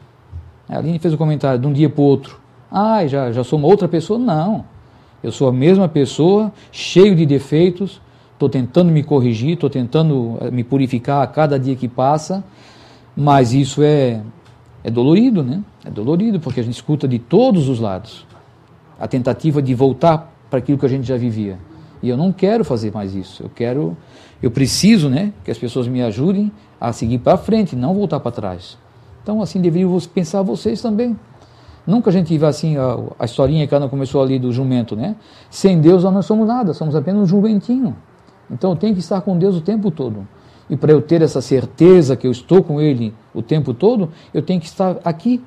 A Aline fez um comentário de um dia para o outro. Ah, já, já sou uma outra pessoa? Não. Eu sou a mesma pessoa, cheio de defeitos, estou tentando me corrigir, estou tentando me purificar a cada dia que passa, mas isso é, é dolorido, né? É dolorido, porque a gente escuta de todos os lados a tentativa de voltar para aquilo que a gente já vivia. E eu não quero fazer mais isso. Eu quero, eu preciso, né, que as pessoas me ajudem a seguir para frente, não voltar para trás. Então, assim, deveriam pensar vocês também. Nunca a gente vai assim, a, a historinha que a Ana começou ali do jumento, né? Sem Deus nós não somos nada, somos apenas um jumentinho. Então eu tenho que estar com Deus o tempo todo. E para eu ter essa certeza que eu estou com Ele o tempo todo, eu tenho que estar aqui,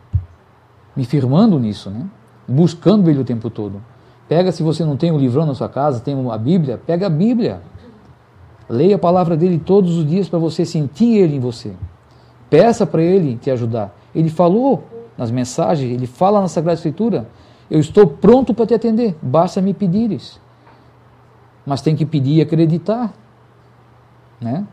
me firmando nisso, né? Buscando Ele o tempo todo. Pega, se você não tem um livrão na sua casa, tem a Bíblia, pega a Bíblia. Leia a palavra dele todos os dias para você sentir Ele em você. Peça para Ele te ajudar. Ele falou nas mensagens, Ele fala na Sagrada Escritura, eu estou pronto para te atender, basta me pedires. Mas tem que pedir e acreditar, né?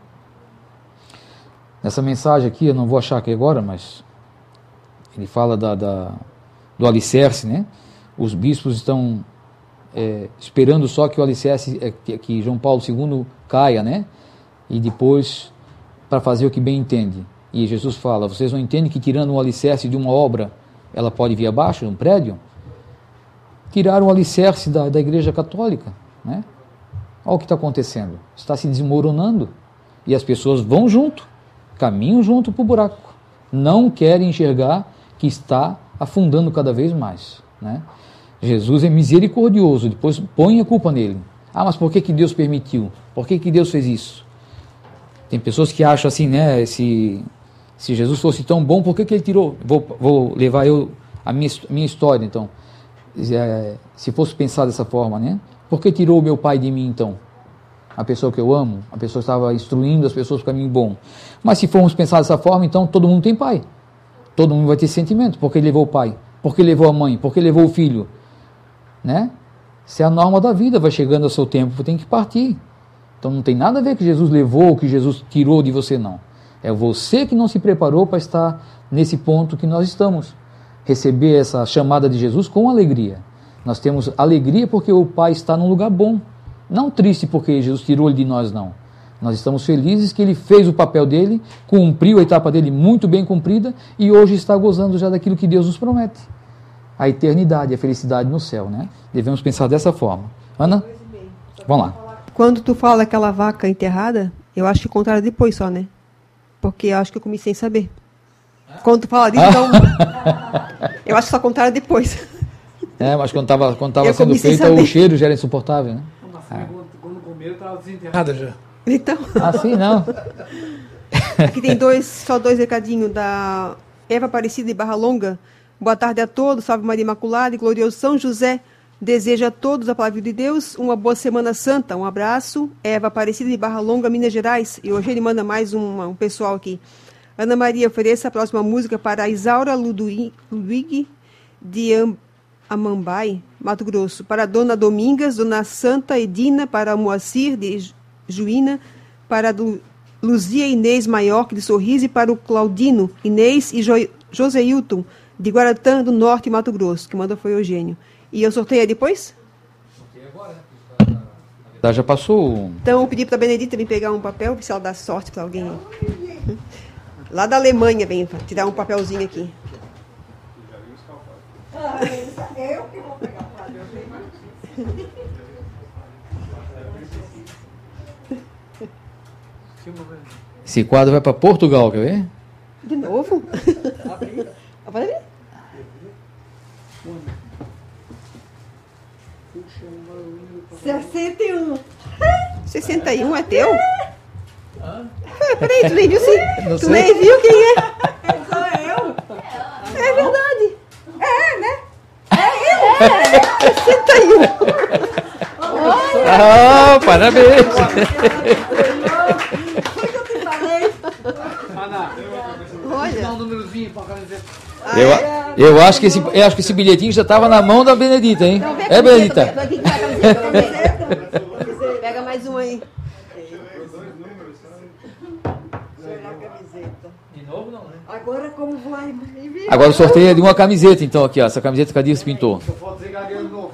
Nessa mensagem aqui, eu não vou achar aqui agora, mas ele fala da, da, do alicerce, né? Os bispos estão é, esperando só que o alicerce, é, que, que João Paulo segundo caia, né? E depois, para fazer o que bem entende. E Jesus fala, vocês não entendem que tirando um alicerce de uma obra, ela pode vir abaixo, de um prédio? Tiraram o alicerce da, da Igreja Católica, né? Olha o que está acontecendo. Está se desmoronando. E as pessoas vão junto, caminham junto para o buraco. Não querem enxergar que está afundando cada vez mais, né? Jesus é misericordioso, depois põe a culpa nele. Ah, mas por que, que Deus permitiu? Por que, que Deus fez isso? Tem pessoas que acham assim, né? Se, se Jesus fosse tão bom, por que, que ele tirou? Vou, vou levar eu a minha, minha história, então. É, se fosse pensar dessa forma, né? Por que tirou o meu pai de mim, então? A pessoa que eu amo, a pessoa estava instruindo as pessoas para caminho bom. Mas se formos pensar dessa forma, então todo mundo tem pai. Todo mundo vai ter sentimento. Por que levou o pai? Por que levou a mãe? Por que levou o filho? Né? Isso é a norma da vida, vai chegando ao seu tempo, tem que partir. Então não tem nada a ver que Jesus levou, que Jesus tirou de você, não. É você que não se preparou para estar nesse ponto que nós estamos. Receber essa chamada de Jesus com alegria. Nós temos alegria porque o Pai está num lugar bom. Não triste porque Jesus tirou ele de nós, não. Nós estamos felizes que ele fez o papel dele, cumpriu a etapa dele muito bem cumprida e hoje está gozando já daquilo que Deus nos promete. A eternidade, a felicidade no céu, né? Devemos pensar dessa forma. Ana? Vamos lá. Quando tu fala aquela vaca enterrada, eu acho que contaram depois só, né? Porque eu acho que eu comi sem saber. Quando tu fala disso, então... eu acho que só contaram depois. É, mas quando estava quando tava sendo feita, o cheiro já era insuportável, né? Mas, é. Quando comeram, estava desenterrada já. Então... Assim não. Aqui tem dois, só dois recadinhos da Eva Aparecida de Barra Longa. Boa tarde a todos, salve Maria Imaculada e glorioso São José. Desejo a todos a palavra de Deus, uma boa Semana Santa, um abraço. Eva Aparecida de Barra Longa, Minas Gerais. E hoje ele manda mais um, um pessoal aqui. Ana Maria, ofereça a próxima música para a Isaura Ludwig de Amambai, Mato Grosso. Para a Dona Domingas, Dona Santa Edina, para a Moacir de Juína, para a Luzia Inês Maiorque de Sorriso e para o Claudino Inês e jo Joseilton de Guaratã do Norte, Mato Grosso. Que manda foi o Eugênio. E eu sorteio depois? Sorteio agora, né? Tá, já passou. Então eu pedi para a Benedita vir pegar um papel, se ela dá sorte para alguém. Lá da Alemanha vem tirar um papelzinho aqui. Eu que vou pegar o padre, eu tenho. Esse quadro vai para Portugal, quer ver? De novo? Pode abrir? sessenta e um. sessenta e um é teu? Ah, peraí, tu nem viu sim? Tu sei. Nem viu quem é? Sou eu. É verdade. É, né? É eu. É, sessenta e um. Ah, parabéns. Foi que eu te falei. Ana, olha. Dá um númerozinho para a camiseta. Eu, eu, acho que esse, eu acho que esse bilhetinho já estava na mão da Benedita, hein? Então, é, Benedita? Pega mais um aí. De novo não, né? Agora como vai? Agora o sorteio é de uma camiseta, então, aqui, ó. Essa camiseta que a Dirce pintou. Eu vou dizer de novo.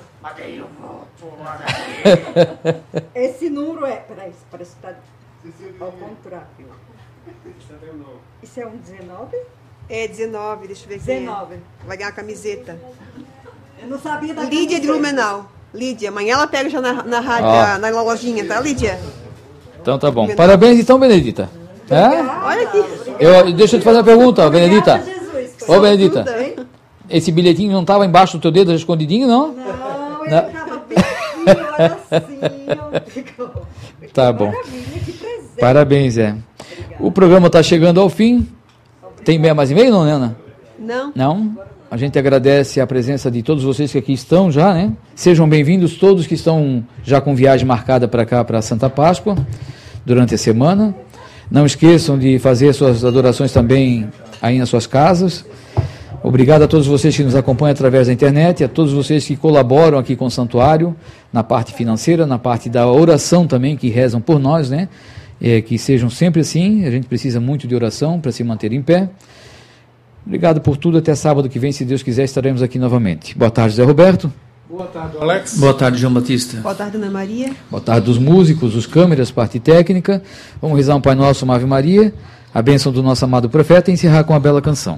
Esse número é... Peraí, parece que está ao contrário. Isso é um dezenove? É dezenove, deixa eu ver aqui. dezenove. Vai ganhar a camiseta. Eu não sabia da Lídia camiseta. de Blumenau. Lídia, amanhã ela pega já na, na rádio, Ó. na, na lojinha, tá, Lídia? Então tá bom. Parabéns, então, Benedita. É? Olha aqui. Eu, deixa eu te fazer uma pergunta, Benedita. Jesus. Ô, Benedita. Tudo, hein? Esse bilhetinho não estava embaixo do teu dedo escondidinho, não? Não, ele Não. estava bem aqui, olha assim. Ó. Tá bom. Maravilha, que presente. Parabéns, é. O programa está chegando ao fim. Tem mais e-mail, não, né, Ana? Não. Não? A gente agradece a presença de todos vocês que aqui estão já, né? Sejam bem-vindos todos que estão já com viagem marcada para cá, para Santa Páscoa, durante a semana. Não esqueçam de fazer suas adorações também aí nas suas casas. Obrigado a todos vocês que nos acompanham através da internet, a todos vocês que colaboram aqui com o Santuário, na parte financeira, na parte da oração também, que rezam por nós, né? É, que sejam sempre assim, a gente precisa muito de oração para se manter em pé. Obrigado por tudo, até sábado que vem, se Deus quiser, estaremos aqui novamente. Boa tarde, Zé Roberto. Boa tarde, Alex. Boa tarde, João Batista. Boa tarde, Ana Maria. Boa tarde dos músicos, os câmeras, parte técnica. Vamos rezar um Pai Nosso, uma Ave Maria, a bênção do nosso amado profeta e encerrar com a bela canção.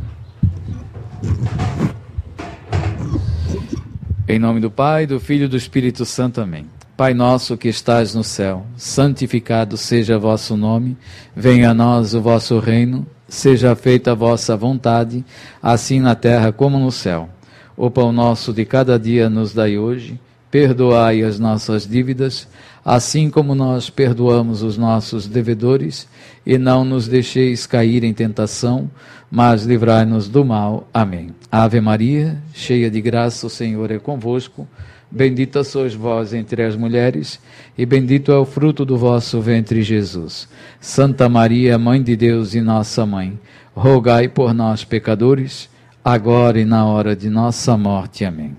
Em nome do Pai, do Filho e do Espírito Santo. Amém. Pai nosso que estás no céu, santificado seja vosso nome, venha a nós o vosso reino, seja feita a vossa vontade, assim na terra como no céu. O pão nosso de cada dia nos dai hoje, perdoai as nossas dívidas, assim como nós perdoamos os nossos devedores, e não nos deixeis cair em tentação, mas livrai-nos do mal. Amém. Ave Maria, cheia de graça, o Senhor é convosco. Bendita sois vós entre as mulheres, e bendito é o fruto do vosso ventre, Jesus. Santa Maria, Mãe de Deus e nossa Mãe, rogai por nós, pecadores, agora e na hora de nossa morte. Amém.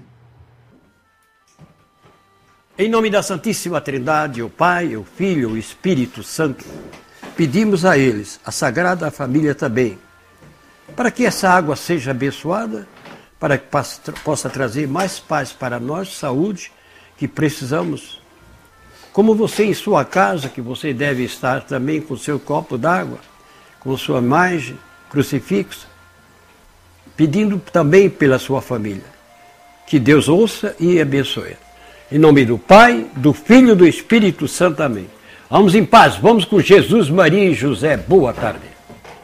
Em nome da Santíssima Trindade, o Pai, o Filho e o Espírito Santo, pedimos a eles, a Sagrada Família também, para que essa água seja abençoada, para que possa trazer mais paz para nós, saúde, que precisamos Como você em sua casa, que você deve estar também com seu copo d'água, com sua imagem, crucifixo, pedindo também pela sua família. Que Deus ouça e abençoe. Em nome do Pai, do Filho e do Espírito Santo. Amém. Vamos em paz, vamos com Jesus, Maria e José. Boa tarde.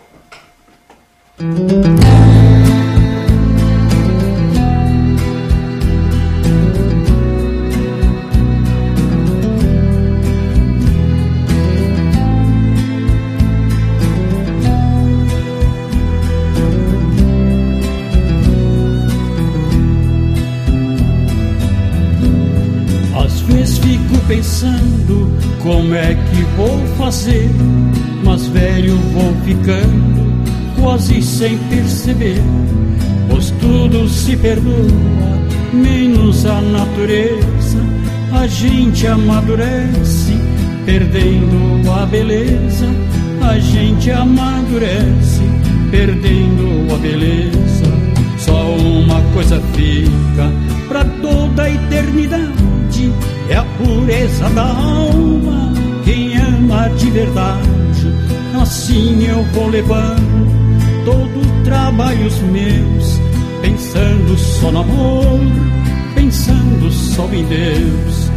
Às vezes fico pensando como é que vou fazer, mas velho vou ficando quase sem perceber, pois tudo se perdoa, menos a natureza. A gente amadurece, perdendo a beleza. A gente amadurece, perdendo a beleza. Só uma coisa fica pra toda a eternidade, é a pureza da alma. Quem ama de verdade, assim eu vou levando todo trabalhos meus, pensando só no amor, pensando só em Deus.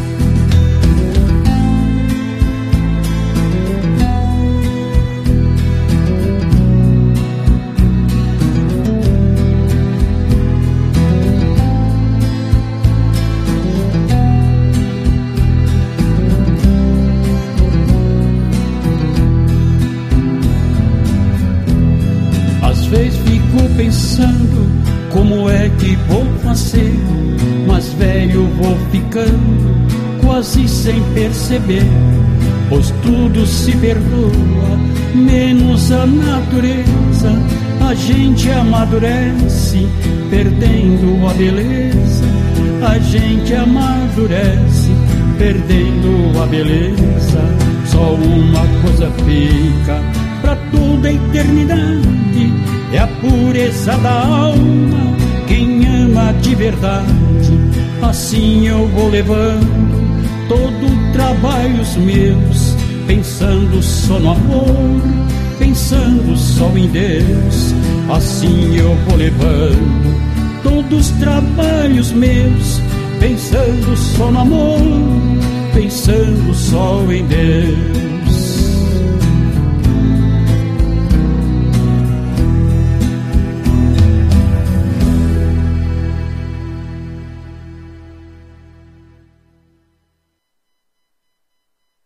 Pensando como é que vou fazer, mas velho vou ficando quase sem perceber, pois tudo se perdoa, menos a natureza. A gente amadurece, perdendo a beleza. A gente amadurece, perdendo a beleza. Só uma coisa fica pra toda a eternidade, é a pureza da alma. Quem ama de verdade, assim eu vou levando todo trabalhos meus, pensando só no amor, pensando só em Deus. Assim eu vou levando todos os trabalhos meus, pensando só no amor, pensando só em Deus.